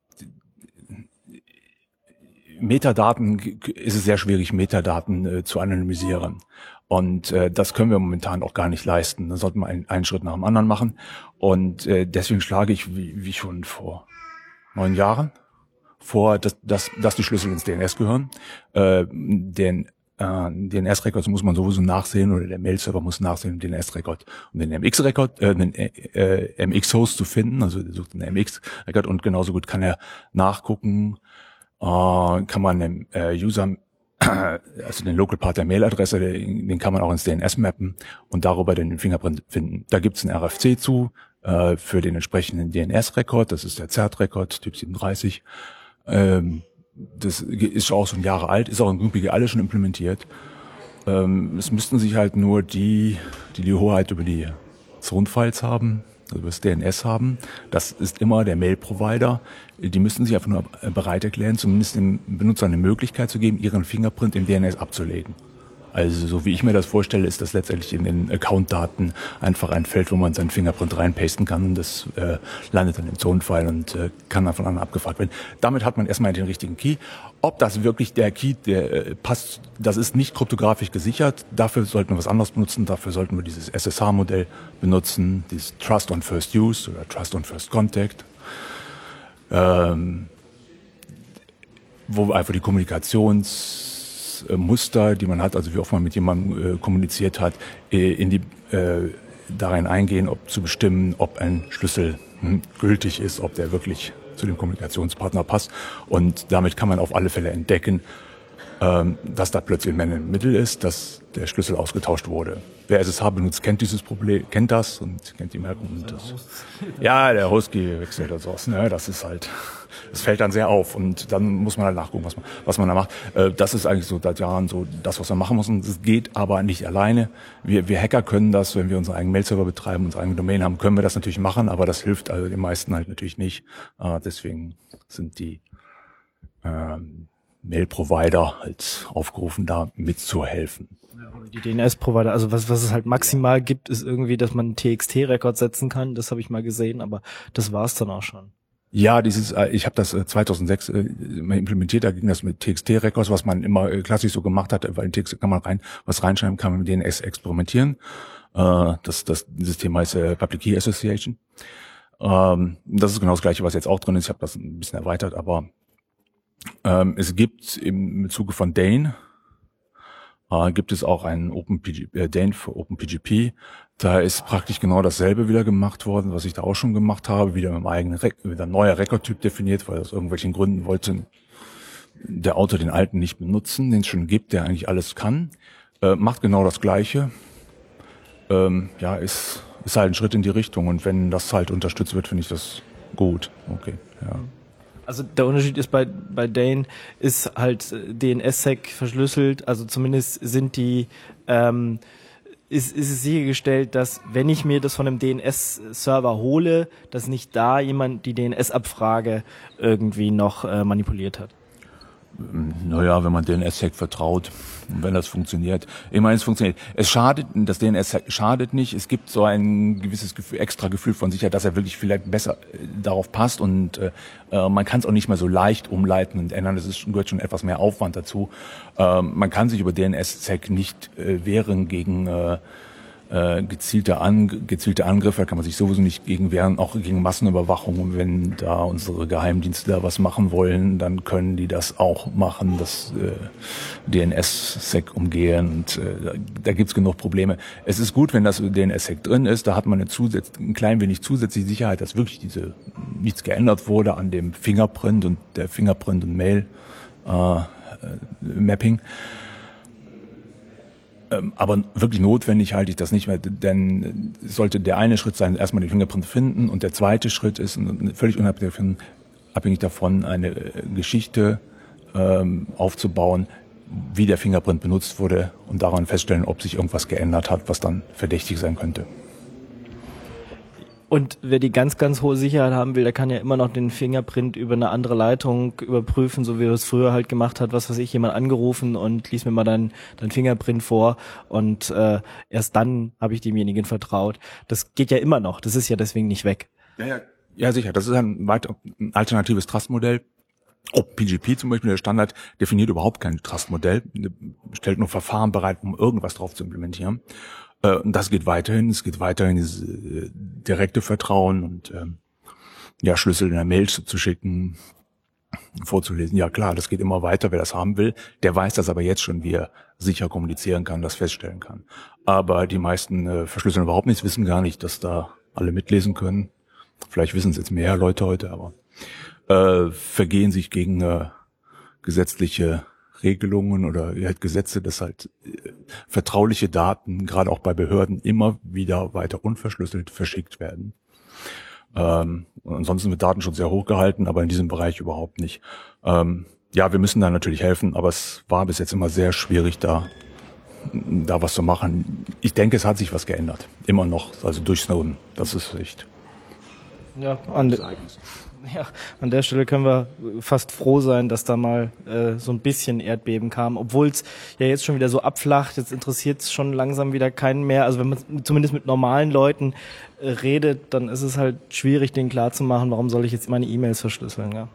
Metadaten, ist es sehr schwierig, Metadaten äh, zu anonymisieren. Und äh, das können wir momentan auch gar nicht leisten. Da sollten wir einen, einen Schritt nach dem anderen machen. Und äh, deswegen schlage ich, wie, wie schon vor neun Jahren, vor, dass, dass, dass die Schlüssel ins D N S gehören. Äh, den äh, D N S-Records muss man sowieso nachsehen, oder der Mail-Server muss nachsehen, den D N S-Record. Um den M X-Record, äh, den äh, M X-Host zu finden, also der sucht den M X-Record, und genauso gut kann er nachgucken, äh, kann man dem äh, User, also den Local Part der Mailadresse, den, den kann man auch ins D N S mappen und darüber den Fingerprint finden. Da gibt's ein R F C zu, äh, für den entsprechenden D N S-Record, das ist der Z E R T-Record, Typ siebenunddreißig. Ähm, das ist schon auch schon Jahre alt, ist auch in G alle schon implementiert. Ähm, es müssten sich halt nur die, die die Hoheit über die Zone-Files haben, also über das D N S haben. Das ist immer der Mail-Provider. Die müssten sich einfach nur bereit erklären, zumindest dem Benutzer eine Möglichkeit zu geben, ihren Fingerprint im D N S abzulegen. Also so wie ich mir das vorstelle, ist das letztendlich in den Account-Daten einfach ein Feld, wo man seinen Fingerprint reinpasten kann, und das äh, landet dann im Zone-File und äh, kann dann von anderen abgefragt werden. Damit hat man erstmal den richtigen Key. Ob das wirklich der Key, der äh, passt, das ist nicht kryptografisch gesichert. Dafür sollten wir was anderes benutzen. Dafür sollten wir dieses S S H-Modell benutzen, dieses Trust on First Use oder Trust on First Contact. Ähm, wo einfach die Kommunikationsmuster, die man hat, also wie oft man mit jemandem äh, kommuniziert hat, äh, in die äh, darin eingehen, ob zu bestimmen, ob ein Schlüssel hm, gültig ist, ob der wirklich zu dem Kommunikationspartner passt. Und damit kann man auf alle Fälle entdecken, ähm, dass da plötzlich ein Man im Mittel ist, dass der Schlüssel ausgetauscht wurde. Wer S S H benutzt, kennt dieses Problem, kennt das und kennt die Merkung. Und das, ja, der Hostkey wechselt oder sowas. Ne, das ist halt, das fällt dann sehr auf, und dann muss man halt nachgucken, was man, was man da macht. Äh, das ist eigentlich so seit Jahren so das, was man machen muss. Und es geht aber nicht alleine. Wir, wir Hacker können das, wenn wir unseren eigenen Mail-Server betreiben, unsere eigene Domain haben, können wir das natürlich machen, aber das hilft also den meisten halt natürlich nicht. Äh, deswegen sind die ähm, Mail-Provider halt aufgerufen, da mitzuhelfen. Die D N S-Provider, also was, was es halt maximal gibt, ist irgendwie, dass man einen T X T-Rekord setzen kann. Das habe ich mal gesehen, aber das war's dann auch schon. Ja, dieses, ich habe das zweitausendsechs implementiert, da ging das mit T X T-Records, was man immer klassisch so gemacht hat, weil in T X T kann man rein, was reinschreiben, kann man mit D N S experimentieren. Das, das System heißt Public Key Association. Das ist genau das Gleiche, was jetzt auch drin ist. Ich habe das ein bisschen erweitert, aber es gibt im Zuge von Dane, Uh, gibt es auch einen OpenPG, äh, Dane für OpenPGP. Da ist praktisch genau dasselbe wieder gemacht worden, was ich da auch schon gemacht habe, wieder mit einem eigenen Re- wieder ein neuer Rekordtyp definiert, weil aus irgendwelchen Gründen wollte der Autor den alten nicht benutzen, den es schon gibt, der eigentlich alles kann. Äh, macht genau das Gleiche. Ähm, ja, ist, ist halt ein Schritt in die Richtung, und wenn das halt unterstützt wird, finde ich das gut. Okay, ja. Also der Unterschied ist bei bei Dane ist halt D N S-Sec verschlüsselt, also zumindest sind die ähm, ist, ist es sichergestellt, dass wenn ich mir das von einem D N S-Server hole, dass nicht da jemand die D N S-Abfrage irgendwie noch äh, manipuliert hat. Naja, wenn man D N S-Sec vertraut, wenn das funktioniert. Ich meine, es funktioniert. Es schadet, das D N S schadet nicht. Es gibt so ein gewisses Gefühl, extra Gefühl von Sicherheit, dass er wirklich vielleicht besser äh, darauf passt, und äh, man kann es auch nicht mehr so leicht umleiten und ändern. Es ist, gehört schon etwas mehr Aufwand dazu. Äh, man kann sich über D N S-Sec nicht äh, wehren gegen äh, äh, gezielte, An- gezielte Angriffe, da kann man sich sowieso nicht gegen wehren, auch gegen Massenüberwachung. Und wenn da unsere Geheimdienste da was machen wollen, dann können die das auch machen, das äh, D N S-Sec umgehen. Und äh, da gibt's genug Probleme. Es ist gut, wenn das D N S-Sec drin ist, da hat man eine zusatz- ein klein wenig zusätzliche Sicherheit, dass wirklich diese nichts geändert wurde an dem Fingerprint und der Fingerprint und Mail äh, Mapping. Aber wirklich notwendig halte ich das nicht mehr, denn sollte der eine Schritt sein, erstmal den Fingerprint finden, und der zweite Schritt ist, völlig unabhängig davon, abhängig davon eine Geschichte ähm, aufzubauen, wie der Fingerprint benutzt wurde, und daran feststellen, ob sich irgendwas geändert hat, was dann verdächtig sein könnte. Und wer die ganz, ganz hohe Sicherheit haben will, der kann ja immer noch den Fingerprint über eine andere Leitung überprüfen, so wie er es früher halt gemacht hat, was weiß ich, jemand angerufen und lies mir mal dein, dein Fingerprint vor und äh, erst dann habe ich demjenigen vertraut. Das geht ja immer noch, das ist ja deswegen nicht weg. Ja, ja. Ja, sicher, das ist ein, weiter, ein alternatives Trustmodell. OpenPGP zum Beispiel, der Standard, definiert überhaupt kein Trustmodell, stellt nur Verfahren bereit, um irgendwas drauf zu implementieren. Und das geht weiterhin, es geht weiterhin dieses äh, direkte Vertrauen und ähm, ja, Schlüssel in der Mail zu, zu schicken, vorzulesen. Ja klar, das geht immer weiter, wer das haben will. Der weiß das aber jetzt schon, wie er sicher kommunizieren kann, das feststellen kann. Aber die meisten äh, verschlüsseln überhaupt nichts, wissen gar nicht, dass da alle mitlesen können. Vielleicht wissen es jetzt mehr Leute heute, aber äh, vergehen sich gegen äh, gesetzliche Regelungen oder halt Gesetze, dass halt äh, vertrauliche Daten, gerade auch bei Behörden, immer wieder weiter unverschlüsselt verschickt werden. Ähm, ansonsten wird Datenschutz sehr hoch gehalten, aber in diesem Bereich überhaupt nicht. Ähm, ja, wir müssen da natürlich helfen, aber es war bis jetzt immer sehr schwierig, da da was zu machen. Ich denke, es hat sich was geändert. Immer noch, also durch Snowden. Das ist echt. Ja, an, de- ja, an der Stelle können wir fast froh sein, dass da mal äh, so ein bisschen Erdbeben kam, obwohl es ja jetzt schon wieder so abflacht, jetzt interessiert es schon langsam wieder keinen mehr. Also wenn man zumindest mit normalen Leuten äh, redet, dann ist es halt schwierig, denen klarzumachen, warum soll ich jetzt meine E-Mails verschlüsseln, ja.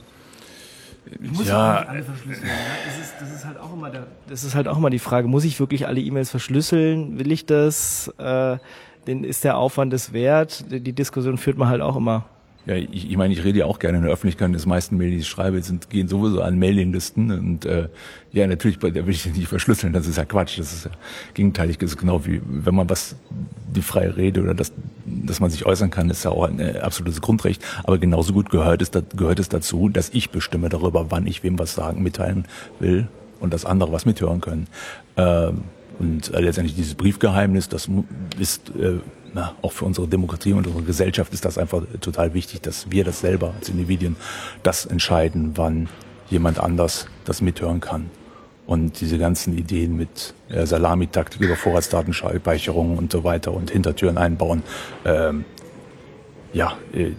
Ich muss ja auch nicht alle verschlüsseln. Ja? Das ist, das ist halt auch immer der, das ist halt auch immer die Frage, muss ich wirklich alle E-Mails verschlüsseln? Will ich das? Äh, den ist der Aufwand es wert? Die Diskussion führt man halt auch immer. Ja, ich, ich meine, ich rede ja auch gerne in der Öffentlichkeit. Das meisten Mails, die ich schreibe, sind, gehen sowieso an Mailinglisten. Und äh, ja, natürlich, da will ich nicht verschlüsseln. Das ist ja Quatsch. Das ist ja gegenteilig. Das ist genau wie, wenn man was, die freie Rede oder das, dass man sich äußern kann, ist ja auch ein äh, absolutes Grundrecht. Aber genauso gut gehört es, gehört es dazu, dass ich bestimme darüber, wann ich wem was sagen, mitteilen will und dass andere was mithören können. Ähm, und äh, letztendlich dieses Briefgeheimnis, das ist äh, na, auch für unsere Demokratie und unsere Gesellschaft ist das einfach total wichtig, dass wir das selber als Individuen das entscheiden, wann jemand anders das mithören kann. Und diese ganzen Ideen mit äh, Salamitaktik über Vorratsdatenspeicherung und so weiter und Hintertüren einbauen, ähm, ja, äh,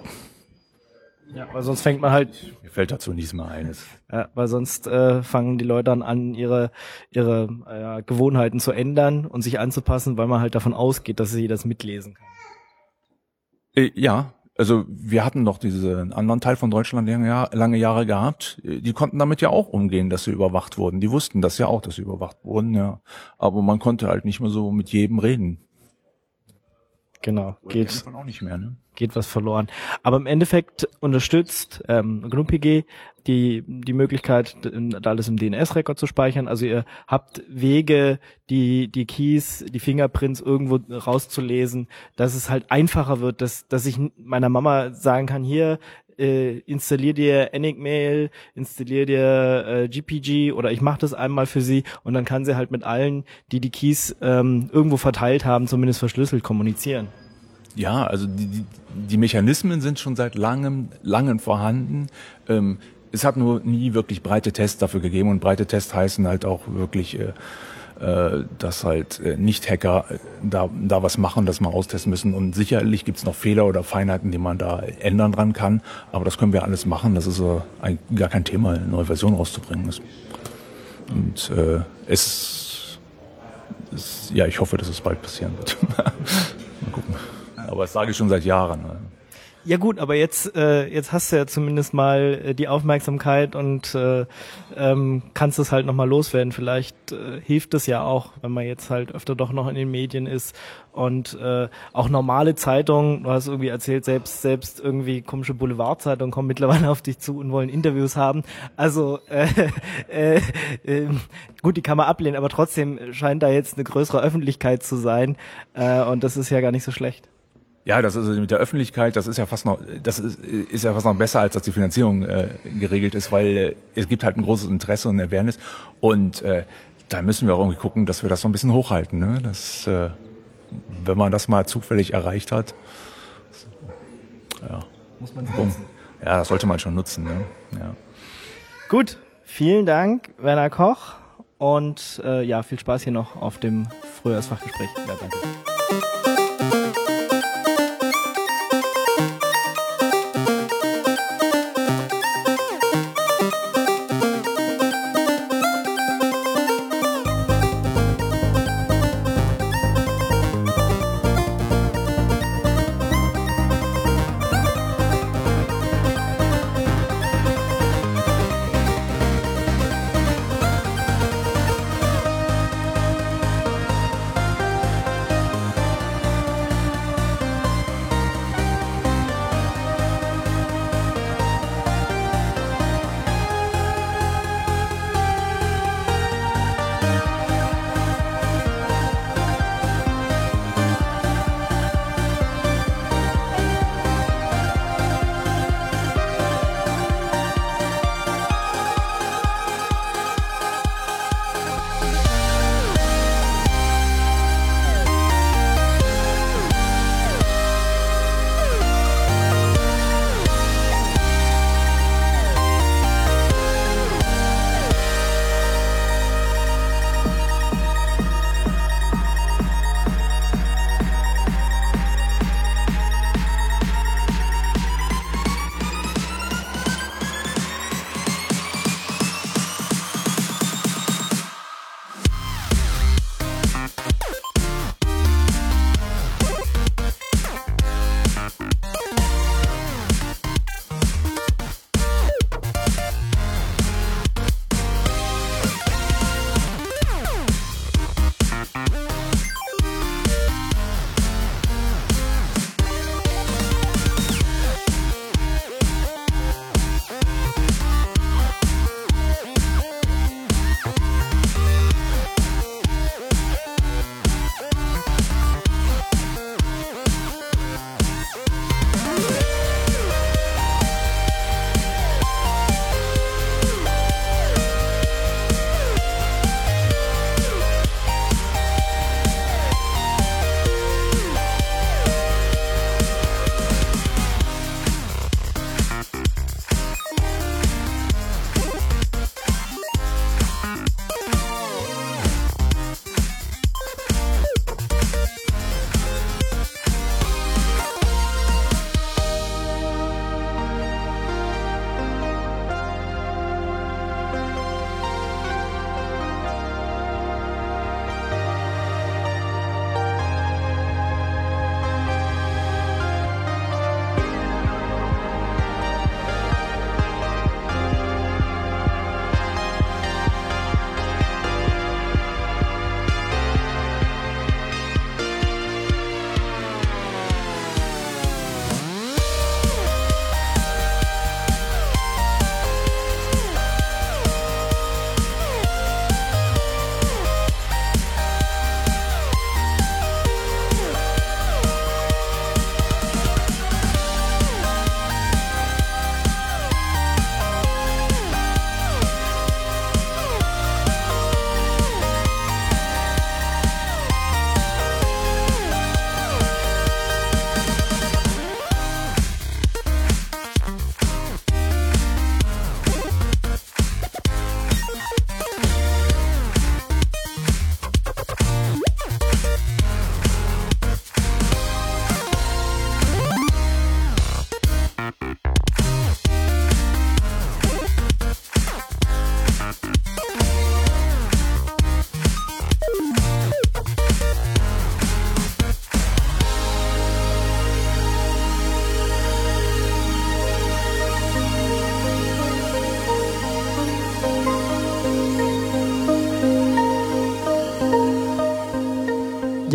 ja, weil sonst fängt man halt, mir fällt dazu nichts mehr ein. ja, weil sonst äh, fangen die Leute dann an, ihre ihre äh, Gewohnheiten zu ändern und sich anzupassen, weil man halt davon ausgeht, dass sie das mitlesen kann. Äh, ja, also wir hatten doch diesen anderen Teil von Deutschland lange, lange Jahre gehabt. Die konnten damit ja auch umgehen, dass sie überwacht wurden. Die wussten das ja auch, dass sie überwacht wurden, ja. Aber man konnte halt nicht mehr so mit jedem reden. Genau, geht auch nicht mehr, ne? geht was verloren. Aber im Endeffekt unterstützt ähm, GnuPG die die Möglichkeit, da alles im D N S-Record zu speichern. Also ihr habt Wege, die die Keys, die Fingerprints irgendwo rauszulesen, dass es halt einfacher wird, dass dass ich meiner Mama sagen kann, hier äh, installier dir Enigmail, installier dir äh, G P G oder ich mache das einmal für sie und dann kann sie halt mit allen, die die Keys ähm, irgendwo verteilt haben, zumindest verschlüsselt kommunizieren. Ja, also die, die, die Mechanismen sind schon seit langem, langem vorhanden. Ähm, es hat nur nie wirklich breite Tests dafür gegeben und breite Tests heißen halt auch wirklich, äh, äh, dass halt äh, Nicht-Hacker äh, da, da was machen, das mal austesten müssen. Und sicherlich gibt's noch Fehler oder Feinheiten, die man da ändern dran kann. Aber das können wir alles machen. Das ist äh, ein, gar kein Thema, eine neue Version rauszubringen. Und äh, es, es, ja, ich hoffe, dass es bald passieren wird. Mal gucken. Aber das sage ich schon seit Jahren. Ja gut, aber jetzt äh, jetzt hast du ja zumindest mal äh, die Aufmerksamkeit und äh, ähm, kannst es halt nochmal loswerden. Vielleicht äh, hilft es ja auch, wenn man jetzt halt öfter doch noch in den Medien ist und äh, auch normale Zeitungen, du hast irgendwie erzählt, selbst selbst irgendwie komische Boulevardzeitungen kommen mittlerweile auf dich zu und wollen Interviews haben. Also äh, äh, äh, gut, die kann man ablehnen, aber trotzdem scheint da jetzt eine größere Öffentlichkeit zu sein äh, und das ist ja gar nicht so schlecht. Ja, das ist mit der Öffentlichkeit, das ist ja fast noch, das ist, ist ja fast noch besser, als dass die Finanzierung äh, geregelt ist, weil äh, es gibt halt ein großes Interesse und Awareness und äh, da müssen wir auch irgendwie gucken, dass wir das so ein bisschen hochhalten, ne? Das, äh, wenn man das mal zufällig erreicht hat, ja, muss man nutzen. Ja, das sollte man schon nutzen, ne? Ja. Gut, vielen Dank, Werner Koch und äh, ja, viel Spaß hier noch auf dem Frühjahrsfachgespräch. Ja, danke.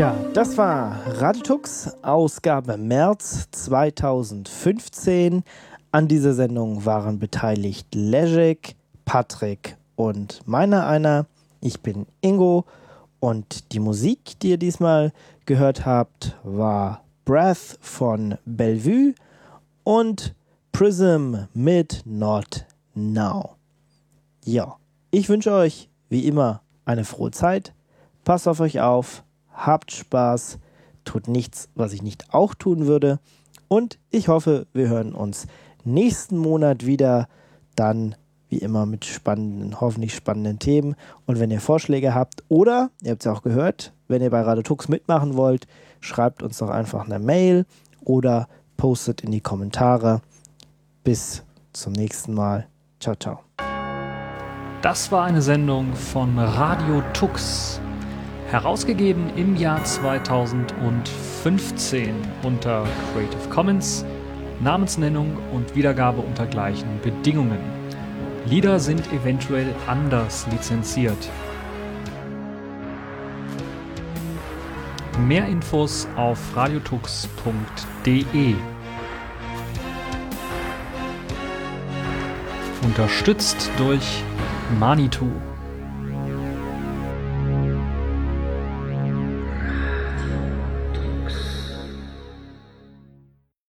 Ja, das war Radio Tux, Ausgabe März zweitausendfünfzehn. An dieser Sendung waren beteiligt Leszek, Patrick und meiner einer. Ich bin Ingo und die Musik, die ihr diesmal gehört habt, war Breath von Bellevue und Prism mit Not Now. Ja, ich wünsche euch wie immer eine frohe Zeit. Passt auf euch auf, habt Spaß, tut nichts, was ich nicht auch tun würde. Und ich hoffe, wir hören uns nächsten Monat wieder, dann wie immer mit spannenden, hoffentlich spannenden Themen. Und wenn ihr Vorschläge habt oder, ihr habt es ja auch gehört, wenn ihr bei Radio Tux mitmachen wollt, schreibt uns doch einfach eine Mail oder postet in die Kommentare. Bis zum nächsten Mal. Ciao, ciao. Das war eine Sendung von Radio Tux, herausgegeben im Jahr zweitausendfünfzehn unter Creative Commons, Namensnennung und Wiedergabe unter gleichen Bedingungen. Lieder sind eventuell anders lizenziert. Mehr Infos auf radiotux punkt de. Unterstützt durch Manitou.